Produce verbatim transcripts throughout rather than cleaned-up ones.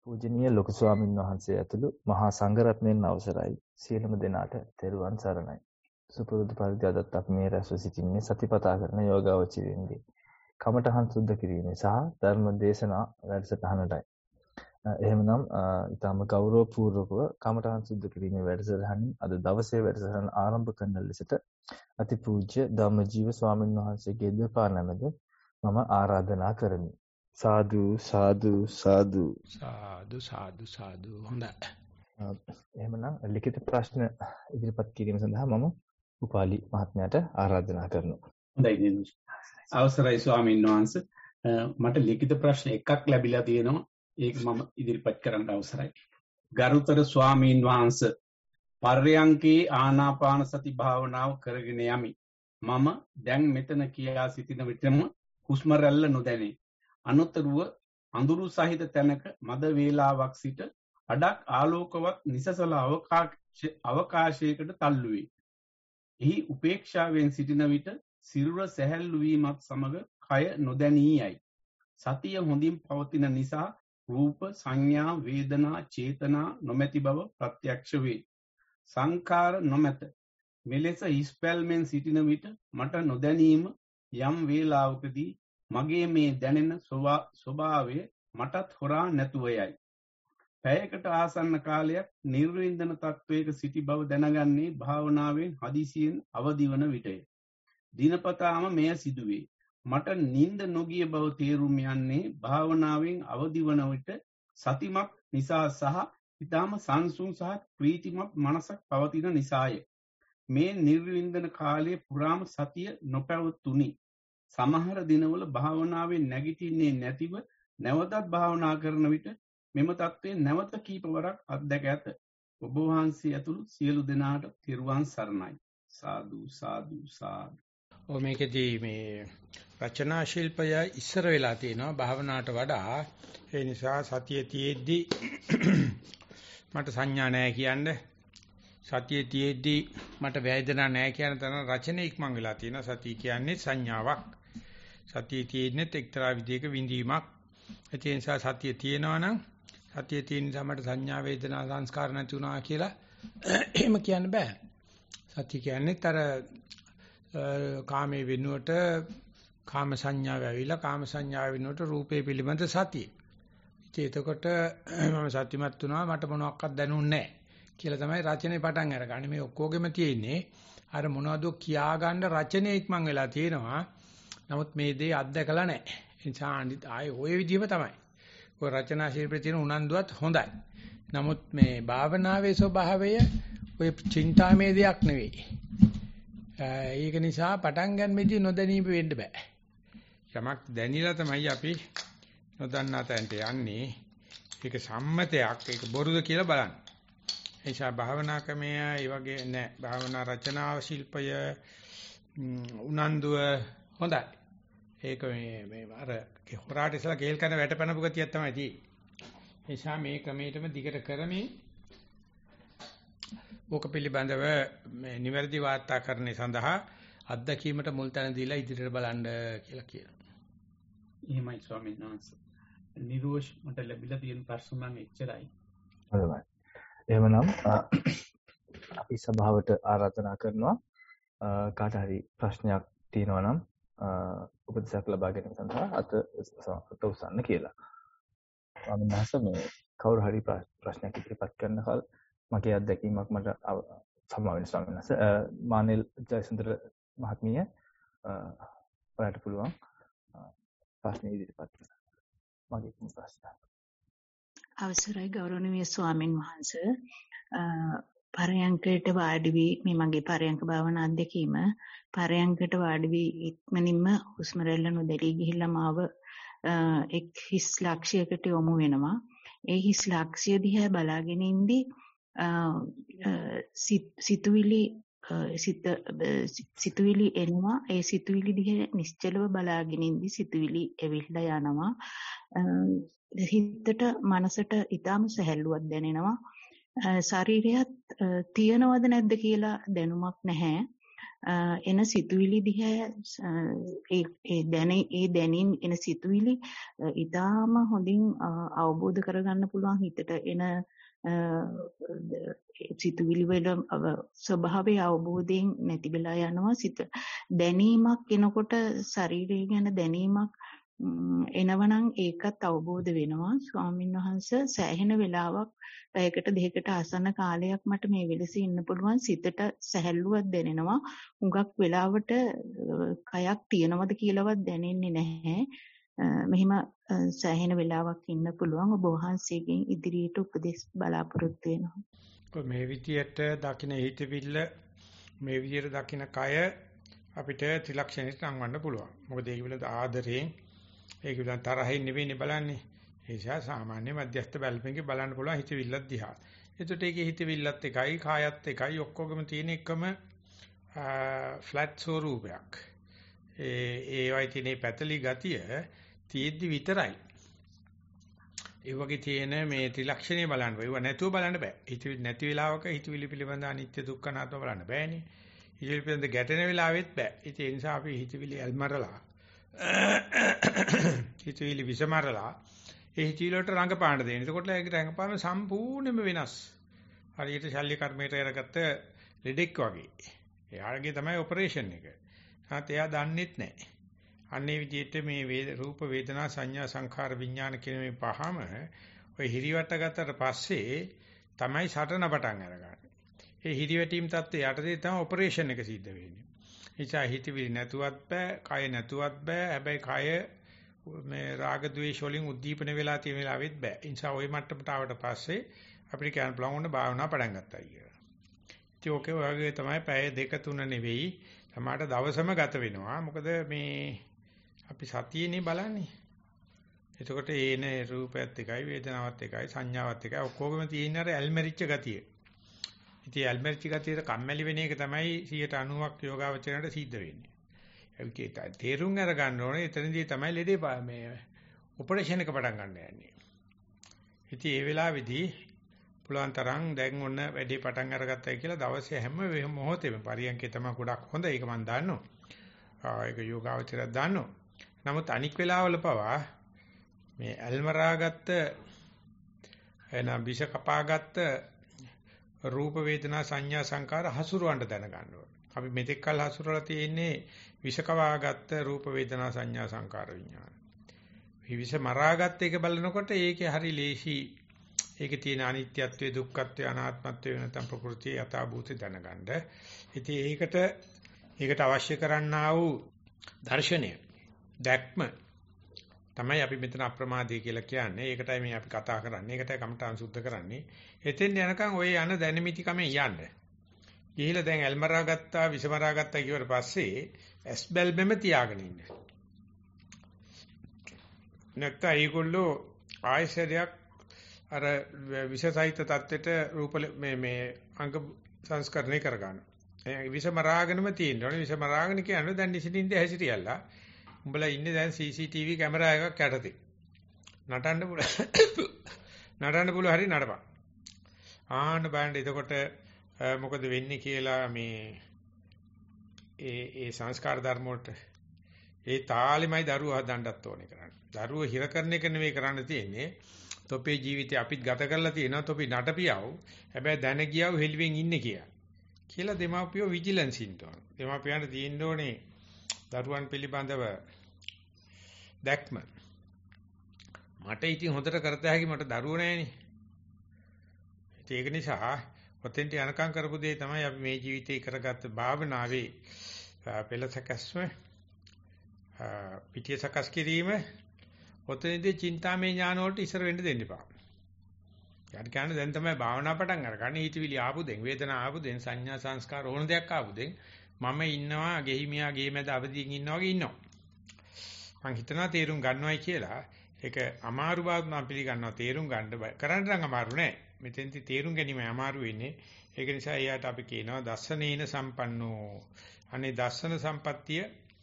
පූජනීය ලොකු ස්වාමින් වහන්සේ ඇතුළු මහා සංඝරත්නයන් අවසරයි සියලුම දෙනාට තෙරුවන් සරණයි. සුපුරුදු පරිදි අදත් අපි මේ රැස්ව සිටින්නේ සතිපතා කරන යෝගාවචරින්ගේ කමඨහන් සුද්ධ කිරීමේ සහ ධර්ම දේශනා වැඩසටහනටයි. එහෙමනම් ඊටම ගෞරවපූර්වකව කමඨහන් සුද්ධ කිරීමේ වැඩසටහනින් අද දවසේ වැඩසටහන ආරම්භ කරන ලෙසට අතිපූජ්‍ය ධම්මජීව ස්වාමින් වහන්සේගේ දෙපා නමද මම ආරාධනා කරමි. සාදු සාදු සාදු සාදු සාදු සාදු හොඳයි. එහෙමනම් ලිඛිත ප්‍රශ්න ඉදිරිපත් කිරීම සඳහා මම උපාලි මහත්මයාට ආරාධනා කරනවා. හොඳයි. අවසරයි ස්වාමීන් වහන්සේ. මට ලිඛිත ප්‍රශ්න එකක් ලැබිලා තියෙනවා. ඒක මම ඉදිරිපත් කරන්න අවසරයි. ගරුතර ස්වාමීන් වහන්සේ, පර්යංකේ ආනාපාන සති භාවනාව කරගෙන යමි. මම දැන් මෙතන කියා සිටින විටම හුස්ම රැල්ල නොදැනේ. අනුතරුව අඳුරු සහිත තැනක මද වේලාවක් සිට අඩක් ආලෝකවත් නිසසල අවකාශයකට තල්ලු වේ. එහි උපේක්ෂාවෙන් සිටින විට සිරුර සැහැල්ලු වීමත් සමග කය නොදැනී යයි. සතිය හොඳින් පවතින නිසා රූප, සංඥා, වේදනා, චේතනා නොමැති බව ප්‍රත්‍යක්ෂ වේ. සංඛාර නොමැත. මෙලෙස හිස්පැල්මෙන් සිටින විට මට නොදැනීම යම් වේලාවකදී මගේ මේ දැනෙන ස්වභාවය මටත් හොරා නැතුව යයි. පැයකට ආසන්න කාලයක් නිර්වින්දන තත්වයක සිටි බව දැනගන්නේ භාවනාවෙන් හදිසියෙන් අවදිවන විටය. දිනපතාම මෙය සිදුවේ. මට නිින්ද නොගිය බව තේරුම් යන්නේ භාවනාවෙන් අවදිවන විට සතිමත් නිසා සහ ඊටම සංසුන් සහ ප්‍රීතිමත් මනසක් පවතින නිසාය. මේ නිර්වින්දන කාලයේ පුරාම සතිය නොපැවතුනි. සමහර දිනවල භාවනාවෙන් නැගිටින්නේ නැතිව නැවතත් භාවනා කරන විට මෙම තත්ත්වය නැවත කීපවරක් අත්දැක ඇත. ඔබ වහන්සේ ඇතුළු සියලු දෙනාට තෙරුවන් සරණයි. සාදු සාදු සාදු. ඔ මේකදී මේ රචනා ශිල්පය ඉස්සර වෙලා තියෙනවා භාවනාවට වඩා. ඒ නිසා සතිය තියෙද්දි මට සංඥා නැහැ කියන්නේ. සතිය තියෙද්දි මට වේදනා නැහැ කියන තන රචනයේ ඉක්මන් වෙලා තියෙනවා. සතිය කියන්නේ සංඥාවක්. සතිය තියෙන්නේ එක්තරා විදිහක විඳීමක්. ඒ නිසා සතිය තියෙනවා නම් සතිය තියෙන නිසා මට සංඥා වේදනා සංස්කාර නැති වුණා කියලා එහෙම කියන්න බෑ. සතිය කියන්නේ තර කාමයේ වෙනුවට කාම සංඥාව ඇවිල්ලා කාම සංඥාව වෙනුවට රූපේ පිළිබඳ සතිය. ඉතින් එතකොට මම සත්‍යමත් වුණා මට මොනවත් දැනුන්නේ නැහැ කියලා තමයි රචනයේ පටන් අරගන්නේ. මේ ඔක්කොගෙම තියෙන්නේ අර මොනවද කියා ගන්න රචනයේ ඉක්මන් වෙලා තියෙනවා. නමුත් මේ දේ අත්දකලා නැහැ. ඒ නිසා ආයේ ওই විදිහම තමයි. ඔය රචනා ශිල්පයේ තියෙන උනන්දුවත් හොඳයි. නමුත් මේ භාවනාවේ ස්වභාවය ඔය චින්තාමය දෙයක් නෙවෙයි. ඒක නිසා පටන් ගන්නෙදී නොදැනීම වෙන්න බෑ. යමක් දැනিলা තමයි අපි නොදන්නා තැනට යන්නේ. ඒක සම්මතයක්. ඒක බොරුද කියලා බලන්න. ඒ නිසා භාවනා ක්‍රමය ඒ වගේ නෑ. භාවනා රචනා ශිල්පය උනන්දුව හොඳයි. ඒක මේ මේ අර හොරාට ඉස්සලා කේල් කන වැටපැනපු ගතියක් තමයි තියෙන්නේ. ඒ නිසා මේ ක්‍රමයටම දිගට කරමින් ඕක පිළිබඳව මේ නිවැරදි වාර්තාකරණය සඳහා අත්දැකීමට මුල් තැන දීලා ඉදිරියට බලන්න කියලා කියනවා. එහෙමයි ස්වාමීන් වහන්සේ. නිරෝෂ් මට ලැබිලා තියෙන ප්‍රශ්න නම් එච්චරයි. හොඳයි. එහෙමනම් අපි සභාවට ආරාධනා කරනවා කාට හරි ප්‍රශ්නයක් තියෙනවා නම් උපදෙසක් ලබා ගැනීම සඳහා අත අත උස්සන්න කියලා. ස්වාමීන් වහන්සේ මේ කවුරු හරි ප්‍රශ්නයක් ඉදිරිපත් කරනකල් මගේ අත්දැකීමක් මට සමා වෙන ස්වාමීන් වහන්සේ මානෙල් ජයසුන්දර මහත්මිය ඔයාලට පුළුවන් ප්‍රශ්න ඉදිරිපත් කරන්න. මගේ ප්‍රශ්න. අවසරයි ගෞරවනීය ස්වාමින් වහන්සේ. පරයන්කයට වාඩි වී මේ මගේ පරයන්ක භාවනා අධ්‍යක්ීම පරයන්කයට වාඩි වී ඉක්මනින්ම හුස්ම රැල්ල නොදැලී ගිහිල්ලා මාව එක් හිස් ලක්ෂයකට යොමු වෙනවා. ඒ හිස් ලක්ෂය දිහා බලාගෙන ඉඳි සිතුවිලි සිත සිතුවිලි එනවා. ඒ සිතුවිලි දිහා නිශ්චලව බලාගෙන ඉඳි සිතුවිලි එවිල්ලා යනවා. හිතට මනසට ඊටාම සැහැල්ලුවක් දැනෙනවා. ශරීරයත් තියනවද නැද්ද කියලා දැනුමක් නැහැ. එන සිතුවිලි දිහා ඒ දැනේ ඒ දැනින් එන සිතුවිලි ඊටාම හොඳින් අවබෝධ කරගන්න පුළුවන් හිතට එන සිතුවිලි වල ස්වභාවයේ අවබෝධයෙන් නැති වෙලා යනවා. සිත දැනීමක් එනකොට ශරීරය ගැන දැනීමක් එනවනම් ඒකත් අවබෝධ වෙනවා. ස්වාමීන් වහන්සේ සෑහෙන වෙලාවක් පැයකට දෙකකට ආසන්න කාලයක් මට මේ වෙලෙස ඉන්න පුළුවන්. සිතට සැහැල්ලුවක් දැනෙනවා. හුඟක් වෙලාවට කයක් තියනවද කියලාවත් දැනෙන්නේ නැහැ. මෙහිම සෑහෙන වෙලාවක් ඉන්න පුළුවන්. ඔබ වහන්සේගෙන් ඉදිරියට උපදෙස් බලාපොරොත්තු වෙනවා. මේ විදියට දකින්න හිතවිල්ල මේ විදියට දකින්න කය අපිට ත්‍රිලක්ෂණයට නංවන්න පුළුවන්. මොකද ඒක විල ආදරයෙන් ඒක විල තරහින් නෙවෙයිනේ බලන්නේ. ඒ නිසා සාමාන්‍ය මධ්‍යස්ථ බැලපෙන්ගේ බලන්න පුළුවන් හිතවිල්ලක් දිහා. එතකොට ඒකේ හිතවිල්ලත් එකයි කායත් එකයි ඔක්කොගම තියෙන එකම ෆ්ලැට් ස්වරූපයක්. ඒ ඒ වයි තියෙන පැතලි ගතිය තියෙද්දි විතරයි. ඒ වගේ තියෙන මේ ත්‍රිලක්ෂණය බලන්න බෑ. ඒව නැතුව බලන්න බෑ. හිතවිලි නැති වෙලාවක හිතවිලි පිළිබඳ අනිත්‍ය දුක්ඛ අනාත්ම බලන්න බෑනේ. හිතවිලි පිළිබඳ ගැටෙන වෙලාවෙත් බෑ. ඒ නිසා අපි හිතවිලි ඇල්මරලා හිතවිලි විසමරලා ඒ හිතවිලි වලට රංගපාන දෙන්න. එතකොට ඒක රංගපාන සම්පූර්ණයෙන්ම වෙනස්. හරියට ශල්‍ය කර්මයට කරගත්ත ලෙඩෙක් වගේ. එයාගේ තමයි ඔපරේෂන් එක. නැත්නම් එයා දන්නෙත් නැහැ. අන්නේ විදිහට මේ රූප වේදනා සංඥා සංඛාර විඥාන කියන මේ පහම ඔය හිරිවට ගත්තට පස්සේ තමයි සටන පටන් අරගන්නේ. ඒ හිරිවැටීම් තත්ත්වය යටතේ තමයි ඔපරේෂන් එක සිද්ධ වෙන්නේ. එචා හිතවිලි නැතුවත් බෑ, කය නැතුවත් බෑ. හැබැයි කය මේ රාග ద్వේෂ වලින් උද්දීපන වෙලා තියෙන වෙලාවෙත් බෑ. ඒ නිසා ওই මට්ටමට ආවට පස්සේ අපිට කියන්න පුළුවන් වුණ භාවනා පටන් ගත්තා කියලා. ඉතින් ඕකේ වගේ තමයි පැය දෙක තුන නෙවෙයි සමහරට දවසම ගත වෙනවා. මොකද මේ අපි සතියේනේ බලන්නේ. එතකොට ඒන රූපයත් එකයි වේදනාවත් එකයි සංඥාවත් එකයි ඔක්කොගෙම තියෙන අර ඇල්මරිච්ච ගතිය. ඉතින් ඇල්මරිච්ච ගතියට කම්මැලි වෙන එක තමයි සියයට අනූවක් යෝගාවචරණයට සිද්ධ වෙන්නේ. ඒකේ තේරුම් අරගන්න ඕනේ එතනදී තමයි ලෙඩේ මේ ඔපරේෂන් එක පටන් ගන්න යන්නේ. ඉතින් ඒ වෙලාවේදී පුළුවන් තරම් දැන් ඔන්න වැඩේ පටන් අරගත්තයි කියලා දවසේ හැම මොහොතේම පරියන්කේ තමයි ගොඩක් හොඳ. ඒක මම දන්නවා. ඒක යෝගාවචරයක් දන්නවා. නමුත් අනික් වෙලාවල පවා මේ ඇල්මරාගත්ත එන විෂ කපාගත්ත රූප වේදනා සංඥා සංකාර හසුරවන්න දැනගන්න ඕනේ. අපි මෙතෙක් කල් හසුරලා තියෙන්නේ විෂ කවාගත්ත රූප වේදනා සංඥා සංකාර විඥාන. මේ විෂ මරාගත්ත එක බලනකොට ඒකේ හරි ලේසි ඒකේ තියෙන අනිත්‍යත්වයේ දුක්ඛත්වයේ අනාත්මත්වයේ නැත්නම් ප්‍රകൃතිය යථාභූතය දැනගන්න. ඉතින් ඒකට ඒකට අවශ්‍ය කරන්නා වූ දර්ශනය දැක්ම තමයි අපි මෙතන අප්‍රමාදය කියලා කියන්නේ. ඒකටයි මේ අපි කතා කරන්නේ. ඒකටයි කමඨාන් සුද්ධ කරන්නේ. එතෙන් යනකම් ඔය යන දැනමිති කමෙන් යන්න. ගිහිලා දැන් ඇල්මරා ගත්තා, විසමරා ගත්තා කියවට පස්සේ ඇස් බැල්බෙම තියාගෙන ඉන්න. නැත්නම් ඒගොල්ලෝ ආයශරයක් අර විෂසහිත තත්ත්වයට රූප මේ මේ අංග සංස්කරණය කරගන්න. ඒ විසමරාගෙනම තියෙන්න ඕනේ. විසමරාගෙන කියන්නේ දැන් නිසින්ින්ද හැසිරියල්ලා. උඹලා ඉන්නේ දැන් සී සී ටී වී කැමරා එකක් යටතේ. නටන්න පුළුවන්. නටන්න පුළුවන් හරි නටපන්. ආන්න බලන්න එතකොට මොකද වෙන්නේ කියලා මේ ඒ ඒ සංස්කාර ධර්ම වලට ඒ තාලෙමයි දරුවා හදන්නත් ඕනේ කරන්නේ. දරුවෝ හිර කරන එක නෙවෙයි කරන්න තියෙන්නේ. තොපේ ජීවිතේ අපිත් ගත කරලා තියෙනවා. තොපි නටපියව. හැබැයි දැන ගියව හෙළුවෙන් ඉන්නේ කියලා. කියලා දෙමාපියෝ විජිලන්ස් ඉන්න ඕනේ. දෙමාපියන්ට තියෙන්න ඕනේ දරුවන් පිළිබඳව දැක්ම. මට ඉතින් හොඳට කරත හැකි මට දරුවෝ නැහෙනේ. ඒක නිසා ඔතෙන්ට යනකම් කරපු දේ තමයි අපි මේ ජීවිතේ කරගත්ත භාවනාවේ පෙළසකස්ම පිටිය සකස් කිරීම. ඔතනදී චින්තාමය ඥාන වලට ඉස්සර වෙන්න දෙන්න එපා. යාට කියන්නේ දැන් තමයි භාවනා පටන් අරගන්නේ. හිතවිලි ආපු දෙන්, වේදනා ආපු දෙන්, සංඥා සංස්කාර ඕන දෙයක් ආපු දෙන් මම ඉන්නවා ගෙහිමියා ගේ මැද අවදියෙන් ඉන්නවා වගේ ඉන්නවා. මං හිතනවා තේරුම් ගන්නවයි කියලා. ඒක අමාරු බව මම පිළිගන්නවා. තේරුම් ගන්න කරන්න නම් අමාරු නෑ. මෙතෙන්ති තේරුම් ගැනීම අමාරු වෙන්නේ. ඒක නිසා එයාට අපි කියනවා දස්සනේන සම්පන්නෝ. අනේ දස්සන සම්පත්තිය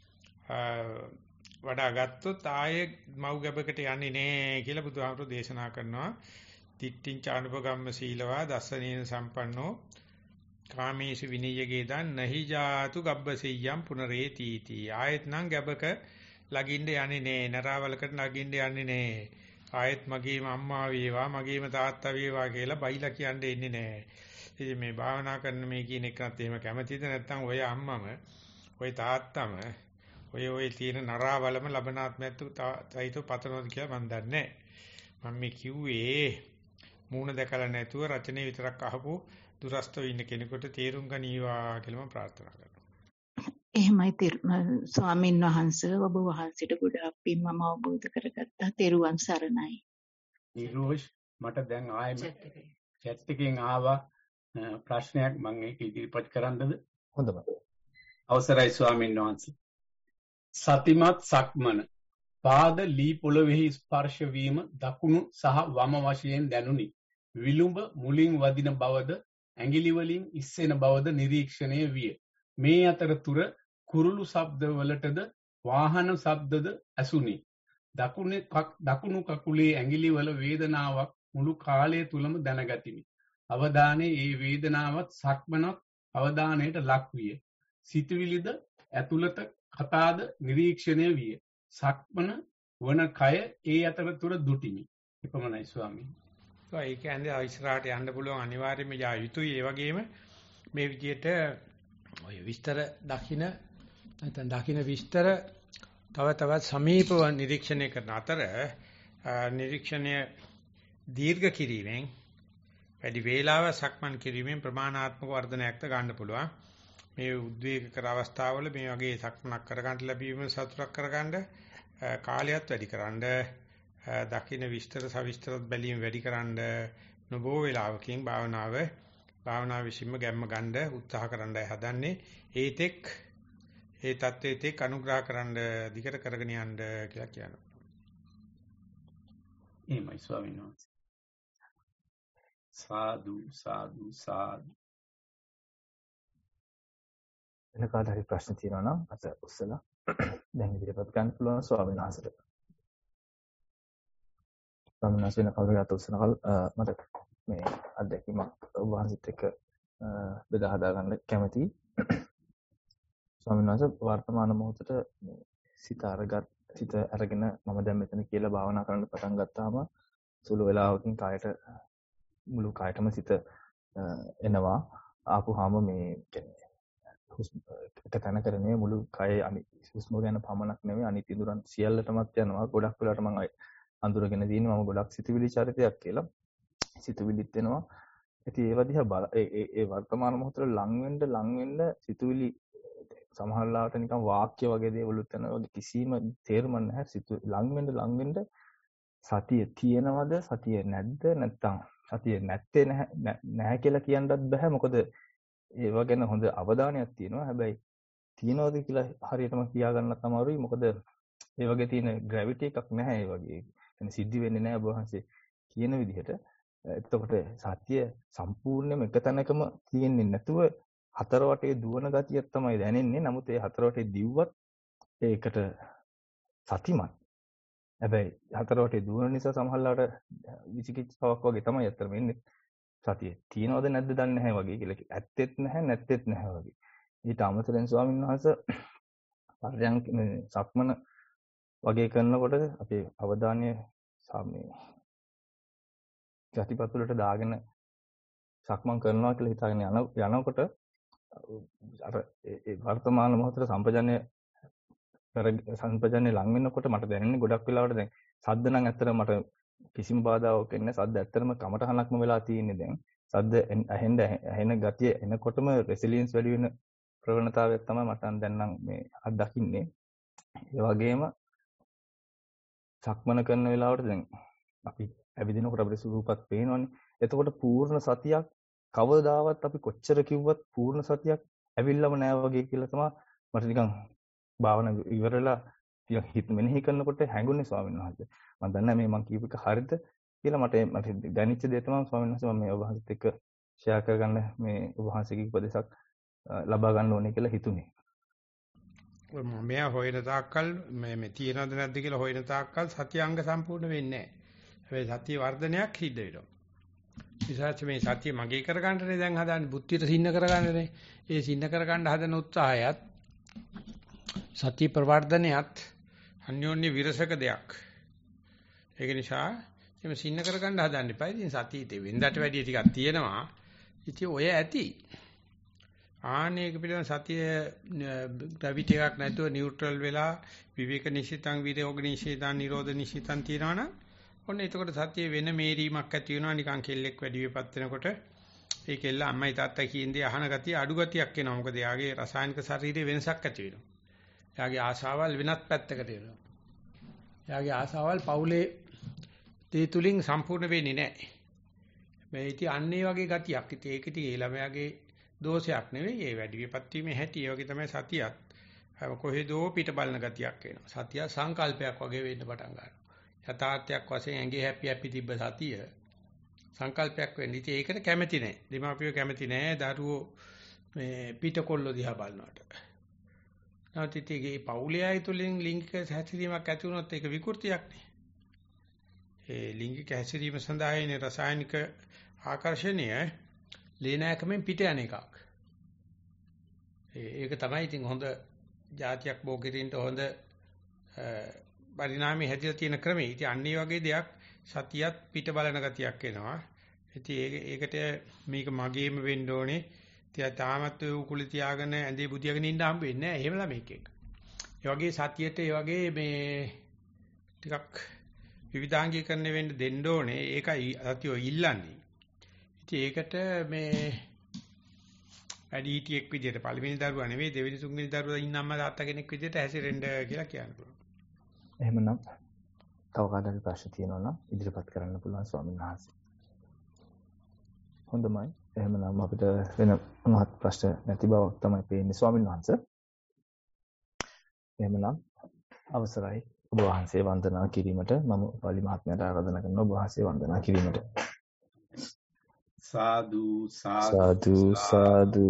වඩා ගත්තොත් ආයේ මව් ගැබකට යන්නේ නෑ කියලා බුදුහාමුදුරෝ දේශනා කරනවා. තිට්ඨින් චානුපගම්ම සීලවා දස්සනේන සම්පන්නෝ කාමේසු විනීයගේ දන් නහි ජාතු ගබ්බසෙය්‍යම් පුනරේතිති. ආයෙත් නම් ගැබක ලගින්න යන්නේ නෑ. නරාවලකට ලගින්න යන්නේ නෑ. ආයෙත් මගේම අම්මා වේවා මගේම තාත්තා වේවා කියලා බයිලා කියන්නේ ඉන්නේ නෑ. ඉතින් මේ භාවනා කරන මේ කියන එකත් එහෙම කැමතිද නැත්නම් ඔය අම්මම ඔය තාත්තම ඔය ඔය තියෙන නරාවලම ලබනාත්මයත් තයිතෝ පතනවාද කියලා මන් දන්නේ නෑ. මම මේ කිව්වේ මූණ දැකලා නැතුව රචනයේ විතරක් අහපු දුරස්තව ඉන්න කෙනෙකුට තේරුම් ගනීවා කියලා මම ප්‍රාර්ථනා කරනවා. එහෙමයි ස්වාමීන් වහන්සේ ඔබ වහන්සේට ගොඩාක් පින් මම අවබෝධ කරගත්තා. තෙරුවන් සරණයි. නිරෝෂ් මට දැන් ආයෙම chat එකෙන් ආවා ප්‍රශ්නයක් මම ඒක ඉදිරිපත් කරන්නද? හොඳම. අවසරයි ස්වාමීන් වහන්සේ. සතිමත් සක්මන පාද ලී පොළොවේහි ස්පර්ශ වීම දකුණු සහ වම වශයෙන් දැනුනි. විලුඹ මුලින් වදින බවද ඇඟිලි වලින් ඉස්සෙන බවද නිරීක්ෂණය විය. මේ අතරතුර කුරුළු ශබ්ද වලටද වාහන ශබ්දද ඇසුනි. දකුණේ දකුණු කකුලේ ඇඟිලි වල වේදනාවක් මුළු කාලය තුලම දැනගතිමි. අවධානයේ ඒ වේදනාවත් සක්මනත් අවධානයට ලක් විය. සිතුවිලිද ඇතුළත කතාද නිරීක්ෂණය විය. සක්මන වන කය ඒ අතරතුර දුටිමි. එපමණයි ස්වාමීනි. ඒ කියන්නේ ඉස්සරහට යන්න පුළුවන් අනිවාර්යයෙන්ම යා යුතුයි. ඒ වගේම මේ විදිහට ඔය විස්තර දකින්න නැත්නම් දකින්න විස්තර තව තවත් සමීපව නිරීක්ෂණය කරන අතර නිරීක්ෂණය දීර්ඝ කිරීමෙන් වැඩි වේලාව සක්මන් කිරීමෙන් ප්‍රමාණාත්මක වර්ධනයක්ද ගන්න පුළුවන්. මේ උද්වේග කර අවස්ථාවල මේ වගේ සක්මනක් කරගන්න ලැබීම සතුටක් කරගන්න කාලයත් වැඩි කරන්න දකින්න විස්තර සවිස්තරත් බැලීම වැඩි කරන්න නොබෝ වේලාවකින් භාවනාව භාවනාව විසින්ම ගැම්ම ගන්න උත්සාහ කරන්නයි හදන්නේ. ඒතෙක් ඒ தത്വෙත් එක්ක අනුග්‍රහ කරන්න දිගට කරගෙන යන්න කියලා කියනවා. එහෙමයි ස්වාමීන් වහන්සේ. සාදු සාදු සාදු. වෙන කාට හරි ප්‍රශ්න තියෙනවා නම් අත උස්සලා දැන් ඉදිරියට ගන්න පුළුවන් ස්වාමීන් වහන්සේට. ස්වාමීන් වහන්සේ වෙන කවුරු අත උස්සනකල් මට මේ අත්දැකීමක් ඔබ වහන්සේත් එක්ක බෙදා හදා ගන්න කැමතියි. ස්වාමීන් වහන්සේ වර්තමාන මොහොතට සිත අරගත් සිත අරගෙන මම දැන් මෙතන කියලා භාවනා කරන්න පටන් ගත්තාම සුළු වෙලාවකින් කායට මුළු කායටම සිත එනවා. ආපුවාම මේ කියන්නේ හුස්ම එක තැන කරන්නේ මුළු කයේ අනිත් හුස්ම ගැන පමණක් නෙමෙයි අනිත් ඉඳුරන් සියල්ලටමත් යනවා. ගොඩක් වෙලාවට මම අඳුරගෙන තියෙනවා මම ගොඩක් සිතුවිලි චරිතයක් කියලා. සිතුවිලිත් එනවා. ඉතින් ඒව දිහා බල ඒ ඒ වර්තමාන මොහොතේ ලං වෙන්න ලං වෙන්න සිතුවිලි සමහර ලාවට නිකන් වාක්‍ය වගේ දේවලුත් වෙනවා. වගේ කිසිම තේරුමක් නැහැ. සිතු ලං වෙන්න ලං වෙන්න සතිය තියෙනවද සතිය නැද්ද නැත්නම් සතිය නැත්තේ නැහැ නැහැ කියලා කියන්නත් බෑ. මොකද ඒව ගැන හොඳ අවධානයක් තියෙනවා. හැබැයි තියනවද කියලා හරියටම කියා ගන්නත් අමාරුයි. මොකද ඒ වගේ තියෙන ග්‍රැවිටි එකක් නැහැ. ඒ වගේ يعني සිද්ධ වෙන්නේ නැහැ ඔබ වහන්සේ කියන විදිහට. එතකොට සත්‍ය සම්පූර්ණයෙන්ම එක තැනකම තියෙන්නේ නැතුව හතර වටේ දුවන ගතියක් තමයි දැනෙන්නේ. නමුත් ඒ හතර වටේ දිව්වත් ඒකට සතිමත්. හැබැයි හතර වටේ දුවන නිසා සමහරවිට විචිකිච්ඡාවක් වගේ තමයි අතර වෙන්නේ. සතිය තියනවද නැද්ද දන්නේ නැහැ වගේ කියලා. ඇත්තෙත් නැහැ නැත්තෙත් නැහැ වගේ. ඊට අමතරෙන් ස්වාමීන් වහන්සේ පරයන්ක සක්මන වගේ කරනකොට අපේ අවධානය සාමේ යටිපතුලට දාගෙන සක්මන් කරනවා කියලා හිතාගෙන යන යනකොට අර ඒ වර්තමාන මොහොතේ සම්පජන්‍ය කර සම්පජන්‍ය ලඟ වෙනකොට මට දැනෙන්නේ ගොඩක් වෙලාවට දැන් සද්ද නම් ඇත්තට මට කිසිම බාධාවක් වෙන්නේ නැහැ. සද්ද ඇත්තටම කමටහනක්ම වෙලා තියෙන්නේ දැන්. සද්ද ඇහෙන්න ඇහෙන ගතිය එනකොටම රෙසිලියන්ස් වැඩි වෙන ප්‍රවණතාවයක් තමයි මට දැන් නම් මේ අත්දකින්නේ. ඒ වගේම සක්මන කරන වෙලාවට දැන් අපි ඇවිදිනකොට අපිට සුරූපත් පේනවනේ. එතකොට පූර්ණ සතියක් කවදාවත් අපි කොච්චර කිව්වත් පූර්ණ සතියක් ඇවිල්ලාම නෑ වගේ කියලා තමයි මට නිකන් භාවනා ඉවරලා හිත මෙනෙහි කරනකොට හැඟුනේ ස්වාමීන් වහන්සේ. මම දන්නේ මේ මම කියපු එක හරියද කියලා මට මට දැනෙච්ච දේ තමයි ස්වාමීන් වහන්සේ මම මේ ඔබ වහන්සේත් එක්ක ෂෙයා කරගන්න මේ ඔබ වහන්සේගේ උපදේශක් ලබා ගන්න ඕනේ කියලා හිතුනේ. මම හොයන තාක්කල් මේ මේ තියනවද නැද්ද කියලා හොයන තාක්කල් සතිය අංග සම්පූර්ණ වෙන්නේ නැහැ. හැබැයි සතිය වර්ධනයක් සිද්ධ වෙනවා. විශේෂ මේ සතිය මගේ කරගන්නනේ දැන් හදාන්නේ බුද්ධියට සින්න කරගන්නනේ. ඒ සින්න කරගන්න හදන උත්සාහයත් සතිය ප්‍රවර්ධනයත් අන්‍යෝන්‍ය විරසක දෙයක්. ඒක නිසා මේ සින්න කරගන්න හදන්න එපා. ඉතින් සතියේ වෙනදට වැඩිය ටිකක් තියෙනවා. ඉතින් ඔය ඇති. ආනේක පිළිවෙල සතිය ග්‍රැවිටි එකක් නැතුව නියුට්‍රල් වෙලා විවේක නිශ්චිතං විරෝග නිශ්චිතං නිරෝධ නිශ්චිතං තියනවනම් ඔන්න එතකොට සතිය වෙන මේරීමක් ඇති වෙනවා. නිකන් කෙල්ලෙක් වැඩි වෙපත් වෙනකොට ඒ කෙල්ල අම්මයි තාත්තයි කියන දේ අහන ගතිය අඩු ගතියක් එනවා. මොකද එයාගේ රසායනික ශරීරයේ වෙනසක් ඇති වෙනවා. එයාගේ ආශාවල් වෙනත් පැත්තකට යනවා. එයාගේ ආශාවල් පවුලේ තේ තුලින් සම්පූර්ණ වෙන්නේ නැහැ. මේ ඉතින් අන්න ඒ වගේ ගතියක්. ඉතින් ඒක ඉතින් ඒ ළමයාගේ දෝෂයක් නෙවෙයි. ඒ වැඩි විපත් වීමේ හැටි. ඒ වගේ තමයි සතියත්. කොහෙදෝ පිට බලන ගතියක් එනවා. සතිය සංකල්පයක් වගේ වෙන්න පටන් ගන්නවා. යථාර්ථයක් වශයෙන් ඇඟේ හැපි හැපි තිබ්බ සතිය සංකල්පයක් වෙන්නේ. ඉතින් ඒකට කැමති නැහැ. දෙමාපියෝ කැමති නැහැ දරුවෝ මේ පිටකොල්ල දිහා බලනවට. නැවත ඉතින් පෞලේ අය තුලින් ලිංගික හැසිරීමක් ඇති වුණොත් ඒක විකෘතියක් නේ. ඒ ලිංගික හැසිරීම සඳහා එන රසායනික ආකර්ෂණය ලේනෑකමෙන් පිට යන එකක්. ඒක තමයි ඉතින් හොඳ જાතියක් බෝකිරින්ට හොඳ පරිණාමي හැදිලා තියෙන ක්‍රමය. ඉතින් අන්න ඒ වගේ දෙයක් සතියත් පිට බලන ගතියක් එනවා. ඉතින් ඒකට මේක මගේම වෙන්න ඕනේ. තියා තාමත් ඔය උකුල තියාගෙන ඇඳේ බුදියාගෙන ඉන්න හම්බ වෙන්නේ නැහැ. එහෙම ළමෙක් එක්ක. ඒ වගේ සතියට ඒ වගේ මේ ටිකක් විවිධාංගීකරණය වෙන්න දෙන්න ඕනේ. ඒකයි සතිය ඉල්ලන්නේ. ඉතින් ඒකට මේ වැඩිහිටියෙක් විදිහට පළවෙනි දරුවා නෙවෙයි දෙවෙනි තුන්වෙනි දරුවා ඉන්න අම්මා තාත්තා කෙනෙක් විදිහට හැසිරෙන්න කියලා කියන්න පුළුවන්. එහෙමනම් තව කාටද ප්‍රශ්න තියෙනවා නම් ඉදිරිපත් කරන්න පුළුවන් ස්වාමීන් වහන්සේ. හොඳයි. එහෙමනම් අපිට වෙන මහත් ප්‍රශ්න නැති බවක් තමයි පේන්නේ ස්වාමීන් වහන්සේ. එහෙමනම් අවසරයි ඔබ වහන්සේ වන්දනා කිරීමට මම පාලි මහත්මයාට ආරාධනා කරනවා ඔබ වහන්සේ වන්දනා කිරීමට. සාදු සාදු සාදු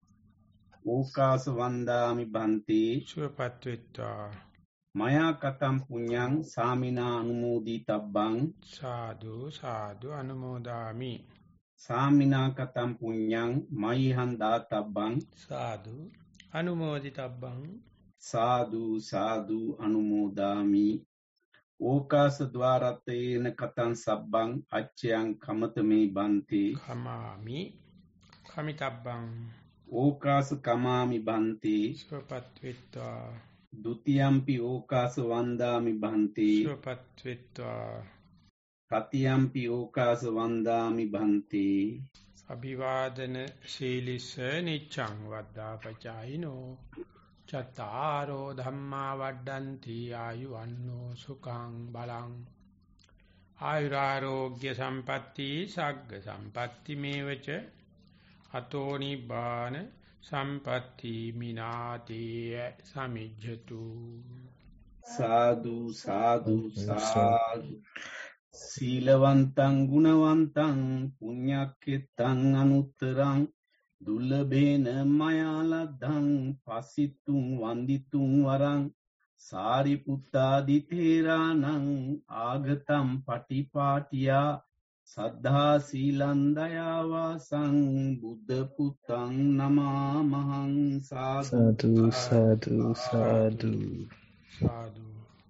ඕකාස වන්දාමි බන්ති සුවපත් වෙත්වා මයා කතම් පුඤ්ඤං සාමිනා අනුමෝදි තබ්බං සාදු සාදු අනුමෝදාමි සාමිනා කතම් පුඤ්ඤං මයිහං දාතබ්බං සාදු අනුමෝදි තබ්බං සාදු සාදු අනුමෝදාමි ඕකාස ద్వාරතේන කතං සබ්බං අච්චයන් කමතමේ බන්ති කමාමි කමිතබ්බං ඕකාස කමාමි බන්ති සුවපත් වෙත්වා ဒ ුතියම්පි ඕකාස වන්දාමි බන්ති සුවපත් වෙත්වා තතියම්පි ඕකාස වන්දාමි බන්ති අභිවාදන ශීලිස නිච්ඡං වද්දාපචායිනෝ චත්තාරෝ ධම්මා වඩ්ඩಂತಿ ආයුවන්නෝ සුඛං බලං ආයුරාෝග්‍ය සම්පatti සග්ග සම්පatti මේවච අතෝ නිබ්බාන සම්පatti මිනාතේ සමිජ්ජතු සාදු සාදු සාදු සීලවන්තං ගුණවන්තං පුඤ්ඤක්ඛෙත්තං අනුත්තරං දුල්ලභේන මයාලද්ධං පසිතුං වන්දිතුං වරං සාරිපුත්තාදි තේරාණං ආගතම් පටිපාටියා සද්ධා සීලං දයාවාසං බුද්ධ පුත්තං නමාමහං සාදු සාදු සාදු සාදු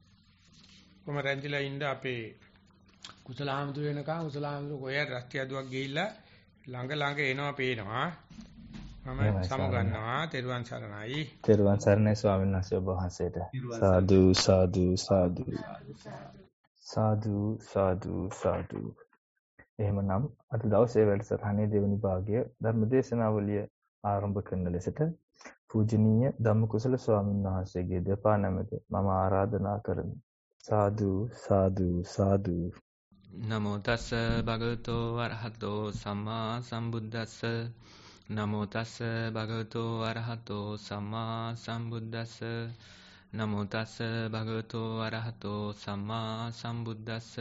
කොමරන්ජිලා ඉන්න අපේ කුසලාමතු වෙනකන් කුසලාමතු කොහෙද රස්තියදුවක් ගිහිල්ලා ළඟ ළඟ එනවා පේනවා මම සමුගන්නවා තෙරුවන් සරණයි තෙරුවන් සරණයි ස්වාමීන් වහන්සේ ඔබ වහන්සේට සාදු සාදු සාදු සාදු සාදු සාදු. එහෙමනම් අද දවසේ වැඩසටහනේ දෙවනි භාගය ධර්මදේශනාවලිය ආරම්භ කරන ලෙසට පූජනීය ධම්මකුසල ස්වාමීන් වහන්සේගේ දෙපා නැමෙත මම ආරාධනා කරමි. සාදු සාදු සාදු. නමෝ තස්ස භගවතෝ අරහතෝ සම්මා සම්බුද්දස්ස නමෝ තස්ස භගවතෝ අරහතෝ සම්මා සම්බුද්දස්ස නමෝ තස්ස භගවතෝ අරහතෝ සම්මා සම්බුද්දස්ස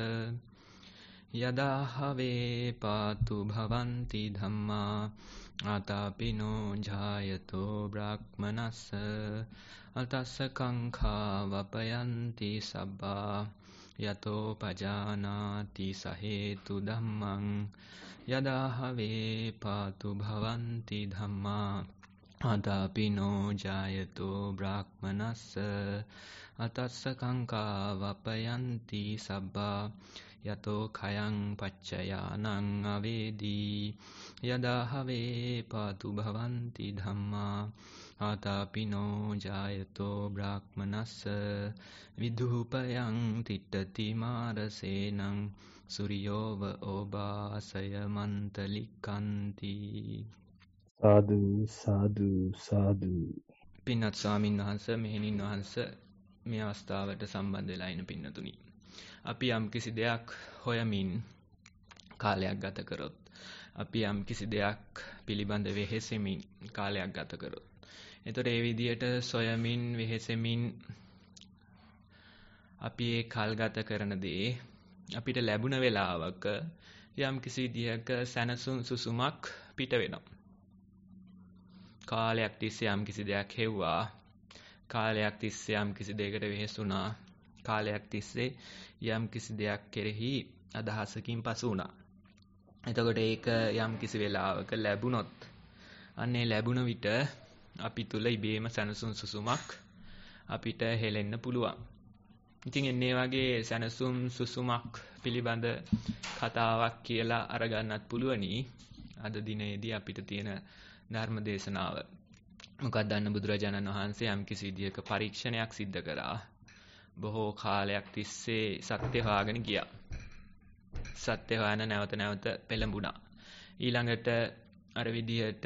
යදාහවේ පාතු භවಂತಿ ධම්මා ආතාපිනෝ ජායතෝ බ්‍රාහ්මනස්ස අතස්ස කංඛා වපයන්ති සබ්බා යතෝ පජානාති සහේතු ධම්මං යදාහවේ පාතු භවಂತಿ ධම්මා අදාපිනෝ ජායතෝ බ්‍රාහ්මනස්ස අතස්ස කංකා වපයන්ති සබ්බා යතෝ khයං පච්චයානං අවේදී යදාහවේ පාතු භවಂತಿ ධම්මා ආතාපිනෝ ජායතෝ බ්‍රාහ්මනස්ස විදුපයං තිට්ඨති මාරසේනං සූර්යෝව ඕබාසය මන්තලික්ඛන්ති. සාදු සාදු සාදු. පින්වත් ස්වාමීන් වහන්සේ, මෙහෙණින් වහන්සේ, මේ අවස්ථාවට සම්බන්ධ වෙලා ඉන්න පින්නතුනි, අපි යම් කිසි දෙයක් හොයමින් කාලයක් ගත කරොත්, අපි යම් කිසි දෙයක් පිළිබඳ වෙහෙසෙමින් කාලයක් ගත කරොත්, එතකොට ඒ විදියට සොයමින් වෙහෙසෙමින් අපි ඒ කල් ගත කරන දේ අපිට ලැබුණ වෙලාවක යම් කිසි විදියක සැනසුම් සුසුමක් පිට වෙනවා. කාලයක් තිස්සේ යම් කිසි දෙයක් හෙව්වා, කාලයක් තිස්සේ යම් කිසි දෙයකට වෙහෙසුණා, කාලයක් තිස්සේ යම් කිසි දෙයක් කෙරෙහි අදහසකින් පසු වුණා. එතකොට ඒක යම් කිසි වෙලාවක ලැබුණොත්, අන්නේ ලැබුණ විට අපි තුල ඉබේම සැනසුම් සුසුමක් අපිට හෙලෙන්න පුළුවන්. ඉතින් එන්නේ වගේ සැනසුම් සුසුමක් පිළිබඳ කතාවක් කියලා අරගන්නත් පුළුවනි අද දිනේදී අපිට තියෙන ධර්ම දේශනාව. මොකක්ද අන්න බුදුරජාණන් වහන්සේ යම් කිසි විදියක පරීක්ෂණයක් සිද්ධ කරා. බොහෝ කාලයක් තිස්සේ සත්‍ය හොයාගෙන ගියා. සත්‍ය හොයන නැවත නැවත පෙළඹුණා. ඊළඟට අර විදියට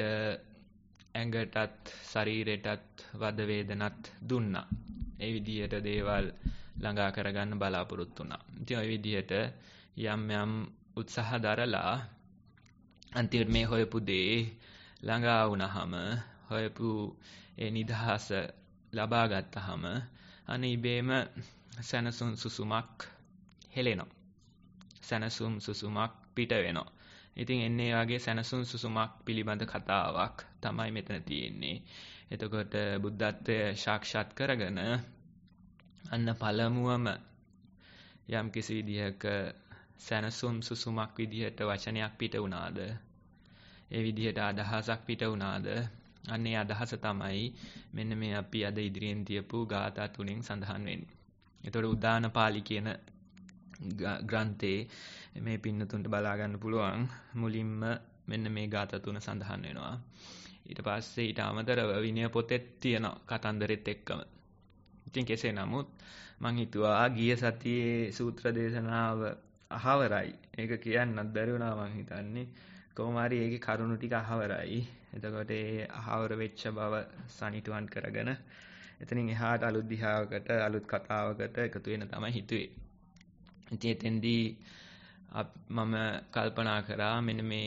ඇඟටත් ශරීරයටත් වද වේදනත් දුන්නා. ඒ විදියට දේවල් ළඟා කරගන්න බලාපොරොත්තු වුණා. ඉතින් ওই විදියට යම් යම් උත්සාහ දරලා අන්තිමට මේ හොයපු දේ ළඟා වුණාම, හොයපු ඒ නිදහස ලබා ගත්තාම අනිබේම සනසුම් සුසුමක් හෙලෙනවා. සනසුම් සුසුමක් පිට වෙනවා. ඉතින් එන්නේ වගේ සනසුම් සුසුමක් පිළිබඳ කතාවක් තමයි මෙතන තියෙන්නේ. එතකොට බුද්ධත්වය සාක්ෂාත් කරගෙන අන්න පළමුවම යම් කිසි විදිහක සනසුම් සුසුමක් විදිහට වචනයක් පිට වුණාද, ඒ විදිහට අදහසක් පිට වුණාද, අන්නේ අදහස තමයි මෙන්න මේ අපි අද ඉදිරියෙන් තියපු ගාථා තුනෙන් සඳහන් වෙන්නේ. එතකොට උදාන පාළි කියන ග්‍රන්ථයේ මේ පින්නතුන්ට බලා ගන්න පුළුවන් මුලින්ම මෙන්න මේ ගාථා තුන සඳහන් වෙනවා. ඊට පස්සේ ඊට අමතරව විනය පොතෙත් තියෙන කතන්දරෙත් එක්කම. ඉතින් කෙසේ නමුත් මං හිතුවා ගිය සතියේ සූත්‍ර දේශනාව අහවරයි. ඒක කියන්නත් බැරි වුණා මං හිතන්නේ. කොහොම හරි ඒකේ කරුණු ටික අහවරයි. එතකොට ඒ අහවර වෙච්ච බව සනිටුවන් කරගෙන එතනින් එහාට අලුත් දිහාවකට අලුත් කතාවකට එකතු වෙන තමයි හිතුවේ. ඉතින් එතෙන්දී මම කල්පනා කරා මෙන්න මේ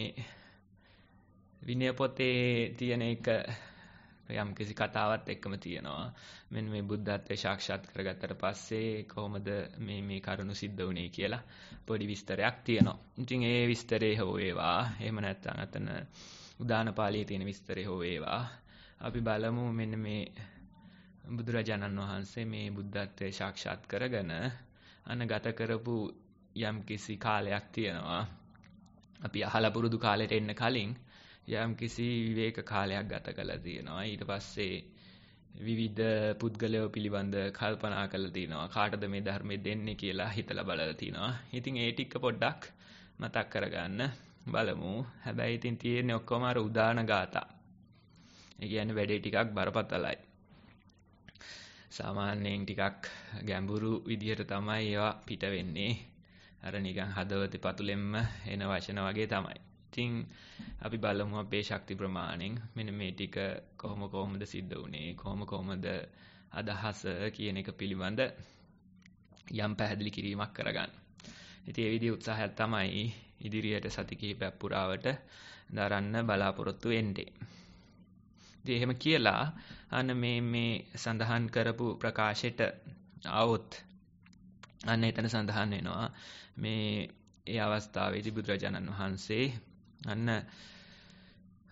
විනය පොතේ තියෙන එක යම් කිසි කතාවත් එක්කම තියෙනවා. මෙන්න මේ බුද්ධත්වයේ සාක්ෂාත් කරගත්තට පස්සේ කොහොමද මේ මේ කරුණු සිද්ධ වුනේ කියලා පොඩි විස්තරයක් තියෙනවා. ඉතින් ඒ විස්තරේ හෝ වේවා, එහෙම නැත්නම් අතන උදාන පාළියේ තියෙන විස්තරේ හෝ වේවා, අපි බලමු මෙන්න මේ බුදුරජාණන් වහන්සේ මේ බුද්ධත්වයේ සාක්ෂාත් කරගෙන අන්න ගත කරපු යම් කිසි කාලයක් තියෙනවා. අපි අහලා පුරුදු කාලෙට එන්න කලින් යම් කිසි විවේක කාලයක් ගත කළා තියෙනවා. ඊට පස්සේ විවිධ පුද්ගලයෝ පිළිබඳ කල්පනා කළා තියෙනවා. කාටද මේ ධර්මයේ දෙන්නේ කියලා හිතලා බලලා තියෙනවා. ඉතින් ඒ ටික පොඩ්ඩක් මතක් කරගන්න බලමු. හැබැයි ඉතින් තියෙන්නේ ඔක්කොම අර උදාන ගාථා. ඒ කියන්නේ වැඩේ ටිකක් බරපතලයි. සාමාන්‍යයෙන් ටිකක් ගැඹුරු විදිහට තමයි ඒවා පිට වෙන්නේ. අර නිකන් හදවතේ පතුලෙන්ම එන වචන වගේ තමයි. ඉතින් අපි බලමු අපේ ශක්ති ප්‍රමාණයෙන් මෙන්න මේ ටික කොහොම කොහොමද සිද්ධ වුනේ, කොහොම කොහොමද අදහස කියන එක පිළිබඳ යම් පැහැදිලි කිරීමක් කරගන්න. ඉතින් ඒ විදිහේ උත්සාහයක් තමයි ඉදිරියට සති කිහිපයක් පුරාවට දරන්න බලාපොරොත්තු වෙන්නේ. ඉතින් එහෙම කියලා අන්න මේ මේ සඳහන් කරපු ප්‍රකාශයට આવොත් අන්න එතන සඳහන් වෙනවා මේ ඒ අවස්ථාවේදී බුදුරජාණන් වහන්සේ අන්න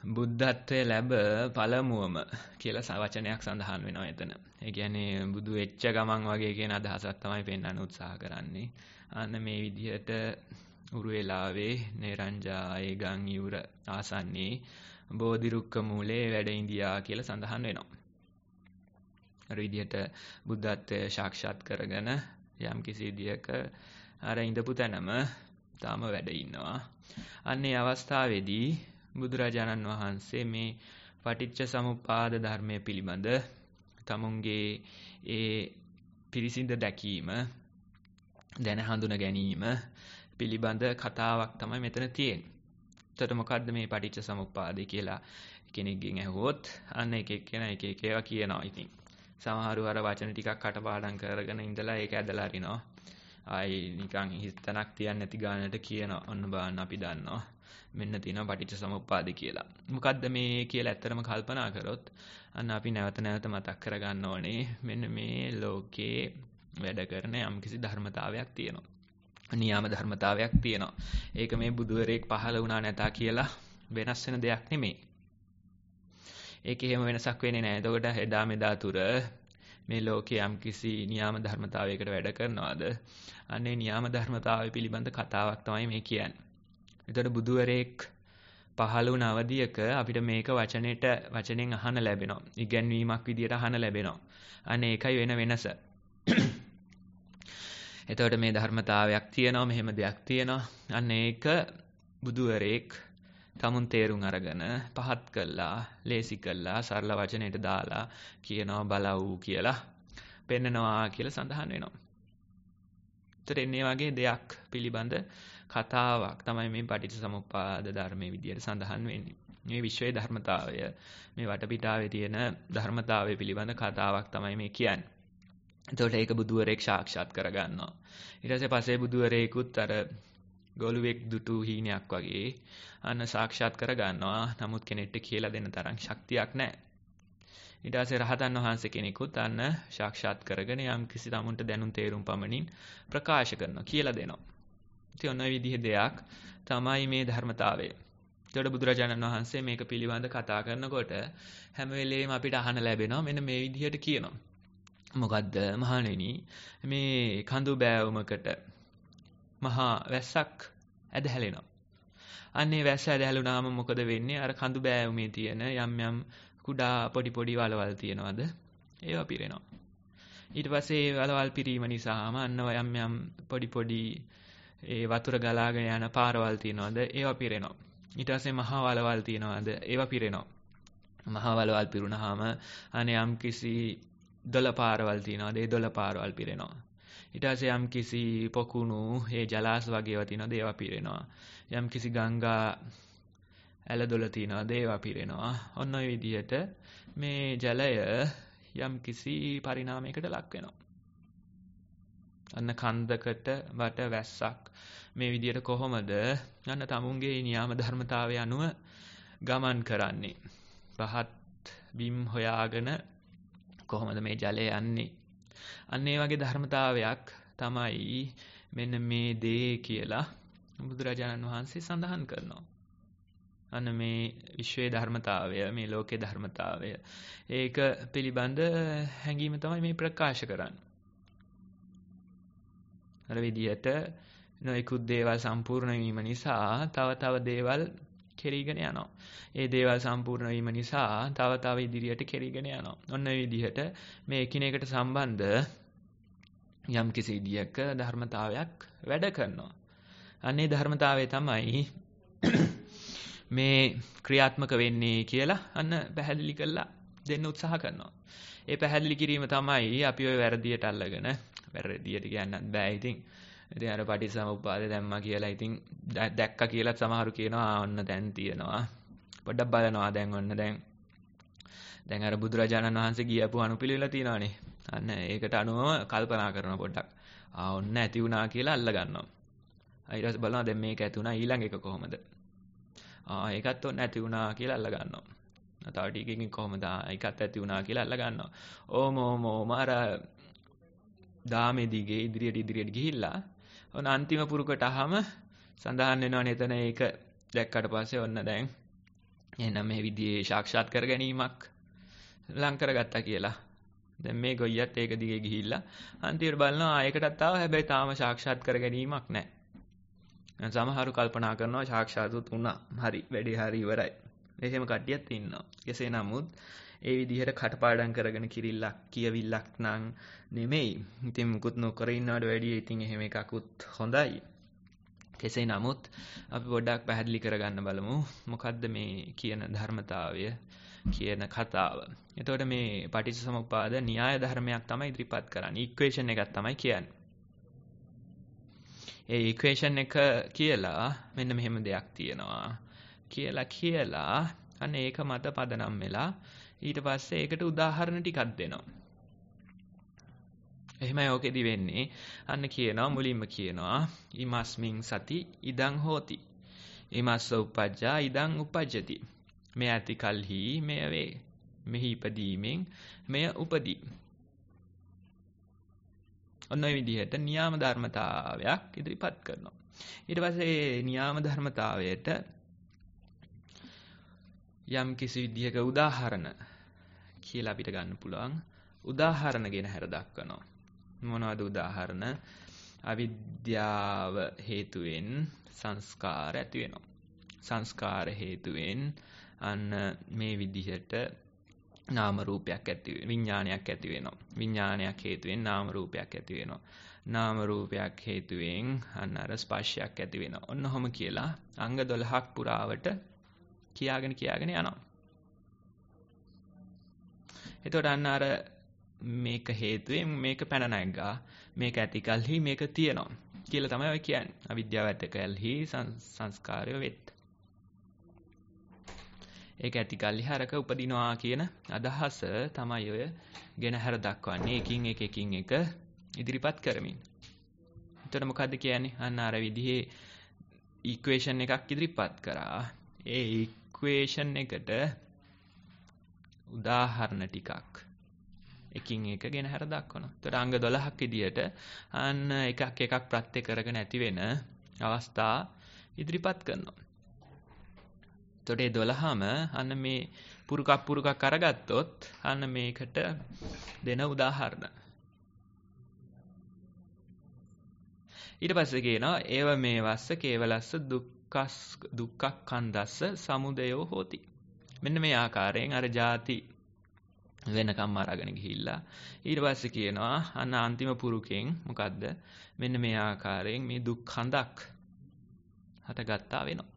බුද්ධත්වයේ ලැබ පළමුවම කියලා වචනයක් සඳහන් වෙනවා එතන. ඒ කියන්නේ බුදු වෙච්ච ගමන් වගේ කියන අදහසක් තමයි පෙන්වන්න උත්සාහ කරන්නේ. අන්න මේ විදිහට උරු වෙලාවේ නේරංජායේ ගම් යුර ආසන්නයේ බෝධි රුක්ක මූලේ වැඩ ඉඳියා කියලා සඳහන් වෙනවා. අර විදිහට බුද්ධත්වයේ සාක්ෂාත් කරගෙන යම් කිසි විදියක අර ඉඳපු තැනම තාම වැඩ ඉන්නවා. අන්නේ අවස්ථාවේදී බුදුරජාණන් වහන්සේ මේ පටිච්ච සමුප්පාද ධර්මයේ පිළිබඳ තමුන්ගේ ඒ පිරිසිඳ දැකීම දැන හඳුන ගැනීම පිළිබඳ කතාවක් තමයි මෙතන තියෙන්නේ. එතකොට මොකද්ද මේ පටිච්ච සමුප්පාදේ කියලා කෙනෙක්ගෙන් අහුවොත් අන්න එක එක්කෙනා එක එක ඒවා කියනවා. ඉතින් සමහරව අර වචන ටිකක් කටපාඩම් කරගෙන ඉඳලා ඒක ඇදලා අරිනවා. ආයි නිකන් හිතනක් තියන්නේ නැති ගානට කියනවා. ඔන්න බලන්න අපි දන්නවා. මෙන්න තියෙනවා පටිච්ච සමුප්පාද කියලා. මොකද්ද මේ කියලා ඇත්තටම කල්පනා කරොත් අන්න අපි නැවත නැවත මතක් කරගන්න ඕනේ මෙන්න මේ ලෝකේ වැඩ කරන යම්කිසි ධර්මතාවයක් තියෙනවා. නියම ධර්මතාවයක් තියෙනවා. ඒක මේ බුදුවරයෙක් පහළ වුණා නැතා කියලා වෙනස් වෙන දෙයක් නෙමෙයි. ඒක එහෙම වෙනසක් වෙන්නේ නැහැ. එතකොට එදා මෙදා තුර මේ ලෝකේ යම්කිසි නියම ධර්මතාවයකට වැඩ කරනවාද? අන්නේ නියම ධර්මතාවය පිළිබඳ කතාවක් තමයි මේ කියන්නේ. එතකොට බුදුවරයෙක් පහළ වුණ අවධියක අපිට මේක වචනෙට වචනෙන් අහන්න ලැබෙනවා. ඉගැන්වීමක් විදියට අහන්න ලැබෙනවා. අනේ ඒකයි වෙන වෙනස. එතකොට මේ ධර්මතාවයක් තියෙනවා, මෙහෙම දෙයක් තියෙනවා. අන්න ඒක බුදුවරයෙක් තමුන් තේරුම් අරගෙන පහත් කළා, ලේසි කළා, සරල වචනයට දාලා කියනවා බලව් කියලා පෙන්නනවා කියලා සඳහන් වෙනවා. ඒතර එන්නේ වගේ දෙයක් පිළිබඳ කතාවක් තමයි මේ පටිච්චසමුප්පාද ධර්මයේ විදියට සඳහන් වෙන්නේ. මේ විශ්වයේ ධර්මතාවය, මේ වටපිටාවේ තියෙන ධර්මතාවය පිළිබඳ කතාවක් තමයි මේ කියන්නේ. එතකොට ඒක බුදුවරයෙක් සාක්ෂාත් කරගන්නවා. ඊට පස්සේ පස්සේ බුදුවරයෙකුත් අර ගොළුෙක් දුටු හීනයක් වගේ අන්න සාක්ෂාත් කරගන්නවා. නමුත් කෙනෙක්ට කියලා දෙන්න තරම් ශක්තියක් නැහැ. ඊට පස්සේ රහතන් වහන්සේ කෙනෙකුත් අන්න සාක්ෂාත් කරගෙන යම් කිසි තමුන්ට දැනුම් තේරුම් පමණින් ප්‍රකාශ කරනවා, කියලා දෙනවා. ඉතින් ඔන්න ඔය විදිහේ දෙයක් තමයි මේ ධර්මතාවය. ඒකට බුදුරජාණන් වහන්සේ මේක පිළිබඳ කතා කරනකොට හැම වෙලේම අපිට අහන්න ලැබෙනවා මෙන්න මේ විදිහට කියනවා. මොකද්ද මහණෙනි, මේ කඳු බෑවුමකට මහා වැස්සක් ඇදහැලෙනවා. අන්නේ වැස්ස ඇදහැලුනාම මොකද වෙන්නේ? අර කඳු බෑවුමේ තියෙන යම් යම් කුඩා පොඩි පොඩි වලවල් තියෙනවද? ඒවා පිරෙනවා. ඊට පස්සේ ඒ වලවල් පිරීම නිසාම අන්න යම් යම් පොඩි පොඩි ඒ වතුර ගලාගෙන යන පාරවල් තියෙනවද? ඒවා පිරෙනවා. ඊට පස්සේ මහා වලවල් තියෙනවද? ඒවා පිරෙනවා. මහා වලවල් පිරුණාම අනේ යම් කිසි දොළ පාරවල් තියෙනවද? ඒ දොළ පාරවල් පිරෙනවා. ඊට පස්සේ යම් කිසි පොකුණු ඒ ජලාශ වගේ ඒවා තියෙනවද? ඒවා පිරෙනවා. යම් කිසි ගංගා ඇල දොළ තියෙනවද? ඒවා පිරෙනවා. ඔන්න ඔය විදිහට මේ ජලය යම් කිසි පරිණාමයකට ලක් වෙනවා. අන්න කන්දකට වට වැස්සක් මේ විදිහට කොහොමද අන්න තමුන්ගේ නියම ධර්මතාවය අනුව ගමන් කරන්නේ? පහත් බිම් හොයාගෙන කොහොමද මේ ජලය යන්නේ? අන්න ඒ වගේ ධර්මතාවයක් තමයි මෙන්න මේ දේ කියලා බුදුරජාණන් වහන්සේ සඳහන් කරනවා. අන්න මේ විශ්වයේ ධර්මතාවය, මේ ලෝකේ ධර්මතාවය, ඒක පිළිබඳ හැඟීම තමයි මේ ප්‍රකාශ කරන්නේ. අර විදිහට නොයෙකුත් දේවල් සම්පූර්ණ වීම නිසා තව තව දේවල් කෙරීගෙන යනවා. ඒ දේවල් සම්පූර්ණ වීම නිසා තව තව ඉදිරියට කෙරීගෙන යනවා. ඔන්න ඔය විදිහට මේ එකිනෙකට සම්බන්ධ යම් කිසි විදියක ධර්මතාවයක් වැඩ කරනවා. අන්නේ ධර්මතාවය තමයි මේ ක්‍රියාත්මක වෙන්නේ කියලා අන්න පැහැදිලි කරලා දෙන්න උත්සාහ කරනවා. ඒ පැහැදිලි කිරීම තමයි අපි ওই වැරදියට අල්ලගෙන වැරදියට කියන්නත් බෑ ඉතින්. ඉතින් අර පටිච්චසමුප්පාදේ දැම්මා කියලා ඉතින් දැක්කා කියලා සමහරු කියනවා ඔන්න දැන් තියෙනවා. පොඩ්ඩක් බලනවා දැන් ඔන්න දැන් දැන් අර බුදුරජාණන් වහන්සේ ගියපු අනුපිළිවෙල තියෙනවානේ. අන්න ඒකට අනුවම කල්පනා කරනවා පොඩ්ඩක්. ආ ඔන්න ඇති වුණා කියලා අල්ල ගන්නවා. ඊට පස්සේ බලනවා දැන් මේක ඇති වුණා ඊළඟ එක කොහොමද? ආ ඒකත් ඔන්න ඇති වුණා කියලා අල්ල ගන්නවා. තව ටිකකින් කොහොමද ඒකත් ඇති වුණා කියලා අල්ල ගන්නවා. ඕම ඕම ඕම අර දාමේ දිගේ ඉදිරියට ඉදිරියට ගිහිල්ලා ඔන්න අන්තිම පුරුකට අහම සඳහන් වෙනවනේ එතන ඒක දැක්කට පස්සේ ඔන්න දැන් එහෙනම් මේ විදිහේ සාක්ෂාත් කර ගැනීමක් ලං කරගත්තා කියලා. දැන් මේ ගොයියත් ඒක දිගේ ගිහිල්ලා අන්තිමට බලනවා ආයකටත් ආවා. හැබැයි තාම සාක්ෂාත් කර ගැනීමක් නැහැ. දැන් සමහරු කල්පනා කරනවා සාක්ෂාත්ුත් වුණා. හරි වැඩේ හරි ඉවරයි. එහෙම කට්ටියත් ඉන්නවා. කෙසේ නමුත් ඒ විදිහට කටපාඩම් කරගෙන කිරිල්ලක් කියවිල්ලක් නම් නෙමෙයි. ඉතින් මුකුත් නොකර ඉන්නවට වැඩිය ඉතින් එහෙම එකකුත් හොඳයි. කෙසේ නමුත් අපි පොඩ්ඩක් පැහැදිලි කරගන්න බලමු මොකද්ද මේ කියන ධර්මතාවය කියන කතාව. එතකොට මේ පටිච්චසමුප්පාද න්‍යාය ධර්මයක් තමයි ඉදිරිපත් කරන්නේ. ඉක්වේෂන් එකක් තමයි කියන්නේ. ඒ ඉක්වේෂන් එක කියලා මෙන්න මෙහෙම දෙයක් තියෙනවා කියලා කියලා අන්න ඒක මත පදනම් වෙලා ඊට පස්සේ ඒකට උදාහරණ ටිකක් දෙනවා. එහෙමයි ඔකෙදි වෙන්නේ. අන්න කියනවා මුලින්ම කියනවා ඉමස්මින් සති ඉදං හෝති. ඉමස්ස උපජ්ජා ඉදං උපජ්ජති. මෙය ඇති කල්හි මෙය වේ. මෙහි ඉපදීමෙන් මෙය උපදී. ඔන්න ඔය විදිහට න්‍යාම ධර්මතාවයක් ඉදිරිපත් කරනවා. ඊට පස්සේ න්‍යාම ධර්මතාවයට යම් කිසි විදිහක උදාහරණ කියලා අපිට ගන්න පුළුවන්. උදාහරණ ගෙන හැර දක්වනවා. මොනවද උදාහරණ? අවිද්‍යාව හේතුවෙන් සංස්කාර ඇති වෙනවා. සංස්කාර හේතුවෙන් අන්න මේ විදිහට නාම රූපයක් ඇති වෙනවා. විඥානයක් ඇති වෙනවා. විඥානයක් හේතුවෙන් නාම රූපයක් ඇති වෙනවා. නාම රූපයක් හේතුවෙන් අන්න අර ස්පර්ශයක් ඇති වෙනවා. ඔන්න ඔහොම කියලා අංග දොළහක් පුරාවට කියාගෙන කියාගෙන යනවා. එතකොට අන්න අර මේක හේතුවෙන් මේක පැන නැග්ගා. මේක ඇති කල්හි මේක තියෙනවා කියලා තමයි ඔය කියන්නේ. අවිද්‍යාව ඇති කල්හි සංස්කාරය වෙත්. ඒක ඇති කල්හි හරක උපදිනවා කියන අදහස තමයි ඔය ගෙන හැර දක්වන්නේ. එකින් එක එකින් එක ඉදිරිපත් කරමින්. එතකොට මොකද්ද කියන්නේ? අන්න අර විදිහේ ඉක්වේෂන් එකක් ඉදිරිපත් කරා. ඒ ඉක්වේෂන් එකට උදාහරණ ටිකක් එකින් එක ගෙන හැර දක්වනවා. එතකොට අංග දොළහක් විදියට අන්න එකක් එකක් ප්‍රත්‍ය කරගෙන ඇති වෙන අවස්ථා ඉදිරිපත් කරනවා. එතකොට ඒ දොළහම අන්න මේ පුරුකක් පුරුකක් අරගත්තොත් අන්න මේකට දෙන උදාහරණ. ඊට පස්සේ කියනවා ඒව මේ වස්ස කේවලස්ස දුක්ඛස් දුක්ඛ කන්දස්ස සමුදයෝ හෝති. මෙන්න මේ ආකාරයෙන් අර ಜಾති වෙනකම් අරගෙන ගිහිල්ලා ඊට පස්සේ කියනවා අන්න අන්තිම පුරුකෙන් මොකද්ද? මෙන්න මේ ආකාරයෙන් මේ දුක් හඳක් හටගත්තා වෙනවා.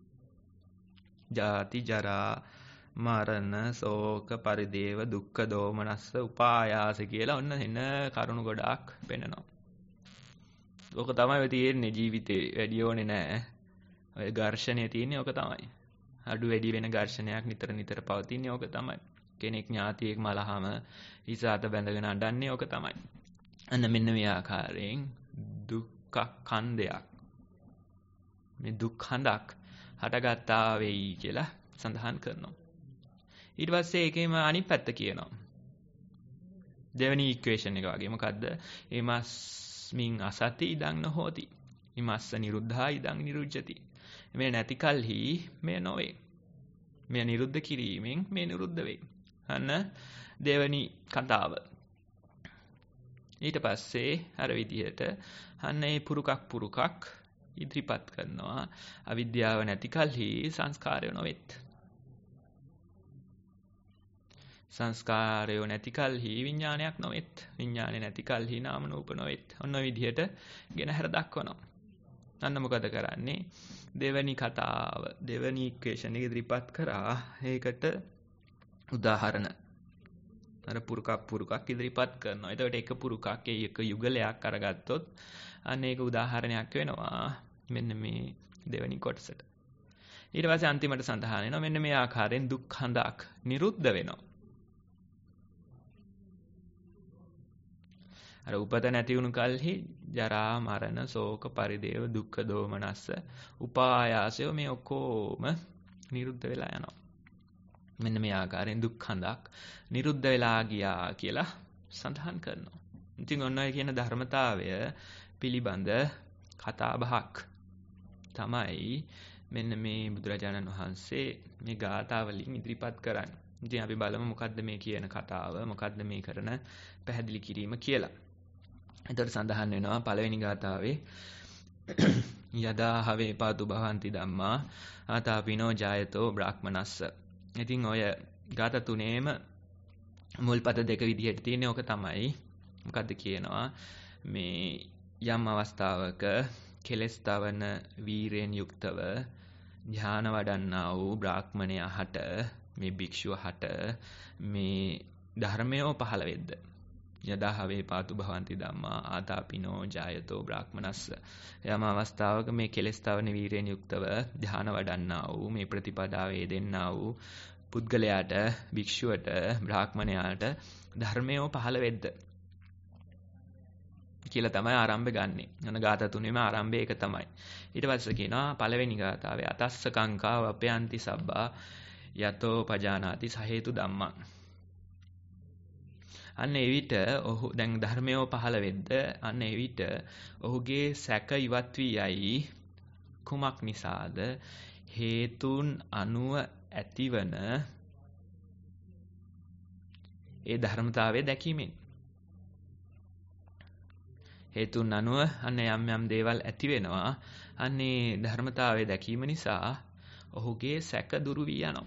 ජාති ජරා මරණ ශෝක පරිදේව දුක්ඛ දෝමනස්ස උපායාස කියලා ඔන්න එන කරුණු ගොඩාක් පෙන්නනවා. ඕක තමයි ඔය තියෙන්නේ ජීවිතේ. වැඩි ඕනේ නෑ. ඔය ඝර්ෂණය තියෙන්නේ ඕක තමයි. අඩු වැඩි වෙන ඝර්ෂණයක් නිතර නිතර පවතින්නේ ඕක තමයි. කෙනෙක් ඥාතියෙක් මලහම ඉසాత බැඳගෙන අඬන්නේ ඕක තමයි. අන්න මෙන්න මේ ආකාරයෙන් දුක්ඛ කන්දයක් මේ දුක් හඳක් හටගත්තා වෙයි කියලා සඳහන් කරනවා. ඊට පස්සේ ඒකේම අනිත් පැත්ත කියනවා. දෙවෙනි ඉක්වේෂන් එක වගේ මොකද්ද? එමස්මින් අසති ඉදං නොහෝති. ඉමස්ස නිරුද්ධා ඉදං නිරුද්ධති. මේ නැති කල්හි මේ නොවේ. මේ නිරුද්ධ කිරීමෙන් මේ නිරුද්ධ වේ. අන්න දෙවෙනි කතාව. ඊට පස්සේ අර විදිහට අන්න ඒ පුරුකක් පුරුකක් ඉදිරිපත් කරනවා. අවිද්‍යාව නැති කල්හි සංස්කාරය නොවෙත්. සංස්කාරය නැති කල්හි විඥානයක් නොවෙත්. විඥානය නැති කල්හි නාම රූප නොවෙත්. ඔන්න ඔය විදිහට ගෙන හැර දක්වනවා. අන්න මොකද කරන්නේ? දෙවෙනි කතාව දෙවෙනි ඉක්වේෂන් එක ඉදිරිපත් කරා. ඒකට උදාහරණ අර පුරුකක් පුරුකක් ඉදිරිපත් කරනවා. එතකොට එක පුරුකක් එක යුගලයක් අරගත්තොත් අන්න ඒක උදාහරණයක් වෙනවා මෙන්න මේ දෙවෙනි කොටසට. ඊට පස්සේ අන්තිමට සඳහන් වෙනවා මෙන්න මේ ආකාරයෙන් දුක් හඳක් නිරුද්ධ වෙනවා. අර උපත නැති වුණු කල්හි ජරා මරණ ශෝක පරිදේව දුක්ඛ දෝමනස්ස උපායාසය මේ ඔක්කොම නිරුද්ධ වෙලා යනවා. මෙන්න මේ ආකාරයෙන් දුක් හඳක් නිරුද්ධ වෙලා ගියා කියලා සඳහන් කරනවා. ඉතින් ඔන්න ඔය කියන ධර්මතාවය පිළිබඳ කතා බහක් තමයි මෙන්න මේ බුදුරජාණන් වහන්සේ මේ ගාථාවලින් ඉදිරිපත් කරන්නේ. ඉතින් අපි බලමු මොකද්ද මේ කියන කතාව, මොකද්ද මේ කරන පැහැදිලි කිරීම කියලා. එතකොට සඳහන් වෙනවා පළවෙනි ගාථාවේ යදා හවේ පාතු භවಂತಿ ධම්මා ආතාපිනෝ ජායතෝ බ්‍රාහ්මනස්ස. ඉතින් ඔය ගාථා තුනේම මුල් පද දෙක විදිහට තියෙන්නේ ඕක තමයි. මොකද්ද කියනවා මේ යම් අවස්ථාවක කෙලස් තවන වීරයෙන් යුක්තව ධ්‍යාන වඩන්නා වූ බ්‍රාහ්මණයා හට මේ භික්ෂුව හට මේ ධර්මය පහළ වෙද්ද යදා හවේ පාතු භවಂತಿ ධම්මා ආතාපිනෝ ජායතෝ බ්‍රාහ්මනස්ස. යම් අවස්ථාවක මේ කෙලස් තවන වීරයෙන් යුක්තව ධ්‍යාන වඩන්නා වූ මේ ප්‍රතිපදාවේ දෙන්නා වූ පුද්ගලයාට භික්ෂුවට බ්‍රාහ්මණයාට ධර්මය පහළ වෙද්ද කියලා තමයි ආරම්භය ගන්නෙ. අන ගාථා තුනේම ආරම්භය ඒක තමයි. ඊට පස්සේ කියනවා පළවෙනි ගාථාවේ අතස්ස කංකා වපයන්ති සබ්බා යතෝ පජානාති සහේතු ධම්මං. අන්න ඒ විට ඔහු දැන් ධර්මය පහළ වෙද්ද අන්න ඒ විට ඔහුගේ සැක ඉවත් වී යයි. කුමක් නිසාද? හේතුන් අනුව ඇතිවන ඒ ධර්මතාවය දැකීමෙන්. හේතුන් අනුව අන්න යම් යම් දේවල් ඇති වෙනවා. අන්නේ ධර්මතාවය දැකීම නිසා ඔහුගේ සැක දුරු වී යනවා.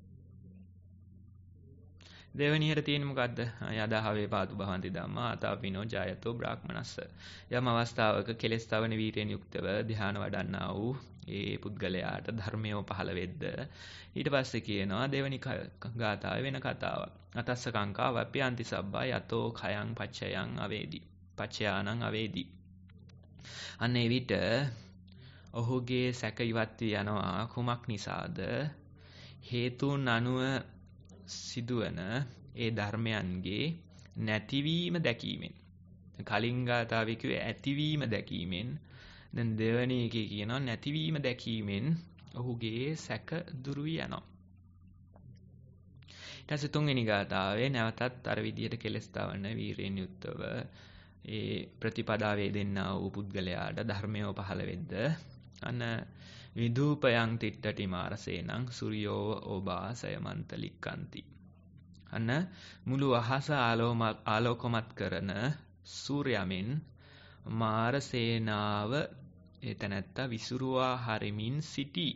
දෙවෙනියට තියෙන මොකද්ද? යදා හවේ පාතු භවಂತಿ ධම්මා ආතාපිනෝ ජායතෝ බ්‍රාහ්මනස්ස. යම් අවස්ථාවක කෙලස් තවන වීර්යෙන් යුක්තව ධ්‍යාන වඩන්නා වූ ඒ පුද්ගලයාට ධර්මය පහළ වෙද්ද ඊට පස්සේ කියනවා දෙවෙනි ගාථාවේ වෙන කතාවක්. අතස්ස කංකා වප්පයන්ති සබ්බා යතෝ khයං පච්චයං අවේදි. පච්චයානං අවේදි. අන්න ඒ විට ඔහුගේ සැක ඉවත් වී යනවා. කුමක් නිසාද? හේතුන් අනුව සිදුවන ඒ ධර්මයන්ගේ නැතිවීම දැකීමෙන්. කලින් ගාථාවේ කිව්වේ ඇතිවීම දැකීමෙන්. දැන් දෙවෙනි එකේ කියනවා නැතිවීම දැකීමෙන් ඔහුගේ සැක දුරු වී යනවා. ඊට පස්සේ තුන්වෙනි ගාථාවේ නැවතත් අර විදියට කෙලස් තවන වීරයෙන් යුක්තව ඒ ප්‍රතිපදාවේ දෙන්නා වූ පුද්ගලයාට ධර්මය පහළ වෙද්ද අන්න විදූපයන් තිට්ඨටි මාරසේනං සූර්යෝ ඕබාසයමන්ත ලික්කන්ති. අන්න මුළු අහස ආලෝකමත් කරන සූර්යමින් මාරසේනාව එතනත්තා විසුරුවා හරිමින් සිටි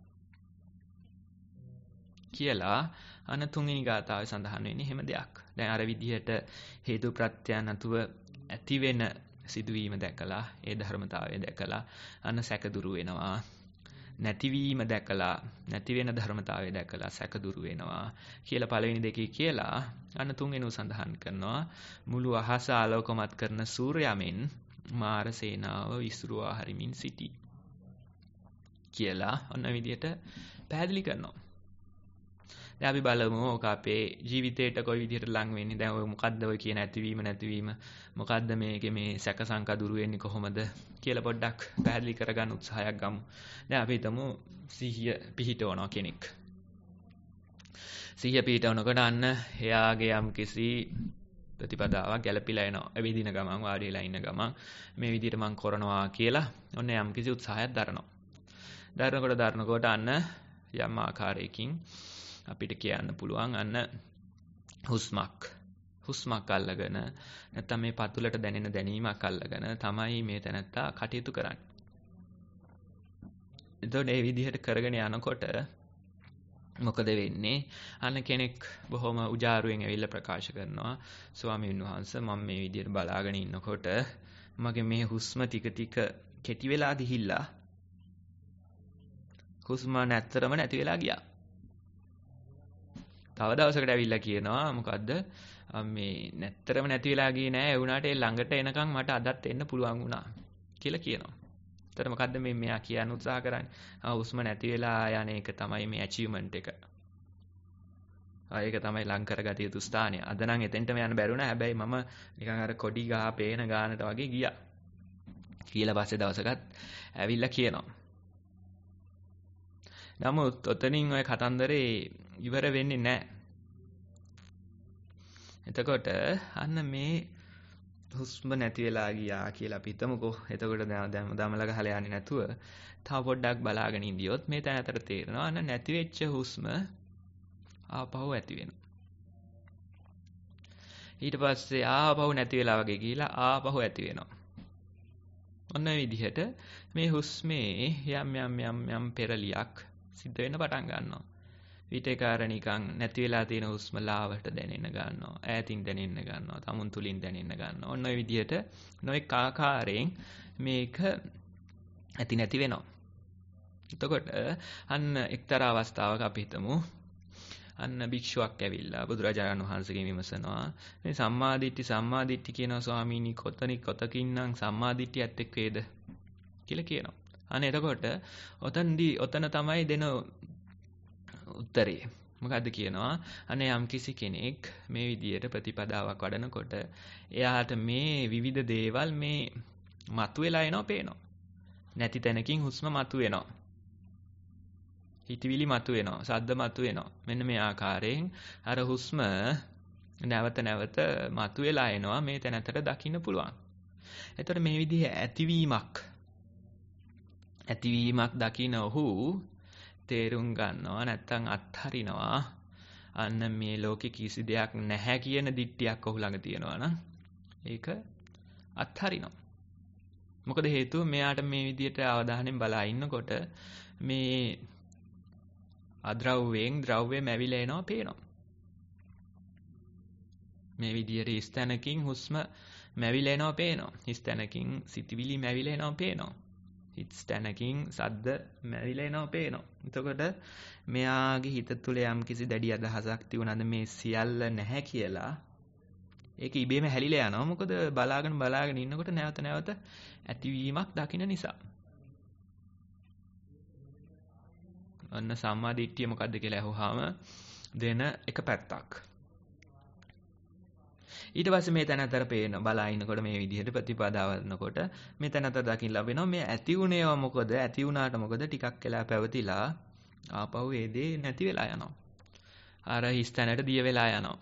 කියලා අන්න තුන්වෙනි ගාථාවේ සඳහන් වෙන්නේ එහෙම දෙයක්. දැන් අර විදිහට හේතු ප්‍රත්‍යයන් නැතුව ඇති වෙන සිදුවීම දැකලා ඒ ධර්මතාවය දැකලා අන්න සැක දුරු වෙනවා. නැතිවීම දැකලා නැති වෙන ධර්මතාවය දැකලා සැක දුරු වෙනවා කියලා පළවෙනි දෙකේ කියලා අන්න තුන්වෙනි සඳහන් කරනවා මුළු අහස ආලෝකමත් කරන සූර්යයමින් මාර සේනාව විසුරුවා හරිමින් සිටි කියලා ඔන්න විදියට පැහැදිලි කරනවා. දැන් අපි බලමු ඔක අපේ ජීවිතේට කොයි විදිහට ලං වෙන්නේ. දැන් ඔය මොකද්ද ඔය කියන ඇතිවීම නැතිවීම මොකද්ද මේකේ මේ සැක සංකා දුරු වෙන්නේ කොහොමද කියලා පොඩ්ඩක් පැහැදිලි කරගන්න උත්සාහයක් ගමු. දැන් අපි හිතමු සිහිය පිහිටවනවා කෙනෙක්. සිහිය පිහිටවනකොට අන්න එයාගේ යම් කිසි ප්‍රතිපදාවක් ගැළපීලා එනවා. එවිදින ගමන් වාඩි වෙලා ඉන්න ගමන් මේ විදිහට මම කරනවා කියලා ඔන්න යම් කිසි උත්සාහයක් දරනවා. දරනකොට දරනකොට අන්න යම් ආකාරයකින් අපිට කියන්න පුළුවන් අන්න හුස්මක් හුස්මක් අල්ලගෙන නැත්නම් මේ පතුලට දැනෙන දැනීමක් අල්ලගෙන තමයි මේ තැනත්තා කටයුතු කරන්නේ. එතකොට මේ විදිහට කරගෙන යනකොට මොකද වෙන්නේ? අන්න කෙනෙක් බොහොම උජාරුවෙන් ඇවිල්ලා ප්‍රකාශ කරනවා ස්වාමීන් වහන්සේ මම මේ විදිහට බලාගෙන ඉන්නකොට මගේ මේ හුස්ම ටික ටික කෙටි වෙලා ගිහිල්ලා හුස්ම නැත්තරම නැති වෙලා ගියා. තව දවසකට ඇවිල්ලා කියනවා මොකද්ද මේ නැත්තරම නැති වෙලා ගියේ නෑ ඒ වුණාට ඒ ළඟට එනකන් මට අදත් එන්න පුළුවන් වුණා කියලා කියනවා. ඒතර මොකද්ද මේ මෙයා කියන්න උත්සාහ කරන්නේ? ආ හුස්ම නැති වෙලා යන එක තමයි මේ ඇචීව්මන්ට් එක. ආ ඒක තමයි ලං කරගatiya යුතු ස්ථානය. අද නම් එතෙන්ටම යන්න බැරුණා. හැබැයි මම නිකන් අර කොඩි ගහ පේන ගානට වගේ ගියා. කියලා පස්සේ දවසකත් ඇවිල්ලා කියනවා. නමුත් ඔතනින් ඔය කතන්දරේ ඉවර වෙන්නේ නැහැ. එතකොට අන්න මේ හුස්ම නැති වෙලා ගියා කියලා අපි හිතමුකෝ. එතකොට දැන් දමල ගහලා යන්නේ නැතුව තව පොඩ්ඩක් බලාගෙන ඉඳියොත් මේ තැනතර තේරෙනවා අන්න නැති වෙච්ච හුස්ම ආපහු ඇති වෙනවා. ඊට පස්සේ ආපහු නැති වෙලා වගේ ගිහිලා ආපහු ඇති වෙනවා. ඔන්න ඔය විදිහට මේ හුස්මේ යම් යම් යම් යම් පෙරලියක් සිද්ධ වෙන්න පටන් ගන්නවා. විතේකාර නිකන් නැති වෙලා තියෙන හුස්ම ලාවට දැනෙන්න ගන්නවා. ඈතින් දැනෙන්න ගන්නවා. තමුන් තුලින් දැනෙන්න ගන්නවා. ඔන්න ඔය විදිහට නොඑක ආකාරයෙන් මේක ඇති නැති වෙනවා. එතකොට අන්න එක්තරා අවස්ථාවක අපි හිතමු අන්න භික්ෂුවක් ඇවිල්ලා බුදුරජාණන් වහන්සේගෙන් විමසනවා මේ සම්මාදිට්ඨි සම්මාදිට්ඨි කියනවා ස්වාමීනි කොතනික කොතකින්නම් සම්මාදිට්ඨියත් එක්ක වේද කියලා කියනවා. අන්න එතකොට ඔතනදී ඔතන තමයි දෙන උත්තරේ. මොකද්ද කියනවා? අනේ යම් කිසි කෙනෙක් මේ විදියට ප්‍රතිපදාවක් වඩනකොට එයාට මේ විවිධ දේවල් මේ මතුවලා එනවා පේනවා. නැති තැනකින් හුස්ම මතුවෙනවා. හිතවිලි මතුවෙනවා, ශබ්ද මතුවෙනවා. මෙන්න මේ ආකාරයෙන් අර හුස්ම නැවත නැවත මතුවලා එනවා මේ තැනතර දකින්න පුළුවන්. එතකොට මේ විදිහේ ඇතිවීමක් ඇතිවීමක් දකින්න ඔහු තේරුම් ගන්නවා නැත්නම් අත්හරිනවා අන්න මේ ලෝකේ කිසි දෙයක් නැහැ කියන දිට්ඨියක් ඔහු ළඟ තියෙනවා නම් ඒක අත්හරිනවා. මොකද හේතුව මෙයාට මේ විදිහට අවධානයෙන් බලා ඉන්නකොට මේ අද්‍රව්‍යයෙන් ද්‍රව්‍ය මැවිලා එනවා පේනවා. මේ විදිහට ස්තනකින් හුස්ම මැවිලා එනවා පේනවා. ස්තනකින් සිතවිලි මැවිලා එනවා පේනවා. ස්තනකින් සද්ද මැවිලා එනවා පේනවා. එතකොට මෙයාගේ හිත තුළ යම් කිසි දැඩි අදහසක් තියුණාද මේ සියල්ල නැහැ කියලා ඒක ඉබේම හැලිලා යනවා. මොකද බලාගෙන බලාගෙන ඉන්නකොට නැවත නැවත ඇතිවීමක් දකින්න නිසා. අන්න සම්මා දිට්ඨිය මොකද්ද කියලා අහුවාම දෙන එක පැත්තක්. ඊට පස්සේ මේ තැනතර පේන බලා ඉන්නකොට මේ විදිහට ප්‍රතිපදාවනකොට මේ තැනතර දකින්න ලැබෙනවා මේ ඇති උනේව මොකද ඇති උනාට මොකද ටිකක් වෙලා පැවතිලා ආපහු ඒ දේ නැති වෙලා යනවා. අර හිස් තැනට දිය වෙලා යනවා.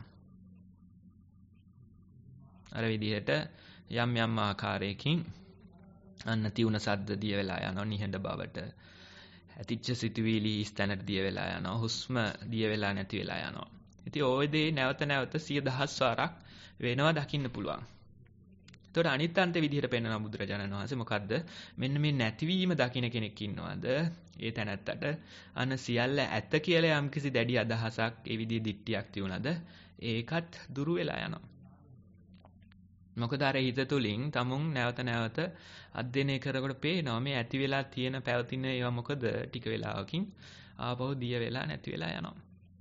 අර විදිහට යම් යම් ආකාරයකින් අන්න තියුණ සද්ද දිය වෙලා යනවා නිහඬ බවට. ඇතිච්ච සිතුවිලි ස්තැනට දිය වෙලා යනවා. හුස්ම දිය වෙලා නැති වෙලා යනවා. ඉතින් ওই දේ නැවත නැවත සිය දහස් වාරක් වෙනවා දකින්න පුළුවන්. එතකොට අනිත් අන්ත විදිහට පෙන්වන බුදුරජාණන් වහන්සේ මොකද්ද? මෙන්න මේ නැතිවීම දකින්න කෙනෙක් ඉන්නවද? ඒ තැනත්තට අන්න සියල්ල ඇත කියලා යම්කිසි දැඩි අදහසක් ඒ විදිහේ දිට්ඨියක් තියුණාද? ඒකත් දුරු වෙලා යනවා. මොකද අර හිත තුලින් තමුන් නැවත නැවත අධ්‍යයනය කරනකොට පේනවා මේ ඇති වෙලා තියෙන පැවතින ඒවා මොකද ටික වෙලාවකින් ආපහු දිය වෙලා නැති වෙලා යනවා.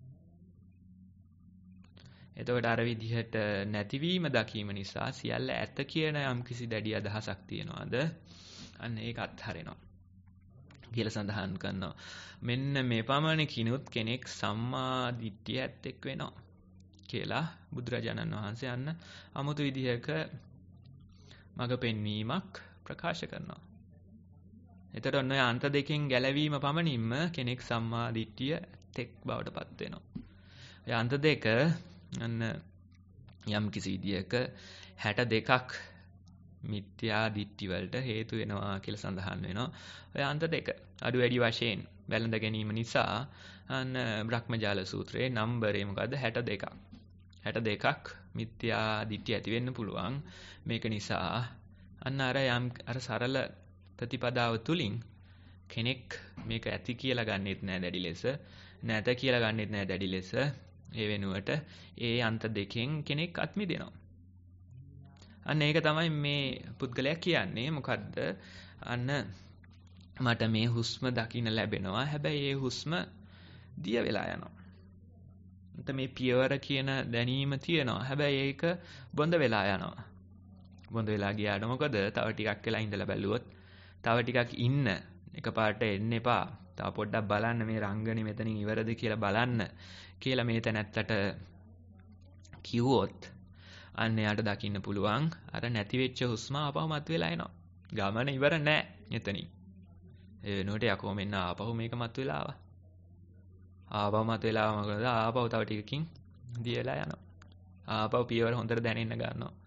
එතකොට අර විදිහට නැතිවීම දකීම නිසා සියල්ල ඇත කියන යම්කිසි දැඩි අදහසක් තියනවාද? අන්න ඒක අත්හරිනවා කියලා සඳහන් කරනවා. මෙන්න මේ පමණකිනුත් කෙනෙක් සම්මා දිට්ඨිය ඇත්තෙක් වෙනවා කියලා බුදුරජාණන් වහන්සේ අන්න අමුතු විදිහක මඟ පෙන්වීමක් ප්‍රකාශ කරනවා. එතකොට ඔන්න ඔය අන්ත දෙකෙන් ගැලවීම පමණින්ම කෙනෙක් සම්මා දිට්ඨිය ඇත්තෙක් බවට පත් වෙනවා. ඔය අන්ත දෙක අන්න යම් කිසි විදිහක හැට දෙකක් මිත්‍යා දිට්ඨි වලට හේතු වෙනවා කියලා සඳහන් වෙනවා. ඔය අන්ත දෙක අඩු වැඩි වශයෙන් වැළඳ ගැනීම නිසා අන්න බ්‍රහ්මජාල සූත්‍රයේ නම්බරේ මොකද්ද? හැට දෙකක්. හැට දෙකක් මිත්‍යා දිට්ඨිය ඇති වෙන්න පුළුවන්. මේක නිසා අන්න අර යම් අර සරල ප්‍රතිපදාව තුලින් කෙනෙක් මේක ඇති කියලා ගන්නෙත් නෑ දැඩි ලෙස, නැත කියලා ගන්නෙත් නෑ දැඩි ලෙස. ඒ වෙනුවට ඒ අන්ත දෙකෙන් කෙනෙක් අත්මිදෙනවා. අන්න ඒක තමයි මේ පුද්ගලයා කියන්නේ. මොකද්ද? අන්න මට මේ හුස්ම දකින්න ලැබෙනවා. හැබැයි ඒ හුස්ම දිය වෙලා යනවා. මට මේ පියවර කියන දැනීම තියෙනවා. හැබැයි ඒක බොඳ වෙලා යනවා. බොඳ වෙලා ගියාට මොකද? තව ටිකක් වෙලා ඉඳලා බැලුවොත් තව ටිකක් ඉන්න. එකපාරට එන්න එපා. තව පොඩ්ඩක් බලන්න මේ රංගනේ මෙතනින් ඉවරද කියලා බලන්න කියලා මේ තැනැත්තට කිව්වොත් අන්න යාට දකින්න පුළුවන් අර නැති වෙච්ච හුස්ම ආපහු මතුවලා එනවා. ගමන ඉවර නෑ එතනින්. ඒ වෙනුවට යකෝ මෙන්න ආපහු මේක මතුවලා ආවා. ආපහු මතුවලා මොකද ආපහු තව ටිකකින් දියලා යනවා. ආපහු පියවර හොඳට දැනෙන්න ගන්නවා.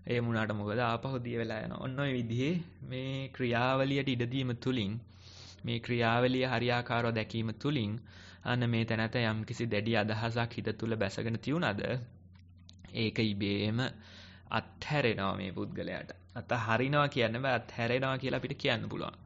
ඒ වුණාට මොකද ආපහු දිය වෙලා යනවා. ඔන්න ඔය විදිහේ මේ ක්‍රියාවලියට ඉඩ දීම තුලින් මේ ක්‍රියාවලිය හරියාකාරව දැකීම තුලින් අන්න මේ තැනත යම්කිසි දැඩි අදහසක් හිත තුල බැසගෙන තියුණාද ඒක ඉබේම අත්හැරෙනවා මේ පුද්ගලයාට. අත්හරිනවා කියන්න බෑ අත්හැරෙනවා කියලා අපිට කියන්න පුළුවන්.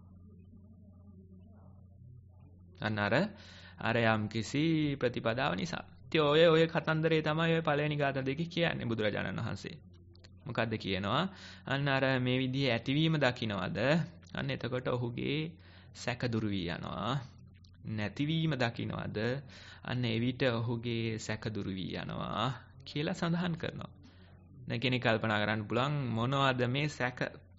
අන්න අර අර යම්කිසි ප්‍රතිපදාව නිසා. ඉතින් ඔය ඔය කතන්දරේ තමයි ඔය පළවෙනි ගාථා දෙකේ කියන්නේ බුදුරජාණන් වහන්සේ. මොකද්ද කියනවා? අන්න අර මේ විදිහේ ඇතිවීම දකින්නවද? අන්න එතකොට ඔහුගේ සැක දුරු වී යනවා. නැතිවීම දකින්නවද? අන්න එවිට ඔහුගේ සැක දුරු වී යනවා කියලා සඳහන් කරනවා. දැන් කෙනෙක් කල්පනා කරන්න පුළුවන් මොනවද මේ සැක?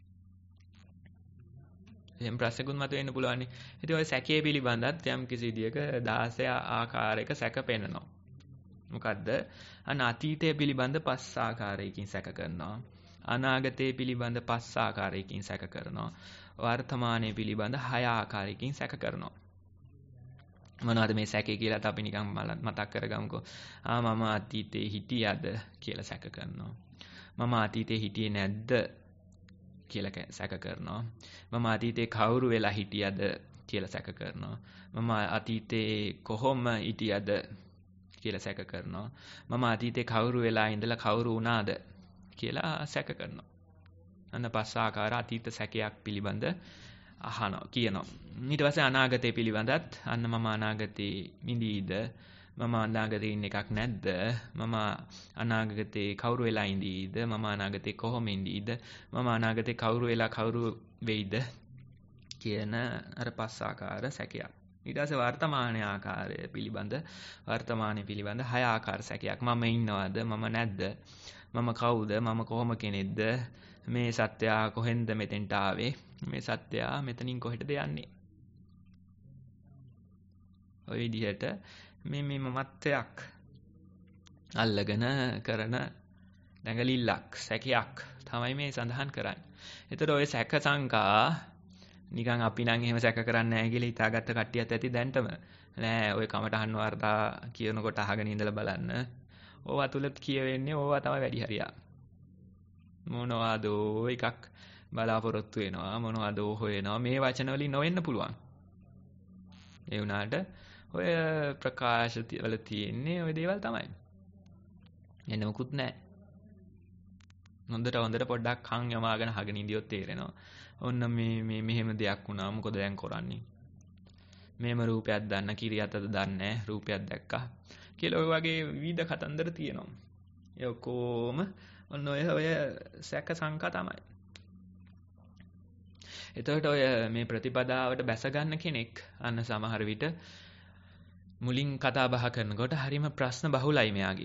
එහෙනම් ප්‍රශ්නකුත් මතුවෙන්න පුළුවන්. ඉතින් ඔය සැකයේ පිළිබඳත් යම් කිසි විදියක දාසය ආකාරයක සැක පෙන්නනවා. මොකද්ද? අන්න අතීතය පිළිබඳ පස් ආකාරයකින් සැක කරනවා. අනාගතය පිළිබඳ පස් ආකාරයකින් සැක කරනවා. වර්තමානයේ පිළිබඳ හය ආකාරයකින් සැක කරනවා. මොනවද මේ සැකේ කියලාත් අපි නිකන් මතක් කරගමුකෝ. ආ මම අතීතේ හිටියද කියලා සැක කරනවා. මම අතීතේ හිටියේ නැද්ද කියලා සැක කරනවා. මම අතීතේ කවුරු වෙලා හිටියද කියලා සැක කරනවා. මම අතීතේ කොහොම හිටියද කියලා සැක කරනවා. මම අතීතේ කවුරු වෙලා ඉඳලා කවුරු වුණාද කියලා සැක කරනවා. අන්න පස් ආකාර අතීත සැකයක් පිළිබඳ අහනවා කියනවා. ඊට පස්සේ අනාගතය පිළිබඳත් අන්න මම අනාගතේ ඉඳීද මම අනාගතේ ඉන්න එකක් නැද්ද මම අනාගතේ කවුරු වෙලා ඉඳීද මම අනාගතේ කොහොම ඉඳීද මම අනාගතේ කවුරු වෙලා කවුරු වෙයිද කියන අර පස් ආකාර සැකයක්. ඊට පස්සේ වර්තමානයේ ආකාරය පිළිබඳ වර්තමානයේ පිළිබඳ හය ආකාර සැකයක්. මම ඉන්නවද මම නැද්ද මම කවුද මම කොහොම කෙනෙක්ද මේ සත්‍යය කොහෙන්ද මෙතෙන්ට ආවේ මේ සත්‍යය මෙතනින් කොහෙටද යන්නේ. ඔය විදිහට මේ මේ මමත්වයක් අල්ලගෙන කරන දැඟලිල්ලක් සැකයක් තමයි මේ සඳහන් කරන්නේ. ඒතර ඔය සැක සංකා නිකන් අපි නම් එහෙම සැක කරන්නේ නැහැ කියලා හිතාගත්ත කට්ටියත් ඇති දැන්ටම. නෑ ඔය කමටහන් වර්තා කියනකොට අහගෙන ඉඳලා බලන්න. ඕවා තුලත් කියවෙන්නේ ඕවා තමයි වැඩි හරියක්. මොනවද එකක් බලාපොරොත්තු වෙනවා මොනවද හොයනවා මේ වචන වලින් නොවෙන්න පුළුවන්. ඒ වුණාට ඔය ප්‍රකාශ වල තියෙන්නේ ඔය දේවල් තමයි. එන්න මොකුත් නැහැ. හොඳට හොඳට පොඩ්ඩක් කන් යමාගෙන අහගෙන ඉඳියොත් තේරෙනවා. ඔන්න මේ මේ මෙහෙම දෙයක් වුණා මොකද දැන් කරන්නේ? මේම රූපයක් දන්න කිරියතද දන්නේ රූපයක් දැක්කා කියලා ඔය වගේ විවිධ කතන්දර තියෙනවා. ඒ ඔක්කොම ඔන්න ඔය ඔය සැක සංකා තමයි. එතකොට ඔය මේ ප්‍රතිපදාවට බැස ගන්න කෙනෙක් අන්න සමහර විට මුලින් කතා බහ කරනකොට හරිම ප්‍රශ්න බහුලයි මෙයාගේ.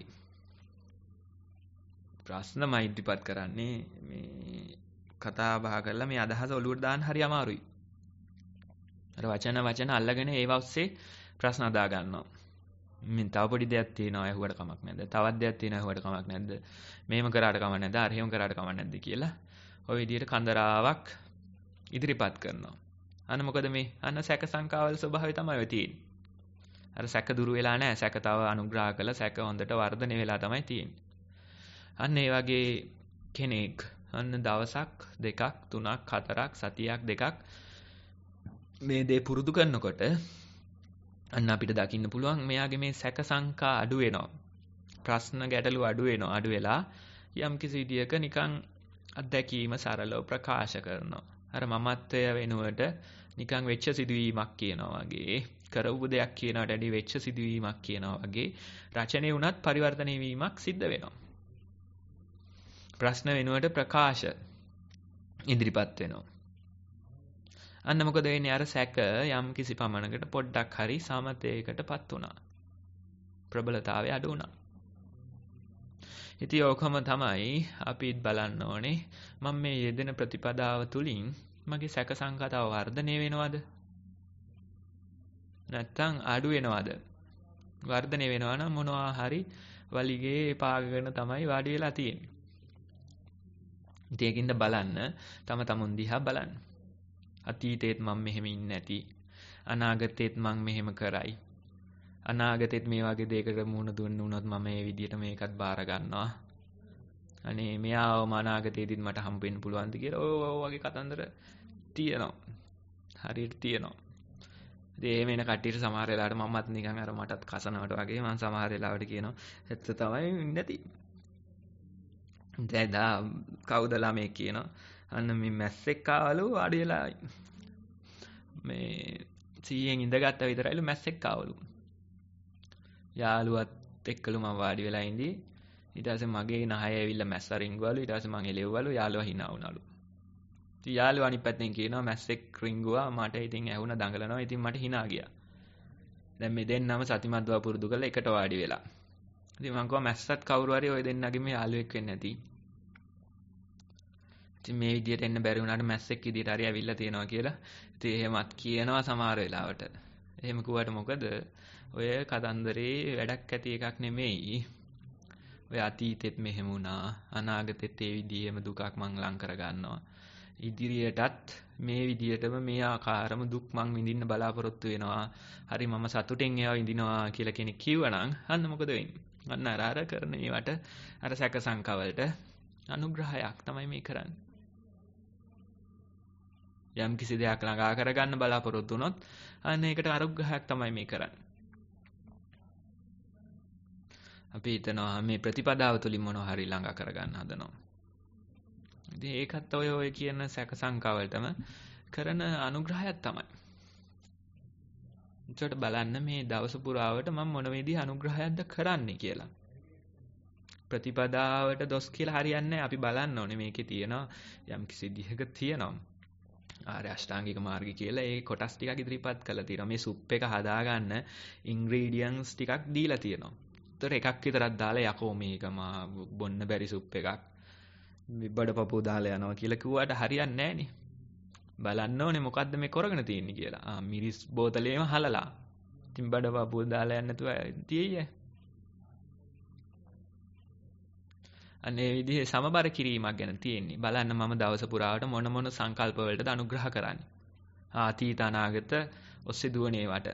ප්‍රශ්නමයි ඉදිරිපත් කරන්නේ මේ කතා බහ කරලා මේ අදහස ඔලුවට දාන්න හරි අමාරුයි. අර වචන වචන අල්ලගෙන ඒව ඔස්සේ ප්‍රශ්න අදා ගන්නවා. මින් තව පොඩි දෙයක් තියෙනවා ඇහුවට කමක් නැද්ද? තවත් දෙයක් තියෙනවා ඇහුවට කමක් නැද්ද? මේම කරාට කමක් නැද්ද? අර එහෙම කරාට කමක් නැද්ද කියලා ඔය විදිහට කන්දරාවක් ඉදිරිපත් කරනවා. අන්න මොකද මේ අන්න සැක සංකාවල ස්වභාවය තමයි ඔය තියෙන්නේ. අර සැක දුරු වෙලා නැහැ. සැක තව අනුග්‍රහ කළ සැක හොඳට වර්ධනය වෙලා තමයි තියෙන්නේ. අන්න ඒ වගේ කෙනෙක් අන්න දවසක් දෙකක් තුනක් හතරක් සතියක් දෙකක් මේ දේ පුරුදු කරනකොට අන්න අපිට දකින්න පුළුවන් මෙයාගේ මේ සැක සංකා අඩු වෙනවා. ප්‍රශ්න ගැටලු අඩු වෙනවා. අඩු වෙලා යම් කිසි විදියක නිකන් අත්දැකීම සරලව ප්‍රකාශ කරනවා. අර මමත්වය වෙනුවට නිකන් වෙච්ච සිදුවීමක් කියනවා වගේ කරවු දෙයක් කියනකට වැඩි වෙච්ච සිදුවීමක් කියනවා වගේ රචනයේ උනත් පරිවර්තනය වීමක් සිද්ධ වෙනවා. ප්‍රශ්න වෙනුවට ප්‍රකාශ ඉදිරිපත් වෙනවා. අන්න මොකද වෙන්නේ අර සැක යම් කිසි පමණකට පොඩ්ඩක් හරි සමතේකටපත් වුණා. ප්‍රබලතාවය අඩු වුණා. ඉතින් ඕකම තමයි අපිත් බලන්න ඕනේ මම මේ යෙදෙන ප්‍රතිපදාව තුලින් මගේ සැක සංකතාව වර්ධනය වෙනවද? නැත්නම් අඩු වෙනවද? වර්ධනය වෙනවා නම් මොනවා හරි වලිගේ පාගගෙන තමයි වාඩි වෙලා තියෙන්නේ. ඉතින් ඒකින්ද බලන්න තම තමුන් දිහා බලන්න. අතීතේත් මම මෙහෙම ඉන්නේ නැති. අනාගතේත් මම මෙහෙම කරයි. අනාගතේත් මේ වගේ දෙයකට මුහුණ දුන්න උනොත් මම මේ විදියට මේකත් බාර ගන්නවා. අනේ මෙයාව අනාගතයේදීත් මට හම්බ වෙන්න පුළුවන්ද කියලා ඔය වගේ කතන්දර තියෙනවා. හරියට තියෙනවා. ඉතින් එහෙම එන කට්ටියට සමහර වෙලාවට මමත් නිකන් අර මටත් කසනවට වගේ මම සමහර වෙලාවට කියනවා ඇත්ත තමයි නැති. දැන් දා කවුද ළමයි කියනවා. අන්න මේ මැස්සෙක් ආවලු වාඩි වෙලා මේ සීයෙන් ඉඳගත්ත විතරයිලු මැස්සෙක් ආවලු. යාළුවත් එක්කලු මම වාඩි වෙලා ඉඳී. ඊට පස්සේ මගේ නහය ඇවිල්ලා මැස්ස රින්ගුවලු. ඊට පස්සේ මං එලෙව්වලු. යාළුවා hina වුණලු. ඉතින් යාළුවා අනිත් පැත්තෙන් කියනවා මැස්සෙක් රින්ගුවා මට ඉතින් ඇහුණ දඟලනවා. ඉතින් මට hina ගියා. දැන් මේ දෙන්නම සතිමත් බව පුරුදු කරලා එකට වාඩි වෙලා. ඉතින් මං කිව්වා මැස්සත් කවුරු හරි ওই දෙන්නගෙම යාළුවෙක් වෙන්න ඇති. ඉතින් මේ විදියට එන්න බැරි වුණාට මැස්සෙක් විදියට හරි ඇවිල්ලා තියෙනවා කියලා. ඉතින් එහෙමත් කියනවා සමහර වෙලාවට. එහෙම කිව්වට මොකද ඔය කතන්දරේ වැඩක් ඇති එකක් නෙමෙයි. ඔය අතීතෙත් මෙහෙම වුණා. අනාගතෙත් ඒ විදිහේම දුකක් මං ලං කර ගන්නවා. ඉදිරියටත් මේ විදිහටම මේ ආකාරම දුක් මං විඳින්න බලාපොරොත්තු වෙනවා. හරි මම සතුටින් ඒවා විඳිනවා කියලා කෙනෙක් කිව්වනම් අන්න මොකද වෙන්නේ? අන්න අර අර කරන මේවට අර සැක සංකවලට අනුග්‍රහයක් තමයි මේ කරන්නේ. යම් කිසි දෙයක් ළඟා කරගන්න බලාපොරොත්තු වුණොත් අන්න ඒකට අනුග්‍රහයක් තමයි මේ කරන්නේ. අපි හිතනවා මේ ප්‍රතිපදාව තුලින් මොනවා හරි ළඟා කරගන්න හදනවා. ඉතින් ඒකත් ඔය ඔය කියන සැක සංකවලටම කරන අනුග්‍රහයක් තමයි. ඒකට බලන්න මේ දවස පුරාවට මම මොන විදිහ අනුග්‍රහයක්ද කරන්නේ කියලා. ප්‍රතිපදාවට දොස් කියලා හරියන්නේ නැහැ. අපි බලන්න ඕනේ මේකේ තියෙනවා යම් කිසි දිහක තියෙනවා. ආර්ය අෂ්ටාංගික මාර්ගය කියලා ඒ කොටස් ටිකක් ඉදිරිපත් කරලා තියෙනවා. මේ සුප් එක හදාගන්න ඉන්ග්‍රීඩියන්ට්ස් ටිකක් දීලා තියෙනවා. ඒතර එකක් විතරක් දාලා යකෝ මේක මා බොන්න බැරි සුප් එකක්. බඩපපුව දාලා යනවා කියලා කිව්වට හරියන්නේ නැහනේ. බලන්න ඕනේ මොකද්ද මේ කරගෙන තියෙන්නේ කියලා. ආ මිරිස් බෝතලේම හලලා. ඉතින් බඩපපුව දාලා යන්න නැතුව තියෙන්නේ. අනේ විදිහේ සමබර කිරීමක් ගැන තියෙන්නේ. බලන්න මම දවස පුරාවට මොන මොන සංකල්ප වලටද අනුග්‍රහ කරන්නේ. ආතීත අනාගත ඔස්සේ දුවනේ වට.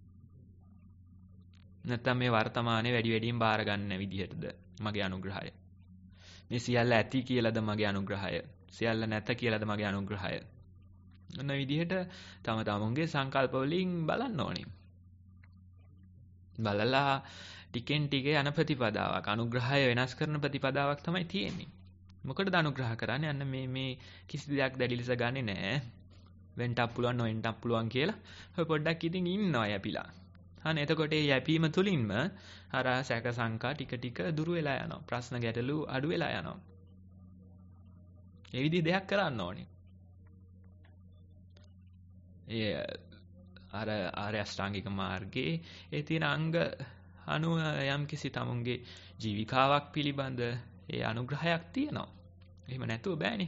නැත්නම් මේ වර්තමානයේ වැඩි වැඩියෙන් බාර ගන්න විදිහටද මගේ අනුග්‍රහය. මේ සියල්ල ඇති කියලාද මගේ අනුග්‍රහය. සියල්ල නැත කියලාද මගේ අනුග්‍රහය. මොන විදිහට තම තමුන්ගේ සංකල්ප වලින් බලන්න ඕනේ. බලලා ටිකෙන් ටික යන ප්‍රතිපදාවක් අනුග්‍රහය වෙනස් කරන ප්‍රතිපදාවක් තමයි තියෙන්නේ. මොකටද අනුග්‍රහ කරන්නේ? අන්න මේ මේ කිසි දෙයක් දැඩි ලෙස ගන්නෙ නෑ. වෙන්ටක් පුළුවන් නොවෙන්ටක් පුළුවන් කියලා ඔය පොඩ්ඩක් ඉතින් ඉන්නවා යැපිලා. අනේ එතකොට මේ යැපීම තුලින්ම අර සැක සංකා ටික ටික දුරු වෙලා යනවා. ප්‍රශ්න ගැටලු අඩු වෙලා යනවා. මේ විදිහ දෙයක් කරන්න ඕනේ. ඒ අර ආර්ය අෂ්ටාංගික මාර්ගයේ ඒ තියෙන අංග අනුව යම් කිසි තමුන්ගේ ජීවිකාවක් පිළිබඳ ඒ අනුග්‍රහයක් තියෙනවා. එහෙම නැතුව බෑනේ.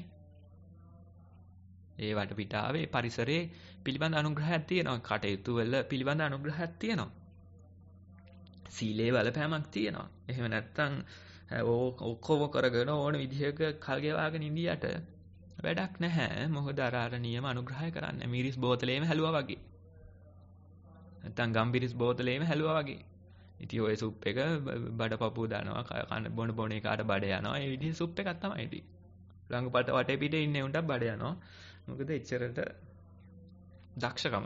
ඒ වටපිටාවේ පරිසරයේ පිළිබඳ අනුග්‍රහයක් තියෙනවා. කටයුතු වල පිළිබඳ අනුග්‍රහයක් තියෙනවා. සීලේ බලපෑමක් තියෙනවා. එහෙම නැත්නම් ඔක්කොම කරගෙන ඕන විදිහක කල් ගෙවාගෙන ඉඳියට වැඩක් නැහැ. මොකද අර අර නියම අනුග්‍රහය කරන්නේ. මිරිස් බෝතලේම හැලුවා වගේ. නැත්නම් ගම්බිරිස් බෝතලේම හැලුවා වගේ. ඉතින් ඔය සුප් එක බඩපපුව දානවා කන බොන බොන එකාට බඩ යනවා. ඒ විදිහේ සුප් එකක් තමයි ඉතින්. ළඟපට වටේ පිටේ ඉන්නේ උන්ට බඩ යනවා. මොකද එච්චරට දක්ෂකම.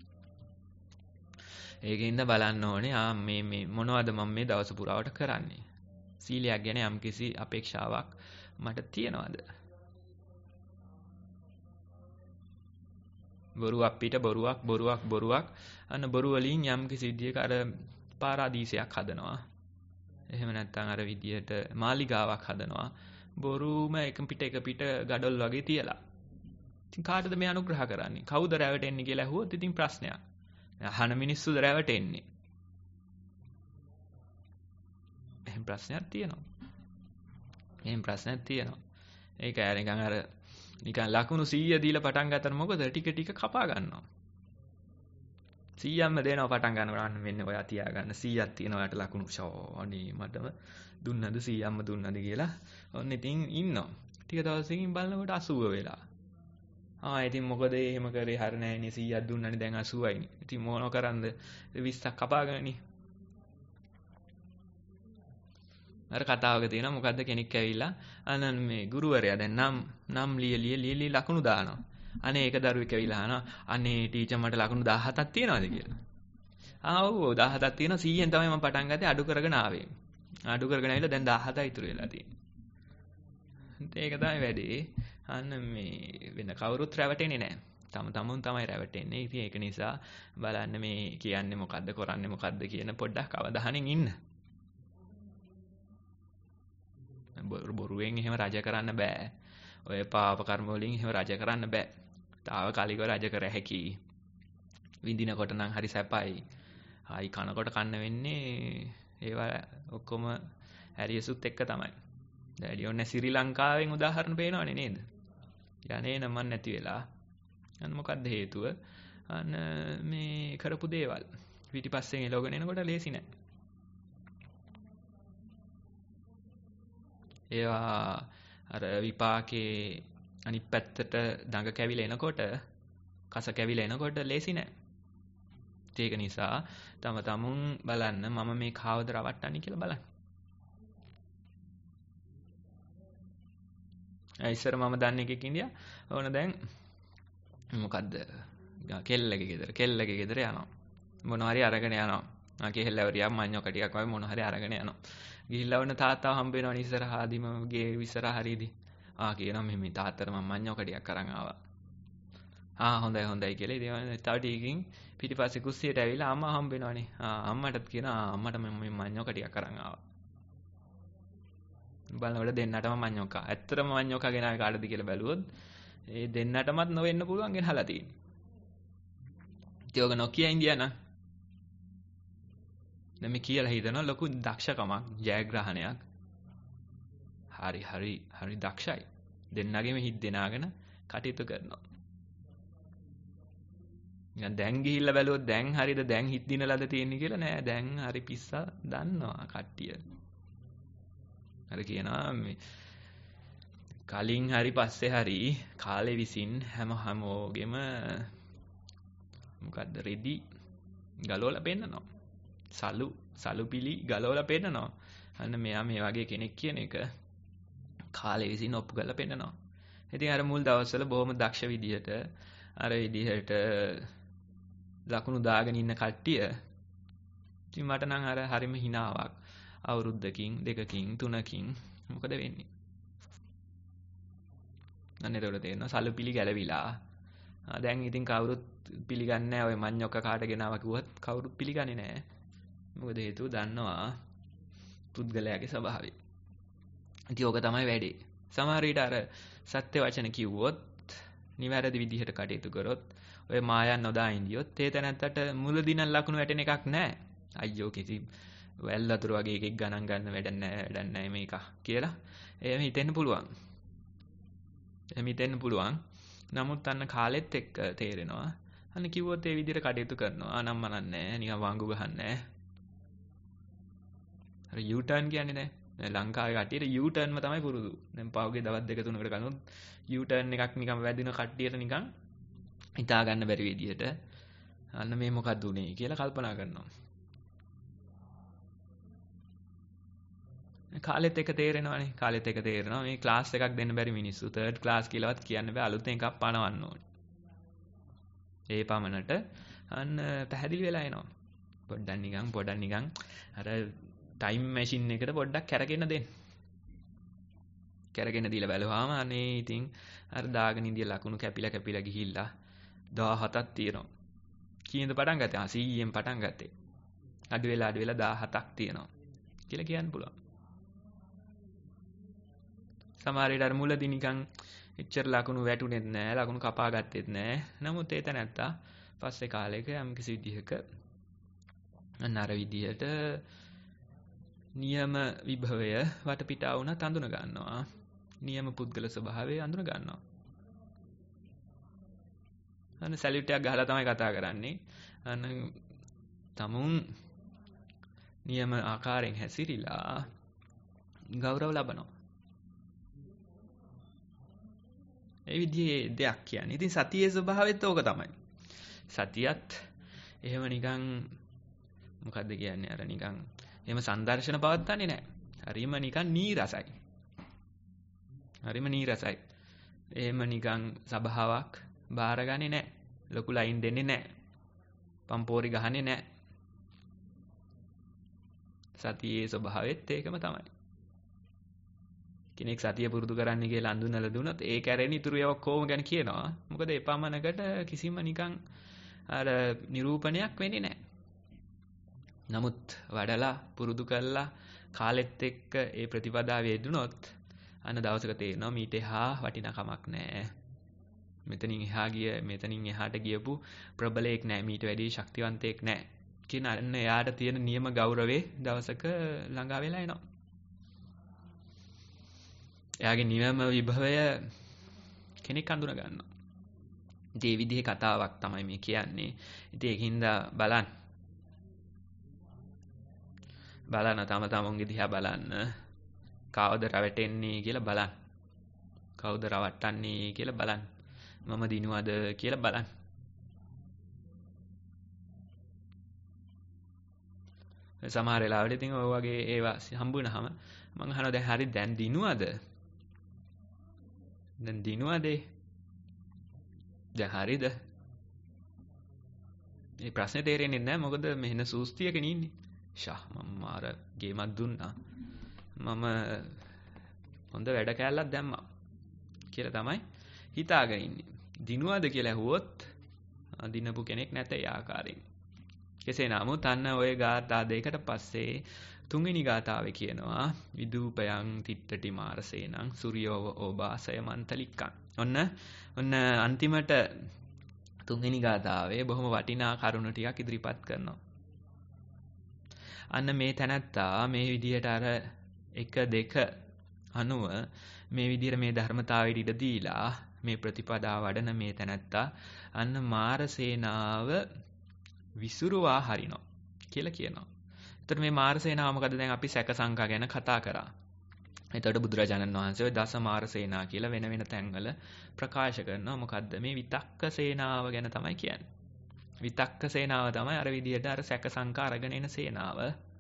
ඒකින්ද බලන්න ඕනේ ආ මේ මේ මොනවද මම මේ දවස පුරාවට කරන්නේ. සීලයක් ගැන යම්කිසි අපේක්ෂාවක් මට තියනවාද? බොරුවක් පිට බොරුවක් බොරුවක් බොරුවක් අන්න බොරු වලින් යම්කිසි විදියක අර පාරාදීසයක් හදනවා. එහෙම නැත්නම් අර විදියට මාලිගාවක් හදනවා. බොරුම එක පිට එක පිට gadol වගේ තියලා. ඉතින් කාටද මේ අනුග්‍රහ කරන්නේ? කවුද රැවටෙන්නේ කියලා අහුවොත් ඉතින් ප්‍රශ්නයක්. අහන මිනිස්සුද රැවටෙන්නේ? එහෙම ප්‍රශ්නයක් තියෙනවා. එහෙම ප්‍රශ්නයක් තියෙනවා. ඒක ඇර නිකන් අර නිකන් ලකුණු සීය දීලා පටන් ගන්නතර මොකද ටික ටික කපා ගන්නවා. සීයක්ම දෙනවා පටන් ගන්නවා මෙන්න ඔයා තියාගන්න සීයක් තියෙනවා යට ලකුණු ෂෝ අනේ මටම දුන්නද සීයක්ම දුන්නද කියලා ඔන්න ඉතින් ඉන්නවා. ටික දවසකින් බලනකොට අසූව වෙලා. ආ ඉතින් මොකද එහෙම කරේ හරිය නැහැනේ සීයක් දුන්නනේ දැන් අසූවයිනේ. ඉතින් මොන කරන්ද විස්සක් කපාගන්නනේ. අර කතාවක තියෙනවා මොකද්ද කෙනෙක් ඇවිල්ලා අනන් මේ ගුරුවරයා දැන් නම් නම් ලිය ලිය ලිය ලිය ලකුණු දානවා. අනේ ඒක දරුවෙක් ඇවිල්ලා අහනවා අනේ ටීචර් මට ලකුණු දහහතක් තියනවාද කියලා. ආ ඔව් දහහතක් තියෙනවා සීයෙන් තමයි මම පටන් ගත්තේ අඩු කරගෙන ආවේ. අඩු කරගෙන ආවිල්ලා දැන් දහහතයි ඉතුරු වෙලා තියෙන්නේ. ඒක තමයි වැඩේ. අන්න මේ වෙන කවුරුත් රැවටෙන්නේ නැහැ. තම තමුන් තමයි රැවටෙන්නේ. ඉතින් ඒක නිසා බලන්න මේ කියන්නේ මොකද්ද කරන්නේ මොකද්ද කියන පොඩ්ඩක් අවධානයෙන් ඉන්න. බොරුවෙන් එහෙම රජ කරන්න බෑ. ඔය පාප කර්ම වලින් එහෙම රජ කරන්න බෑ. තාවකාලිකව රජ කර හැකි. විඳිනකොට නම් හරි සැපයි. ආයි කනකොට කන්න වෙන්නේ ඒවා ඔක්කොම හැරියසුත් එක්ක තමයි. දැන් ඔන්න ශ්‍රී ලංකාවෙන් උදාහරණ පේනවනේ නේද? යන්නේ නම නැති වෙලා. අන්න මොකද්ද හේතුව? අන්න මේ කරපු දේවල්. පිටිපස්සෙන් එලවගෙන එනකොට ලේසි නෑ. ඒවා අර විපාකේ අනිත් පැත්තට දඟ කැවිලා එනකොට කස කැවිලා එනකොට ලේසි නෑ. ඒක නිසා තම තමුන් බලන්න මම මේ කාවද රවට්ටන්නේ කියලා බලන්න. ඉස්සර මම දන්න එකෙක් ඉන්දියා ඕන දැන් මොකද්ද කෙල්ලගේ ගෙදර කෙල්ලගේ ගෙදර යනවා මොනවා හරි අරගෙන යනවා. ආ කෙල්ලවරියක් මඤ්ඤෝ කටියක් වගේ මොනවා හරි අරගෙන යනවා. ගිහිල්ලා වුණ තාත්තාව හම්බ වෙනවනේ ඉස්සරහාදීම ගේ ඉස්සරහ හරියදී. ආ කියනවා මෙහෙම තාත්තට මම මඤ්ඤෝ කටියක් අරන් ආවා. ආ හොඳයි හොඳයි කියලා ඉතින් තව ටිකකින් පිටිපස්සේ කුස්සියට ඇවිල්ලා අම්මා හම්බ වෙනවනේ. ආ අම්මටත් කියනවා අම්මට මම මේ මඤ්ඤෝ කටියක් අරන් ආවා. බලනකොට දෙන්නටම මඤ්ඤෝකා. ඇත්තටම මඤ්ඤෝකා ගෙනාවේ කාටද කියලා බැලුවොත් ඒ දෙන්නටමත් නොවෙන්න පුළුවන් ගෙනහලා තියෙන්නේ. ඉතින් ඔක නොකිය ඉන්දියා නා. දැන් මේ කියලා හිතනවා ලොකු දක්ෂකමක් ජයග්‍රහණයක්. හරි හරි හරි දක්ෂයි. දෙන්නගෙම හිත දෙනාගෙන කටයුතු කරනවා. නිකන් දැන් ගිහිල්ලා බැලුවොත් දැන් හරියද දැන් හිත දිනලාද තියෙන්නේ කියලා නෑ දැන් හරි පිස්සා දන්නවා කට්ටිය. අර කියනවා මේ කලින් හරි පස්සේ හරි කාලේ විසින් හැම හැමෝගෙම මොකද්ද රෙදි ගලවලා පෙන්නනවා. සලු සලු පිලි ගලවලා පෙන්නනවා. අන්න මෙයා මේ වගේ කෙනෙක් කියන එක කාලේ විසින් ඔප්පු කරලා පෙන්නනවා. ඉතින් අර මුල් දවස්වල බොහොම දක්ෂ විදිහට අර විදිහට ලකුණු දාගෙන ඉන්න කට්ටිය ඉතින් මට නම් අර හරිම හිනාවක් අවුරුද්දකින් දෙකකින් තුනකින් මොකද වෙන්නේ? අන්න ඒකට තේරෙනවා සල්ලු පිළි ගැලවිලා. දැන් ඉතින් කවුරුත් පිළිගන්නේ නැහැ ඔය මඤ්ඤොක්ක කාට ගෙනාවා කිව්වත් කවුරුත් පිළිගන්නේ නැහැ. මොකද හේතුව දන්නවා පුද්ගලයාගේ ස්වභාවය. ඉතින් ඕක තමයි වැඩේ. සමහර විට අර සත්‍ය වචන කිව්වොත් නිවැරදි විදිහට කටයුතු කරොත් ඔය මායන් නොදා ඉඳියොත් ඒ තැනත්තට මුලදී නම් ලකුණු වැටෙන එකක් නැහැ. අයියෝ කිසි වැල් වතුර වගේ එකෙක් ගණන් ගන්න වැඩක් නැහැ වැඩක් නැහැ මේක කියලා එහෙම හිතෙන්න පුළුවන්. එහෙම හිතෙන්න පුළුවන්. නමුත් අන්න කාලෙත් එක්ක තේරෙනවා. අන්න කිව්වොත් ඒ විදිහට කටයුතු කරනවා. නම් මනන්නේ නැහැ. නිකන් වංගු ගහන්නේ නැහැ. අර U turn කියන්නේ නැහැ. ලංකාවේ කට්ටියට U turn ම තමයි පුරුදු. දැන් පහුගිය දවස් දෙක තුනකට කලින් U turn එකක් නිකන් වැදින කට්ටියට නිකන් හිතා ගන්න බැරි විදිහට අන්න මේ මොකක්ද උනේ කියලා කල්පනා කරනවා. කාලෙත් එක තේරෙනවානේ. කාලෙත් එක තේරෙනවා මේ ක්ලාස් එකක් දෙන්න බැරි මිනිස්සු තර්ඩ් ක්ලාස් කියලාවත් කියන්න බෑ අලුතෙන් එකක් පනවන්න ඕනේ. ඒ පමණට අන්න පැහැදිලි වෙලා එනවා. පොඩ්ඩක් නිකන් පොඩ්ඩක් නිකන් අර ටයිම් මැෂින් එකට පොඩ්ඩක් කැරගෙන දෙන්න. කැරගෙන දීලා බැලුවාම අනේ ඉතින් අර දාගෙන ඉඳිය ලකුණු කැපිලා කැපිලා ගිහිල්ලා දහහතක් තියෙනවා. කීයද පටන් ගත්තේ? ආ සීයෙන් පටන් ගත්තේ. අඩු වෙලා අඩු වෙලා දහහතක් තියෙනවා කියලා කියන්න පුළුවන්. සමහර විට අර මුලදී නිකන් එච්චර ලකුණු වැටුනේත් නැහැ, ලකුණු කපා ගත්තෙත් නැහැ. නමුත් ඒ තැනත්තා පස්සේ කාලයක යම් කිසි විදිහක අන්න අර විදිහට නියම විභවය වටපිටාව උනත් අඳුන ගන්නවා. නියම පුද්ගල ස්වභාවය අඳුන ගන්නවා. අන්න සැලියුට් එකක් ගහලා තමයි කතා කරන්නේ. අන්න තමුන් නියම ආකාරයෙන් හැසිරීලා ගෞරව ලබනවා. ඒ විදිහේ දෙයක් කියන්නේ. ඉතින් සතියේ ස්වභාවයත් ඕක තමයි. සතියත් එහෙම නිකන් මොකද්ද කියන්නේ අර නිකන් එහෙම සංදර්ශන පවත්න්නේ නැහැ. හරිම නිකන් නීරසයි. හරිම නීරසයි. එහෙම නිකන් සබාවක් බාරගන්නේ නැහැ. ලොකු ලයින් දෙන්නේ නැහැ. පම්පෝරි ගහන්නේ නැහැ. සතියේ ස්වභාවෙත් ඒකම තමයි. කෙනෙක් සතිය පුරුදු කරන්න කියලා අඳුනලා දුනොත් ඒ කැරෙන ඉතුරු ඒවා කොහොම ගැන කියනවා. මොකද එපමණකට කිසිම නිකන් අර නිරූපණයක් වෙන්නේ නැහැ. නමුත් වඩලා පුරුදු කරලා කාලෙත් එක්ක ඒ ප්‍රතිපදාවේ යෙදුනොත් අන්න දවසක තේරෙනවා මීට එහා වටිනකමක් නැහැ. මෙතනින් එහා ගිය මෙතනින් එහාට ගියපු ප්‍රබලයක් නැහැ. මීට වැඩි ශක්තිවන්තයෙක් නැහැ. කියන අන්න එයාට තියෙන නියම ගෞරවේ දවසක ළඟා වෙලා එනවා. එයාගේ නියම විභවය කෙනෙක් අඳුන ගන්නවා. ඉතින් මේ විදිහේ කතාවක් තමයි මේ කියන්නේ. ඉතින් ඒකින්ද බලන්න. බලන්න තම තමන්ගේ දිහා බලන්න. කවුද රැවටෙන්නේ කියලා බලන්න. කවුද රවට්ටන්නේ කියලා බලන්න. මම දිනුවද කියලා බලන්න. සමහර වෙලාවට ඉතින් ඔය වගේ ඒවා හම්බුනහම මම අහනවා දැන් හරි දැන් දිනුවද? දැන් දිනුවද? දැන් හරිද? මේ ප්‍රශ්නේ තේරෙන්නේ නැහැ මොකද මෙහෙන සූස්තියකනේ ඉන්නේ. ෂා මම අර ගේමක් දුන්නා. මම හොඳ වැඩ කෑල්ලක් දැම්මා කියලා තමයි හිතාගෙන ඉන්නේ. දිනුවද කියලා ඇහුවොත් දිනපු කෙනෙක් නැත ඒ ආකාරයෙන්. කෙසේ නමුත් අන්න ඔය ගාථා දෙකට පස්සේ තුන්වෙනි ගාථාවේ කියනවා විදූපයන් තිට්ටටි මාරසේනං සූර්යෝව ඕබාසය මන්තලික්කං. ඔන්න ඔන්න අන්තිමට තුන්වෙනි ගාථාවේ බොහොම වටිනා කරුණු ටිකක් ඉදිරිපත් කරනවා. අන්න මේ තැනත්තා මේ විදිහට අර එක දෙක අනුව මේ විදිහට මේ ධර්මතාවයට ඉඩ දීලා මේ ප්‍රතිපදාව වඩන මේ තැනත්තා අන්න මාරසේනාව විසුරුවා හරිනවා කියලා කියනවා. එතකොට මේ මාරසේනාව මොකද දැන් අපි සැක සංකා ගැන කතා කරා. එතකොට බුදුරජාණන් වහන්සේ ඔය දස මාරසේනා කියලා වෙන වෙන තැන්වල ප්‍රකාශ කරනවා. මොකද්ද මේ විතක්ක සේනාව ගැන තමයි කියන්නේ. විතක්ක සේනාව තමයි අර විදියට අර සැක සංකා අරගෙන එන සේනාව.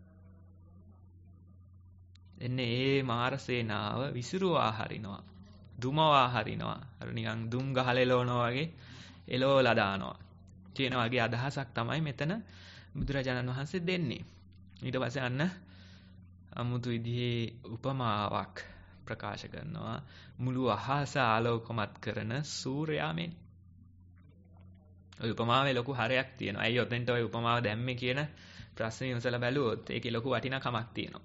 එන්නේ ඒ මාරසේනාව විසුරුවා හරිනවා. දුමවා හරිනවා. අර නිකන් දුම් ගහලා එලවනවා වගේ එලවලා දානවා. කියන වගේ අදහසක් තමයි මෙතන බුදුරජාණන් වහන්සේ දෙන්නේ. ඊට පස්සේ අන්න අමුතු විදිහේ උපමාවක් ප්‍රකාශ කරනවා. මුළු අහස ආලෝකමත් කරන සූර්යයා මෙන්. ඔය උපමාවේ ලොකු හරයක් තියෙනවා. ඇයි ඔතෙන්ට ඔය උපමාව දැම්මේ කියන ප්‍රශ්නේ විමසලා බැලුවොත් ඒකේ ලොකු වටිනාකමක් තියෙනවා.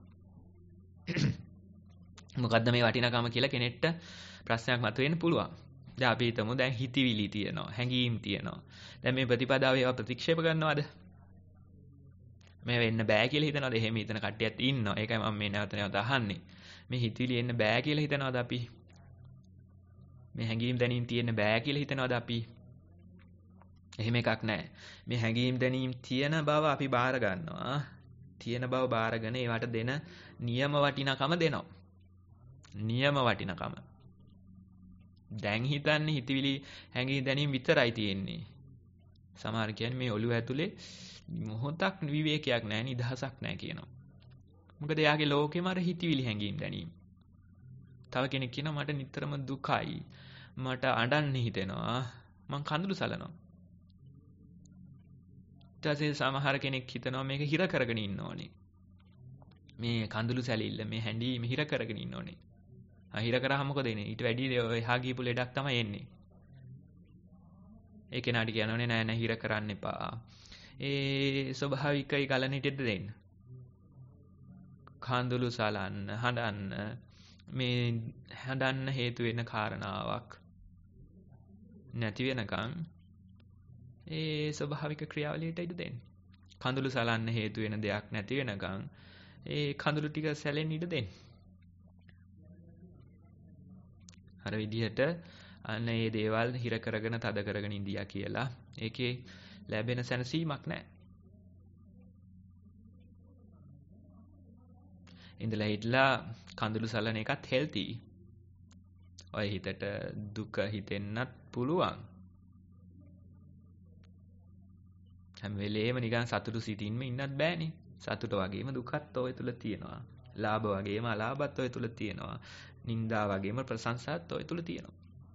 මොකද්ද මේ වටිනාකම කියලා කෙනෙක්ට ප්‍රශ්නයක් මතුවෙන්න පුළුවන්. දැන් අපි හිතමු දැන් හිතවිලි තියෙනවා, හැඟීම් තියෙනවා. දැන් මේ ප්‍රතිපදාව ඒවා ප්‍රතික්ෂේප කරනවද? මේ වෙන්න බෑ කියලා හිතනවද? එහෙම හිතන කට්ටියත් ඉන්නවා. ඒකයි මම මේ නැවත නැවත අහන්නේ. මේ හිතවිලි එන්න බෑ කියලා හිතනවද අපි? මේ හැඟීම් දැනීම් තියෙන්න බෑ කියලා හිතනවද අපි? එහෙම එකක් නැහැ. මේ හැඟීම් දැනීම් තියෙන බව අපි බාර ගන්නවා. තියෙන බව බාරගෙන ඒවට දෙන නියම වටිනකම දෙනවා. නියම වටිනකම. දැන් හිතන්නේ හිතවිලි හැඟීම් දැනීම් විතරයි තියෙන්නේ. සමහර කියන්නේ මේ ඔළුව ඇතුලේ මොහොතක් විවේකයක් නැහැ, නිදහසක් නැහැ කියනවා. මොකද එයාගේ ලෝකෙම අර හිතවිලි හැඟීම් දැනීම්. තව කෙනෙක් කියනවා මට නිතරම දුකයි. මට අඬන්න හිතෙනවා. මං කඳුළු සලනවා. ඊට සමහර කෙනෙක් හිතනවා මේක හිර කරගෙන ඉන්න ඕනේ. මේ කඳුළු සැලිල්ල මේ හැඬීම හිර කරගෙන ඉන්න ඕනේ. ආ හිර කරාම මොකද එන්නේ? ඊට වැඩි එහා ගියපු ලෙඩක් තමයි එන්නේ. ඒ කෙනාට කියනෝනේ නෑ නෑ හිර කරන්න එපා. ඒ ස්වභාවිකයි ගලන හිටෙද්ද දෙන්න. කඳුළු සලන්න, හඬන්න මේ හඬන්න හේතු වෙන කාරණාවක් නැති වෙනකන් ඒ ස්වභාවික ක්‍රියාවලියට ඉඩ දෙන්න. කඳුළු සලන්න හේතු වෙන දෙයක් නැති වෙනකන් ඒ කඳුළු ටික සැලෙන්න ඉඩ දෙන්න. අර විදිහට අන්න ඒ දේවල් හිර කරගෙන තද කරගෙන ඉඳියා කියලා ඒකේ ලැබෙන සැනසීමක් නැහැ. ඉඳලා හිටලා කඳුළු සලන එකත් හෙල්ති. ඔය හිතට දුක හිතෙන්නත් පුළුවන්. හැම වෙලේම නිකන් සතුටු සිතින්ම ඉන්නත් බෑනේ. සතුට වගේම දුකත් ඔය තුල තියෙනවා. ලාභ වගේම අලාභත් ඔය තුල තියෙනවා. නිന്ദා වගේම ප්‍රශංසාත් ඔය තුල තියෙනවා.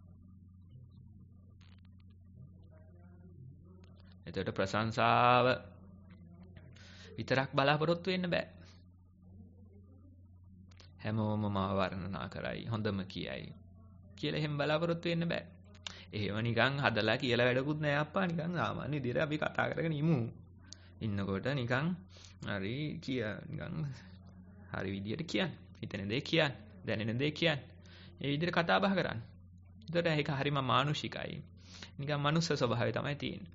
එතකොට ප්‍රශංසාව විතරක් බලාපොරොත්තු වෙන්න බෑ. හැමෝම මාව වර්ණනා කරයි, හොඳම කියයි කියලා එහෙම බලාපොරොත්තු වෙන්න බෑ. එහෙම නිකන් හදලා කියලා වැඩකුත් නෑ අප්පා. නිකන් සාමාන්‍ය විදිහට අපි කතා කරගෙන ඉමු. ඉන්නකොට නිකන් හරි කිය නිකන් හරි විදිහට කියන්නේ. හිතෙන දේ කියන්නේ, දැනෙන දේ කියන්නේ. ඒ විදිහට කතා බහ කරන්නේ. ඒතකොට ඒක හරිම මානුෂිකයි. නිකන් මනුස්ස ස්වභාවය තමයි තියෙන්නේ.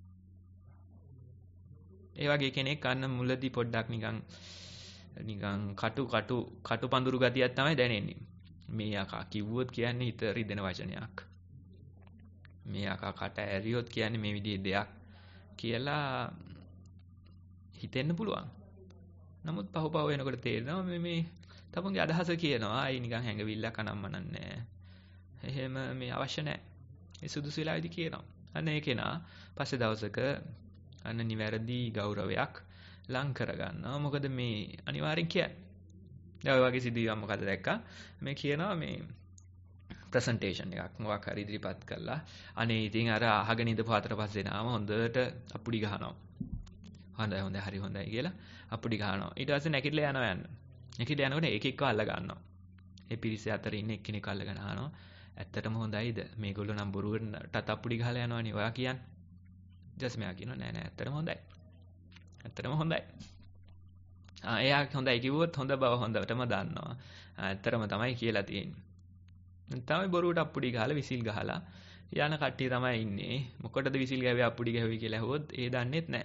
ඒ වගේ කෙනෙක් අන්න මුලදී පොඩ්ඩක් නිකන් නිකන් කටු කටු කටු පඳුරු ගතියක් තමයි දැනෙන්නේ. මේ යකා කිව්වොත් කියන්නේ හිත රිදෙන වචනයක්. මේ යකා කට ඇරියොත් කියන්නේ මේ විදිහේ දෙයක් කියලා හිතෙන්න පුළුවන්. නමුත් පහු පහු වෙනකොට තේරෙනවා මේ මේ තමුන්ගේ අදහස කියනවා. අයි නිකන් හැඟවිල්ලක් අනම්මනක් නැහැ. එහෙම මේ අවශ්‍ය නැහැ. ඒ සුදුසු වෙලාවෙදි කියනවා. අන්න ඒ කෙනා පස්සේ දවසක අන්න නිවැරදි ගෞරවයක් ලං කරගන්නවා. මොකද මේ අනිවාර්යෙන් කියන්නේ. දැන් ඔය වගේ සිදුවීම් මොකද දැක්කා? මේ කියනවා මේ ප්‍රසන්ටේෂන් එකක් මොකක් හරි ඉදිරිපත් කළා. අනේ ඉතින් අර අහගෙන ඉඳපු හතර පහ දෙනාම හොඳට අප්පුඩි ගහනවා. හොඳයි හොඳයි හරි හොඳයි කියලා අප්පුඩි ගහනවා. ඊට පස්සේ නැගිටලා යනවා යන්න. නැගිටලා යනකොට එක එකව අල්ල ගන්නවා. ඒ පිරිස අතර ඉන්න එක්කෙනෙක් අල්ලගෙන අහනවා. ඇත්තටම හොඳයිද? මේගොල්ලෝ නම් බොරුවටත් අප්පුඩි ගහලා යනවනේ. ඔයා කියන්නේ. ජස් මෙයා කියනවා නෑ නෑ ඇත්තටම හොඳයි. ඇත්තටම හොඳයි. ආ එයා හොඳයි කිව්වොත් හොඳ බව හොඳටම දන්නවා. ඇත්තටම තමයි කියලා තියෙන්නේ. තමයි බොරුවට අප්පුඩි ගහලා විසිල් ගහලා යන කට්ටිය තමයි ඉන්නේ. මොකටද විසිල් ගැහුවේ අප්පුඩි ගැහුවේ කියලා ඇහුවොත් ඒ දන්නේත් නෑ.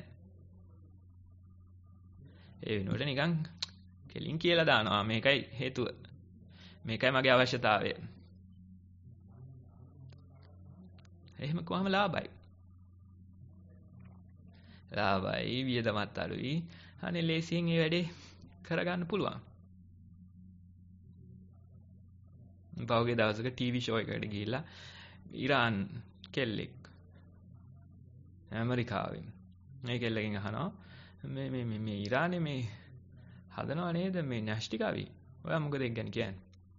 ඒ වෙනුවට නිකන් කෙලින් කියලා දානවා මේකයි හේතුව. මේකයි මගේ අවශ්‍යතාවය. එහෙම කොහොම ලාභයි. ලාභයි වියදමත් අඩුයි. අනේ ලේසියෙන් මේ වැඩේ කරගන්න පුළුවන්. පහුගිය දවසක ටීවී ෂෝ එකකට ගිහිල්ලා ඉරාන් කෙල්ලෙක් ඇමරිකාවෙන් මේ කෙල්ලගෙන් අහනවා මේ මේ මේ මේ ඉරානේ මේ හදනව නේද මේ න්‍යෂ්ටිකවි? ඔයා මොකද ඒක ගැන කියන්නේ?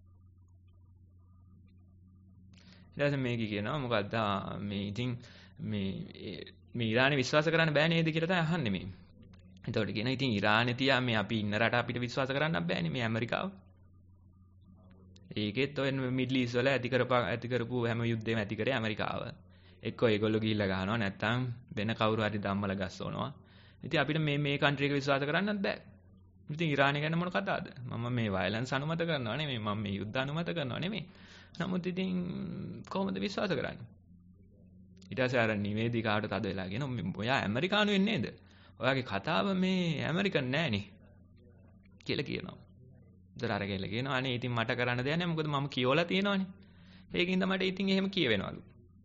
ඊට පස්සේ මේක කියනවා මොකද්ද මේ ඉතින් මේ මේ ඉරානේ විශ්වාස කරන්න බෑ නේද කියලා තමයි අහන්නේ මේ. එතකොට කියන ඉතින් ඉරානේ තියා මේ අපි ඉන්න රට අපිට විශ්වාස කරන්නත් බෑනේ මේ ඇමරිකාව. ඒකෙත් ඔය මිඩල් ඊස්ට් වල ඇති කරපු ඇති කරපු හැම යුද්ධෙම ඇති කරේ ඇමරිකාව. එක්කෝ ඒගොල්ලෝ ගිහිල්ලා ගහනවා නැත්නම් වෙන කවුරු හරි ධම්මල ගස්සවනවා. ඉතින් අපිට මේ මේ කන්ට්‍රි එක විශ්වාස කරන්නත් බෑ. ඉතින් ඉරානය ගැන මොන කතාවද? මම මේ වයලන්ස් අනුමත කරනවා නෙමෙයි මම මේ යුද්ධ අනුමත කරනවා නෙමෙයි. නමුත් ඉතින් කොහොමද විශ්වාස කරන්නේ? ඊට පස්සේ අර නිවේදිකාවට තද වෙලා කියන ඔයා ඇමරිකානු වෙන්නේ නේද? ඔයාගේ කතාව මේ ඇමරිකන් නෑනේ කියලා කියනවා. දර අර කියලා කියනවා අනේ ඉතින් මට කරන්න දෙයක් නෑ මොකද මම කියවලා තියෙනවානේ. ඒකින්ද මට ඉතින් එහෙම කියවෙනවලු.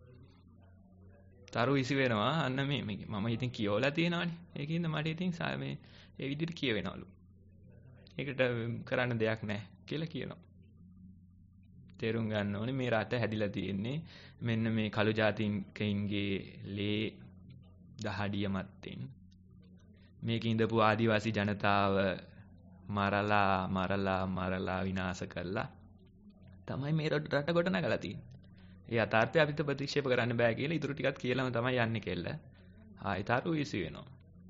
තරු ඉසි වෙනවා අන්න මේ මම ඉතින් කියවලා තියෙනවානේ. ඒකින්ද මට ඉතින් මේ ඒ විදිහට කියවෙනවලු. ඒකට කරන්න දෙයක් නෑ කියලා කියනවා. තේරුම් ගන්න ඕනේ මේ රට හැදිලා තියෙන්නේ මෙන්න මේ කළු ජාතිකයින්ගේ ලේ දහඩිය මැත්තෙන්. මේක ඉඳපු ආදිවාසී ජනතාව මරලා මරලා මරලා විනාශ කළා තමයි මේ රට කොට නැගලා තියෙන්නේ. ඒ යථාර්ථය අපිට ප්‍රතික්ෂේප කරන්න බෑ කියලා ඊටු ටිකක් කියලාම තමයි යන්නේ කෙල්ල. ආයෙ තරු ඉසි වෙනවා.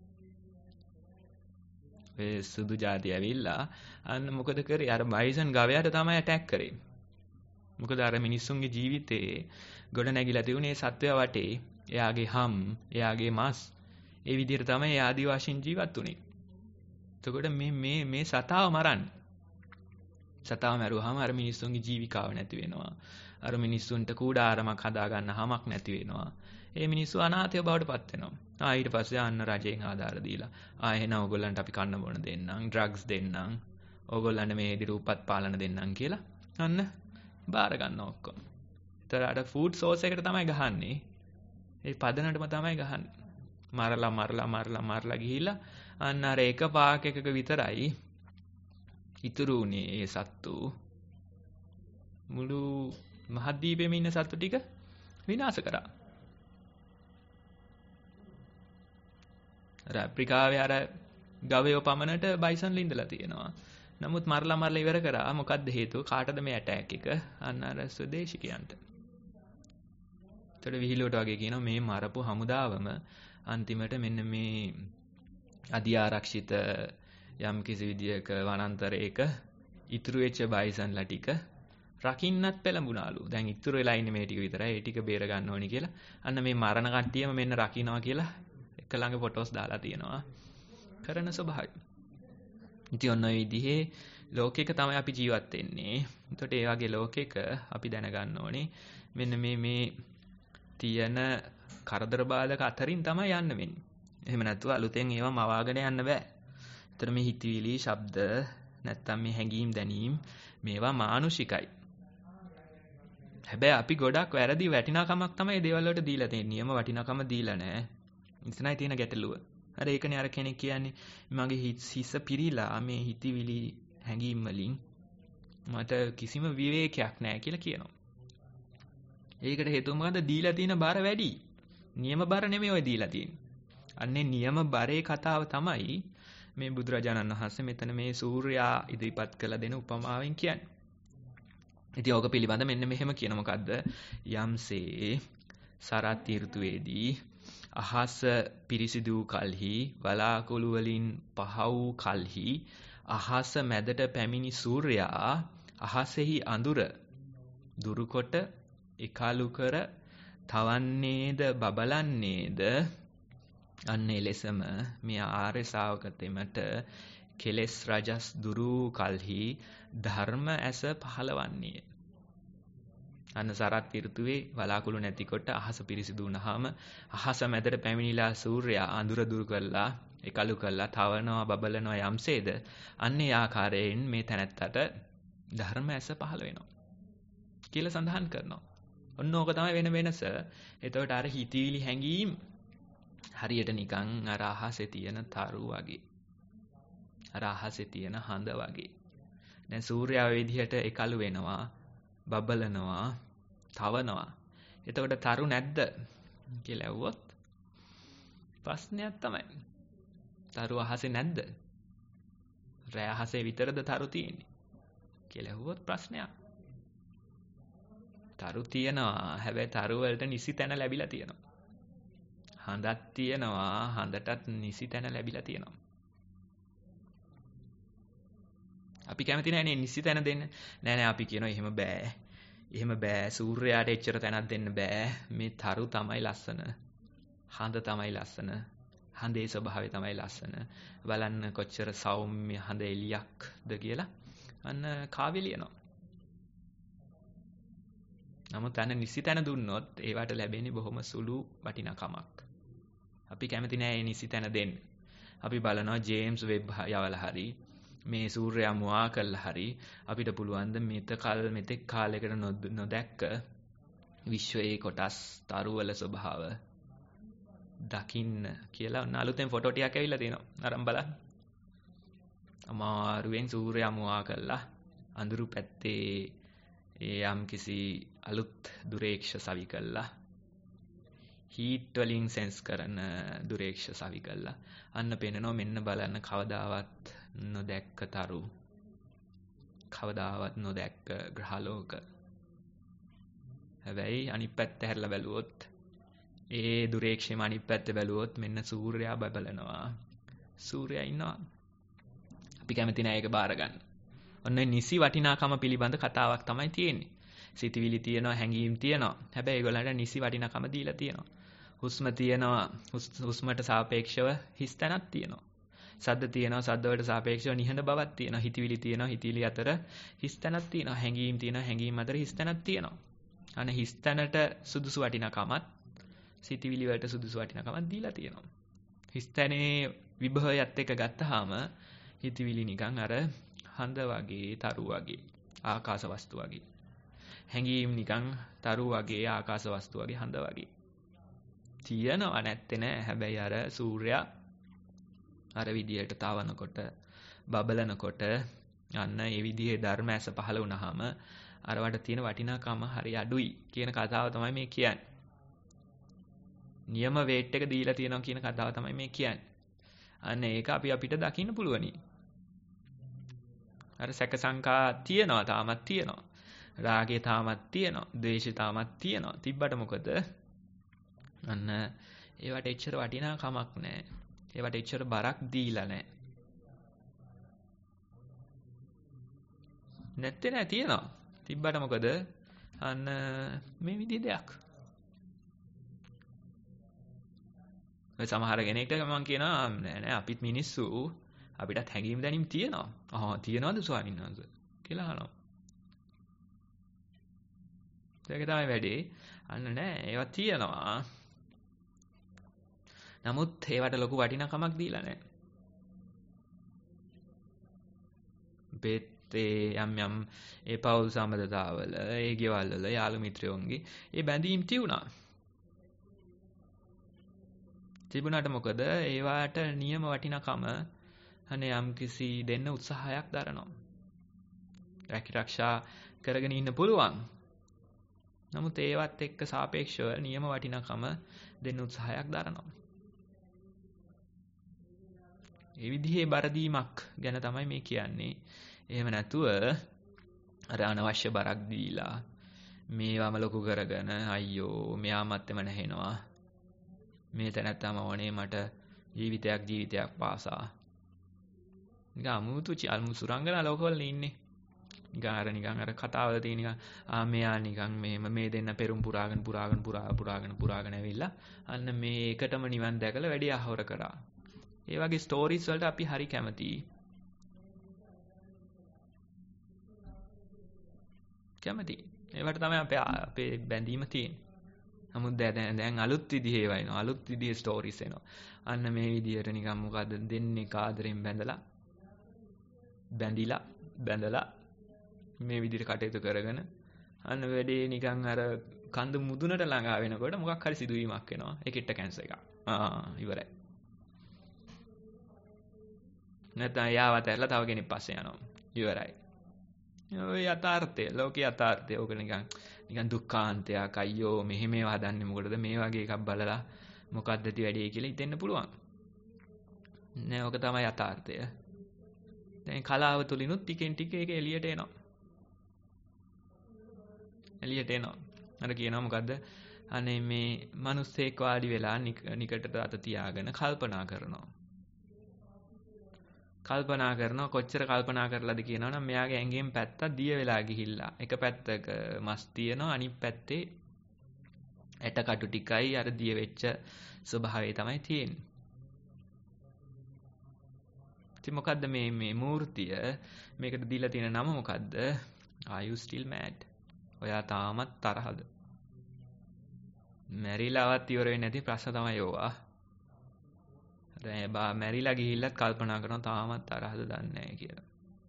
ඒ සුදු ජාතිය ඇවිල්ලා අන්න මොකද කරේ? අර බයිසන් ගවයාට තමයි ඇටැක් කරේ. මොකද අර මිනිස්සුන්ගේ ජීවිතේ ගොඩ නැගිලා තියුනේ සත්වයා වටේ. එයාගේ හම්, එයාගේ මස් ඒ විදිහට තමයි ආදිවාසීන් ජීවත් වුනේ. එතකොට මේ මේ මේ සතාව මරන්න. සතාව මරුවාම අර මිනිස්සුන්ගේ ජීවිකාව නැති වෙනවා. අර මිනිස්සුන්ට කූඩාරමක් හදා ගන්න හැමක් නැති වෙනවා. ඒ මිනිස්සු අනාථය බවට පත් වෙනවා. ආ ඊට පස්සේ අන්න රජයෙන් ආධාර දීලා ආ එහෙනම් ඕගොල්ලන්ට අපි කන්න බොන දෙන්නම්, ඩ්‍රග්ස් දෙන්නම්, ඕගොල්ලන්ට මේ විදිහට උපත් පාලන දෙන්නම් කියලා අන්න බාර ගන්නවා ඔක්කොම. ඒතර අර ෆුඩ් සෝස් එකට තමයි ගහන්නේ. ඒ පදනටම තමයි ගහන්නේ. මරලා මරලා මරලා මරලා ගිහිල්ලා අන්න අර එක පාක් එකක විතරයි ඉතුරු උනේ ඒ සත්තු. මුළු මහද්වීපෙම ඉන්න සත්තු ටික විනාශ කරා. අර අප්‍රිකාවේ අර ගවයෝ පමණට බයිසන් ලින්දලා තියෙනවා. නමුත් මරලා මරලා ඉවර කරා. මොකද්ද හේතුව? කාටද මේ ඇටැක් එක? අන්න අර ස්වදේශිකයන්ට. ඒතර විහිළුවට වගේ කියනවා මේ මරපු හමුදාවම අන්තිමට මෙන්න මේ අධිආරක්ෂිත යම් කිසි විදියක වනාන්තරයක ඉතුරු වෙච්ච බයිසන්ලා ටික රකින්නත් පෙළඹුණාලු. දැන් ඉතුරු වෙලා ඉන්නේ මේ ටික විතරයි. ඒ ටික බේර ගන්න ඕනි කියලා. අන්න මේ මරණ කට්ටියම මෙන්න රකින්නවා කියලා එක ළඟ ෆොටෝස් දාලා තියෙනවා. කරන ස්වභාවය. ඉතින් ඔන්න ඔය විදිහේ ලෝකයක තමයි අපි ජීවත් වෙන්නේ. එතකොට ඒ වගේ ලෝකයක අපි දැනගන්න ඕනේ මෙන්න මේ මේ තියෙන කරදර බාධක අතරින් තමයි යන්න වෙන්නේ. එහෙම නැතුව අලුතෙන් ඒවා මවාගෙන යන්න බෑ. එතන මේ හිතවිලි, ශබ්ද, නැත්තම් මේ හැඟීම් දැනීම් මේවා මානුෂිකයි. හැබැයි අපි ගොඩක් වැරදි වටිනාකමක් තමයි මේ දේවල් වලට දීලා තියෙන්නේ. නියම වටිනාකම දීලා නැහැ. ඉතනයි තියෙන ගැටලුව. අර ඒකනේ අර කෙනෙක් කියන්නේ මගේ හිස පිරීලා මේ හිතවිලි හැඟීම් වලින් මට කිසිම විවේකයක් නැහැ කියලා කියනවා. ඒකට හේතුව මොකද්ද? දීලා තියෙන බර වැඩි. නියම බර නෙමෙයි ඔය දීලා තියෙන්නේ. අන්නේ නියම බරේ කතාව තමයි මේ බුදුරජාණන් වහන්සේ මෙතන මේ සූර්යයා ඉදිරිපත් කළ දෙන උපමාවෙන් කියන්නේ. ඉතින් ඕක පිළිබඳ මෙන්න මෙහෙම කියන මොකද්ද? යම්සේ සරත් ඍතුවේදී අහස පිරිසිදු කල්හි වලාකුළු වලින් පහ වූ කල්හි අහස මැදට පැමිණි සූර්යයා අහසෙහි අඳුර දුරුකොට එකලු කර තවන්නේද බබලන්නේද අන්නේ ලෙසම මේ ආර්ය ශාවක තෙමට කෙලෙස් රජස් දුරු කල්හි ධර්ම ඇස පහළවන්නේ. අන්න සරත් ඍතුවේ වලාකුළු නැතිකොට අහස පිරිසිදු වුණාම අහස මැදට පැමිණිලා සූර්යයා අඳුර දුරු කළා එකලු කළා තවනවා බබලනවා යම්සේද අන්නේ ආකාරයෙන් මේ තැනැත්තට ධර්ම ඇස පහළ වෙනවා කියලා සඳහන් කරනවා. ඔන්න ඕක තමයි වෙන වෙනස. එතකොට අර හිතවිලි හැඟීම් හරියට නිකන් අර අහසේ තියෙන තරු වගේ. අර අහසේ තියෙන හඳ වගේ. දැන් සූර්යයා විදිහට එකලු වෙනවා, බබලනවා, තවනවා. එතකොට තරු නැද්ද කියලා ඇහුවොත් ප්‍රශ්නයක් තමයි. තරු අහසේ නැද්ද? රෑ අහසේ විතරද තරු තියෙන්නේ කියලා ඇහුවොත් ප්‍රශ්නයක්. තරු තියෙනවා. හැබැයි තරු වලට නිසි තැන ලැබිලා තියෙනවා. හඳක් තියෙනවා. හඳටත් නිසි තැන ලැබිලා තියෙනවා. අපි කැමති නෑනේ නිසි තැන දෙන්න. නෑ නෑ අපි කියනවා එහෙම බෑ. එහෙම බෑ. සූර්යයාට එච්චර තැනක් දෙන්න බෑ. මේ තරු තමයි ලස්සන. හඳ තමයි ලස්සන. හඳේ ස්වභාවය තමයි ලස්සන. බලන්න කොච්චර සෞම්‍ය හඳ එලියක්ද කියලා අන්න කාව්‍ය ලියනවා. නමුත් අන්න නිසි තැන දුන්නොත් ඒවට ලැබෙන්නේ බොහොම සුළු වටිනාකමක්. අපි කැමති නෑ මේ නිසි තැන දෙන්න. අපි බලනවා ජේම්ස් වෙබ් යවලා හරි මේ සූර්යයා මුවා කළා හරි අපිට පුළුවන් ද මෙතකල් මෙතෙක් කාලයකට නොදැක්ක විශ්වයේ කොටස් තරුවල ස්වභාව දකින්න කියලා ඔන්න අලුතෙන් ෆොටෝ ටිකක් ඇවිල්ලා තියෙනවා. අරන් බලන්න. අමාරුවෙන් සූර්යයා මුවා කළා. අඳුරු පැත්තේ ඒ යම් කිසි අලුත් දුරේක්ෂ සවි කළා. හීට් වලින් සෙන්ස් කරන දුරේක්ෂ සවි කළා. අන්න පේනවා මෙන්න බලන්න කවදාවත් නොදැක්ක තරු. කවදාවත් නොදැක්ක ග්‍රහලෝක. හැබැයි අනිත් පැත්ත හැරලා බැලුවොත් ඒ දුරේක්ෂේම අනිත් පැත්ත බැලුවොත් මෙන්න සූර්යයා බබලනවා. සූර්යයා ඉන්නවා. අපි කැමති නෑ ඒක බාර ගන්න. ඔන්න නිසි වටිනාකම පිළිබඳ කතාවක් තමයි තියෙන්නේ. සිතවිලි තියෙනවා, හැඟීම් තියෙනවා. හැබැයි ඒගොල්ලන්ට නිසි වටිනාකම දීලා තියෙනවා. හුස්ම තියෙනවා, හුස්මට සාපේක්ෂව හිස් තැනක් තියෙනවා. සද්ද තියෙනවා, සද්ද වලට සාපේක්ෂව නිහඬ බවක් තියෙනවා. හිතවිලි තියෙනවා, හිතවිලි අතර හිස් තැනක් තියෙනවා. හැඟීම් තියෙනවා, හැඟීම් අතර හිස් තැනක් තියෙනවා. අනේ හිස් තැනට සුදුසු වටිනාකමත් සිතවිලි වලට සුදුසු වටිනාකමක් දීලා තියෙනවා. හිස් තැනේ විභවයත් එක්ක ගත්තාම හිතවිලි නිකන් අර හඳ වගේ, තරු වගේ, ආකාශ වස්තු වගේ. හැඟීම් නිකන් තරු වගේ, ආකාශ වස්තු වගේ, හඳ වගේ. තියනවා නැත්තේ නෑ. හැබැයි අර සූර්යයා අර විදියට තවනකොට, බබලනකොට අන්න ඒ විදිහේ ධර්ම ඇස පහළ වුණාම අරවට තියෙන වටිනාකම හරි අඩුයි කියන කතාව තමයි මේ කියන්නේ. නියම වේට් එක දීලා තියෙනවා කියන කතාව තමයි මේ කියන්නේ. අන්න ඒක අපි අපිට දකින්න පුළුවනි. අර සැක සංකා තියෙනවා, තාමත් තියෙනවා. රාගය තාමත් තියෙනවා, ද්වේෂය තාමත් තියෙනවා. තිබ්බට මොකද? අන්න ඒවට එච්චර වටිනාකමක් නැහැ. ඒවට එච්චර බරක් දීලා නැහැ. නැත්තේ නෑ, තියෙනවා. තිබ්බට මොකද? අන්න මේ විදිහ දෙයක්. ඔය සමහර කෙනෙක්ට මම කියනවා නෑ නෑ අපිත් මිනිස්සු, අපිටත් හැඟීම් දැනීම් තියෙනවා. ආ තියනවද ස්වාමීන් වහන්සේ කියලා අහනවා. ඒක තමයි වැඩේ. අන්න නෑ ඒවා තියෙනවා. නමුත් ඒවට ලොකු වටිනාකමක් දීලා නෑ. බෙත්තේ යම් යම් ඒ පෞල් සම්බන්ධතාවල, ඒ ගෙවල් වල යාළු මිත්‍රයෝන්ගේ ඒ බැඳීම් තියුණා. තිබුණාට මොකද? ඒවට නියම වටිනාකම අනේ යම් කිසි දෙන්න උත්සාහයක් දරනවා. රැකිරක්ෂා කරගෙන ඉන්න පුළුවන්. නමුත් ඒවත් එක්ක සාපේක්ෂව නියම වටිනාකම දෙන්න උත්සාහයක් දරනවා. ඒ විදිහේ බරදීමක් ගැන තමයි මේ කියන්නේ. එහෙම නැතුව අර අනවශ්‍ය බරක් දීලා මේවම ලොකු කරගෙන අයියෝ මෙයාමත් එම නැහෙනවා. මේ තැනත්තම ඕනේ මට ජීවිතයක් ජීවිතයක් පාසා. නිකන් අමුතු චල්මු සුරංගනා ලෝකවල ඉන්නේ. නිකන් අර නිකන් අර කතාවල තියෙන නිකන් ආ මෙයා නිකන් මේ මේ දෙන්න පෙරම් පුරාගෙන පුරාගෙන පුරා පුරාගෙන පුරාගෙන ඇවිල්ලා අන්න මේ එකටම නිවන් දැකලා වැඩි අහවර කරා. ඒ වගේ ස්ටෝරිස් වලට අපි හරි කැමතියි. කැමති. ඒවට තමයි අපේ අපේ බැඳීම තියෙන්නේ. නමුත් දැන් දැන් අලුත් විදිහේ ඒවා එනවා. අලුත් විදිහේ ස්ටෝරිස් එනවා. අන්න මේ විදිහට නිකන් මොකද්ද දෙන්නේ කාදරෙන් බැඳලා බැඳිලා බැඳලා මේ විදිහට කටයුතු කරගෙන අන්න වැඩේ නිකන් අර කඳු මුදුනට ළඟා වෙනකොට මොකක් හරි සිදුවීමක් වෙනවා. ඒකෙට කැන්සර් එකක්. ආ ඉවරයි. නැත්නම් යාවත් ඇරලා තව කෙනෙක් පස්සේ යනවා. ඉවරයි. ඔය යථාර්ථය, ලෝකේ යථාර්ථය. ඕක නිකන් නිකන් දුක්ඛාන්තයක්. අයියෝ මෙහෙම ඒවා හදන්නේ මොකටද? මේ වගේ එකක් බලලා මොකද්ද ති වැඩේ කියලා හිතෙන්න පුළුවන්. නෑ ඕක තමයි යථාර්ථය. දැන් කලාව තුලිනුත් ටිකෙන් ටික ඒක එළියට එනවා. එළියට එනවා. අර කියනවා මොකද්ද? අනේ මේ මිනිස්සෙක් වාඩි වෙලා නිකටට අත තියාගෙන කල්පනා කරනවා. කල්පනා කරනවා කොච්චර කල්පනා කරලාද කියනවනම් මෙයාගේ ඇඟෙන් පැත්තක් දිය වෙලා ගිහිල්ලා. එක පැත්තක මස් තියෙනවා, අනිත් පැත්තේ ඇට කටු ටිකයි අර දිය වෙච්ච ස්වභාවය තමයි තියෙන්නේ. ඉතින් මොකද්ද මේ මේ මූර්තිය? මේකට දීලා තියෙන නම මොකද්ද? Are you still mad? ඔයා තාමත් තරහද? මැරිලාවත් ඉවර වෙන්නේ නැති ප්‍රශ්න තමයි ඕවා. දැන් බා මැරිලා ගිහිල්ලත් කල්පනා කරනවා තාමත් තරහද දන්නේ නැහැ කියලා.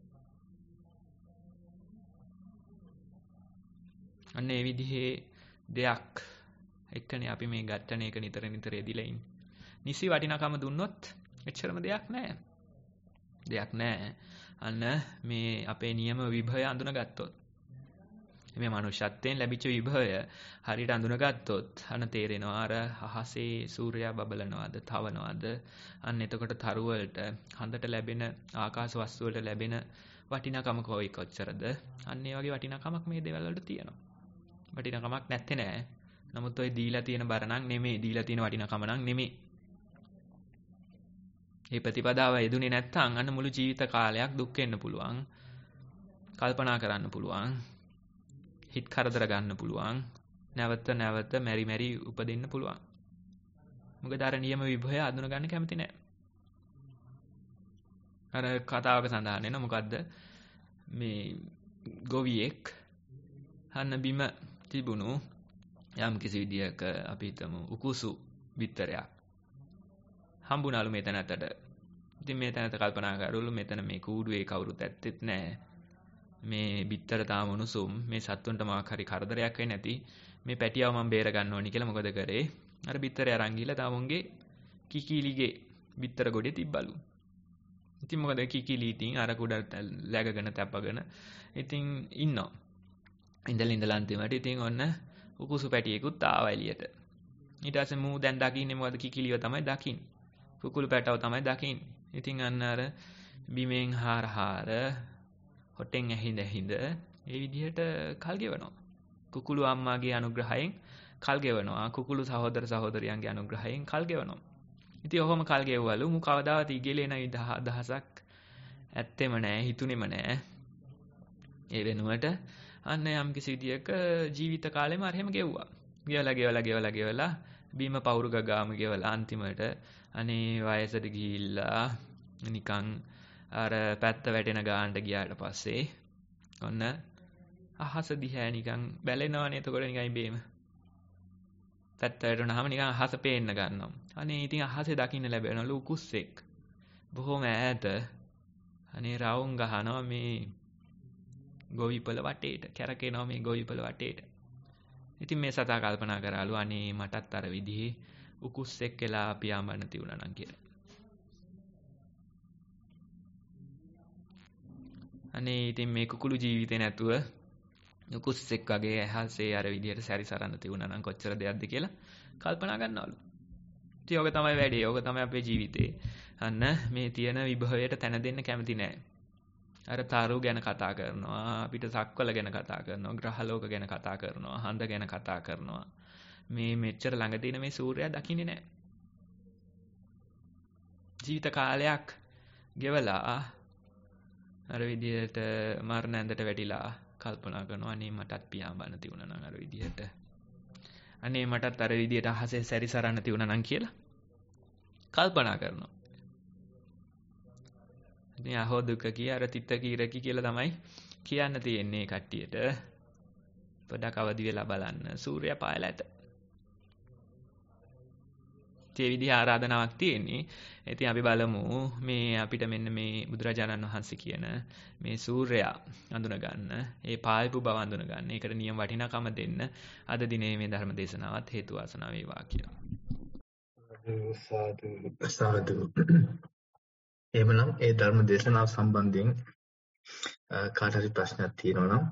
අන්න ඒ විදිහේ දෙයක් එක්කනේ අපි මේ ගැටණ එක නිතර නිතර එදිලා ඉන්නේ. නිසි වටිනාකම දුන්නොත් එච්චරම දෙයක් නැහැ. දෙයක් නැහැ. අන්න මේ අපේ නියම විභවය අඳුනගත්තොත් මේ මනුෂ්‍යත්වයෙන් ලැබිච්ච විභවය හරියට අඳුනගත්තොත් අන්න තේරෙනවා අර අහසේ සූර්යයා බබලනවාද තවනවාද අන්න එතකොට තරු වලට හඳට ලැබෙන ආකාශ වස්තු වලට ලැබෙන වටිනාකම කොයි කොච්චරද අන්න ඒ වගේ වටිනාකමක් මේ දේවල් වලට තියෙනවා. වටිනාකමක් නැත්තේ නෑ. නමුත් ඔය දීලා තියෙන බර නම් නෙමෙයි, දීලා තියෙන වටිනාකම නම් නෙමෙයි. මේ ප්‍රතිපදාව යෙදුනේ නැත්නම් අන්න මුළු ජීවිත කාලයක් දුක් වෙන්න පුළුවන්. කල්පනා කරන්න පුළුවන්. හිත කරදර ගන්න පුළුවන්. නැවත නැවත මෙරි මෙරි උපදින්න පුළුවන්. මොකද අර නියම විභවය අඳුන ගන්න කැමති නැහැ. අර කතාවක සඳහන් වෙන මොකද්ද? මේ ගොවියෙක් අන්න බිම තිබුණු යම් කිසි විදියක අපි හිතමු උකුසු බිත්තරයක් හම්බුණාලු මෙතනටට. ඉතින් මේ තැනට කල්පනා කරලු මෙතන මේ කූඩුවේ කවුරුත් ඇත්තෙත් නැහැ. මේ බිත්තර තාම උණුසුම්, මේ සත්තුන්ට මොකක් හරි කරදරයක් වෙන්නේ නැති මේ පැටියව මම බේර ගන්න ඕනි කියලා මොකද කරේ? අර බිත්තරය අරන් ගිහලා තාමුන්ගේ කිකිලිගේ බිත්තර ගොඩේ තිබ්බලු. ඉතින් මොකද කිකිලි ඉතින් අර කුඩ läගගෙන තැපගෙන ඉතින් ඉන්නවා. ඉඳලා ඉඳලා අන්තිමට ඉතින් ඔන්න උකුසු පැටියෙකුත් ආවා එළියට. ඊට පස්සේ මූ දැන් දකින්නේ මොකද? කිකිලිව තමයි දකින්නේ. කුකුළු පැටව තමයි දකින්නේ. ඉතින් අන්න අර බිමෙන් හාර හාර හොටෙන් ඇහිඳ ඇහිඳ ඒ විදිහට කල් ගෙවනවා. කුකුළු අම්මාගේ අනුග්‍රහයෙන් කල් ගෙවනවා. කුකුළු සහෝදර සහෝදරියන්ගේ අනුග්‍රහයෙන් කල් ගෙවනවා. ඉතින් ඔහොම කල් ගෙවවලු මු කවදාවත් ඉගෙලෙන අදහසක් ඇත්තෙම නැහැ, හිතුනේම නැහැ. ඒ වෙනුවට අන්න යම් කිසි විදියක ජීවිත කාලෙම අර එහෙම ගෙවුවා. ගෙවලා ගෙවලා ගෙවලා ගෙවලා බීම පවුරු ගගාම ගෙවලා අන්තිමට අනේ වයසට ගිහිල්ලා නිකන් අර පැත්ත වැටෙන ගානට ගියාට පස්සේ ඔන්න අහස දිහා නිකන් බැලෙනවනේ. එතකොට නිකන් බීම පැත්ත වැටුනහම නිකන් අහස පේන්න ගන්නවා. අනේ ඉතින් අහසේ දකින්න ලැබෙනලු කුස්සෙක් බොහොම ඈත. අනේ රවුම් ගහනවා මේ ගොවිපළ වටේට, කැරකෙනවා මේ ගොවිපළ වටේට. ඉතින් මේ සතා කල්පනා කරාලු අනේ මටත් අර විදිහේ උකුස්සෙක් වෙලා පියාඹන්න තියුණා නම් කියලා. අනේ ඉතින් මේ කුකුළු ජීවිතේ නැතුව උකුස්සෙක් වගේ ඇහසේ අර විදිහට සැරිසරන්න තියුණා නම් කොච්චර දෙයක්ද කියලා කල්පනා ගන්නවලු. ඉතින් ඕක තමයි වැඩේ. ඕක තමයි අපේ ජීවිතේ. අන්න මේ තියෙන විභවයට තැන දෙන්න කැමති නැහැ. අර තාරු ගැන කතා කරනවා, අපිට සක්වල ගැන කතා කරනවා, ග්‍රහලෝක ගැන කතා කරනවා, හඳ ගැන කතා කරනවා. මේ මෙච්චර ළඟ තියෙන මේ සූර්යයා දකින්නේ නැහැ. ජීවිත කාලයක් ගෙවලා අර විදිහට මරණ ඇඳට වැටිලා කල්පනා කරනවා අනේ මටත් පියාඹන්න තියුණා නම් අර විදිහට. අනේ මටත් අර විදිහට අහසේ සැරිසරන්න තියුණා නම් කියලා කල්පනා කරනවා. ඉතින් අහෝ දුක කිය අර තිත්ත කීරකි කියලා තමයි කියන්න තියෙන්නේ කට්ටියට. පොඩක් අවදි වෙලා බලන්න. සූර්යයා පායලා ඇත. ඒ විදිහ ආරාධනාවක් තියෙන්නේ. ඉතින් අපි බලමු මේ අපිට මෙන්න මේ බුදුරජාණන් වහන්සේ කියන මේ සූර්යයා අඳුන ගන්න, ඒ පායපු බව අඳුන ගන්න. ඒකට නියම වටිනාකම දෙන්න අද දිනේ මේ ධර්ම දේශනාවත් හේතු වාසනා වේවා කියලා. සාදු සාදු. එහෙමනම් ඒ ධර්ම දේශනාව සම්බන්ධයෙන් කාට හරි ප්‍රශ්නයක් තියෙනවා නම්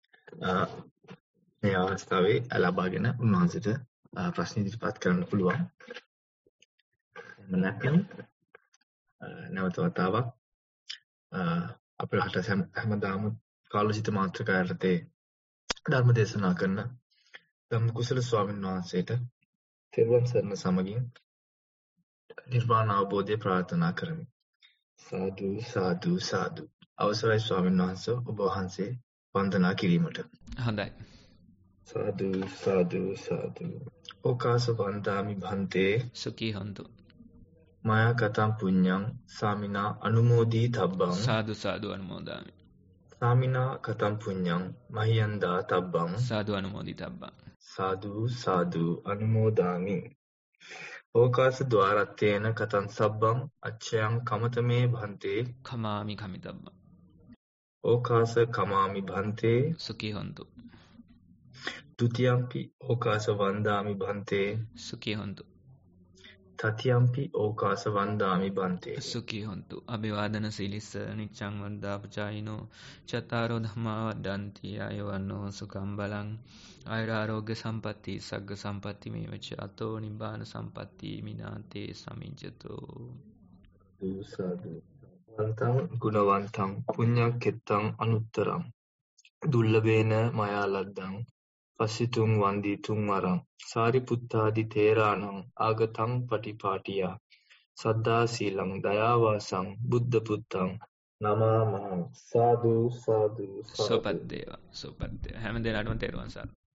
මේ අවස්ථාවේ ලබාගෙන උන්වහන්සේට ප්‍රශ්න ඉදිරිපත් කරන්න පුළුවන්. නැත්නම් නැවත වතාවක් අපේ රට හැමදාම කාලෝචිත මාතෘකා යටතේ ධර්ම දේශනා කරන ධම්මකුසල ස්වාමීන් වහන්සේට තෙරුවන් සරණ සමගින් නිර්වාණ අවබෝධය ප්‍රාර්ථනා කරමි. සාදු සාදු සාදු. අවසරයි ස්වාමීන් වහන්සේ, ඔබ වහන්සේ වන්දනා කිරීමට. හොඳයි. සාදු සාදු සාදු. ඕකාස වන්දාමි භන්තේ සුඛී හොන්තු. මායා කතම් පුඤ්ඤං සාමිනා අනුමෝදී තබ්බං. සාදු සාදු අනුමෝදාමි. සාමිනා කතම් පුඤ්ඤං මහියන්දා තබ්බං. සාදු අනුමෝදී තබ්බං. සාදු සාදු අනුමෝදාමි. ඕකාස ద్వාරත්තේන කතං සබ්බං අච්ඡයං කමතමේ භන්තේ. කමාමි කමිතබ්බං. ඕකාස කමාමි භන්තේ සුඛී හොන්තු. ဒ ුතියම්පි ඕකාස වන්දාමි භන්තේ. සුඛී හොන්තු. තතියම්පි ඕකාස වන්දාමි භන්තේ. සුඛී හොන්තු. අභිවාදන සීලිස්ස නිච්ඡං වන්දාපචායිනෝ චත්තාරෝ ධම්මා වඩ්ඩಂತಿ ආයවන්නෝ සුඛං බලං ආයුරාෝග්‍ය සම්පatti සග්ග සම්පatti මේවච අතෝ නිබ්බාන සම්පatti මිනාතේ සමිජ්ජතෝ. සාදු. වන්තං ගුණවන්තං පුඤ්ඤක්ඛෙත්තං අනුත්තරං දුල්ලභේන මයා ලද්දං පස්සිතුං වන්දිතුං වරං සාරිපුත්තාදි තේරාණං ආගතං පටිපාටියා සද්දා සීලං දයාවාසං බුද්ධ පුත්තං නමාමහං. සාදු සාදු සෝපත් දේවා සෝපත් දේවා. හැම දිනකටම තෙරුවන් සරණයි.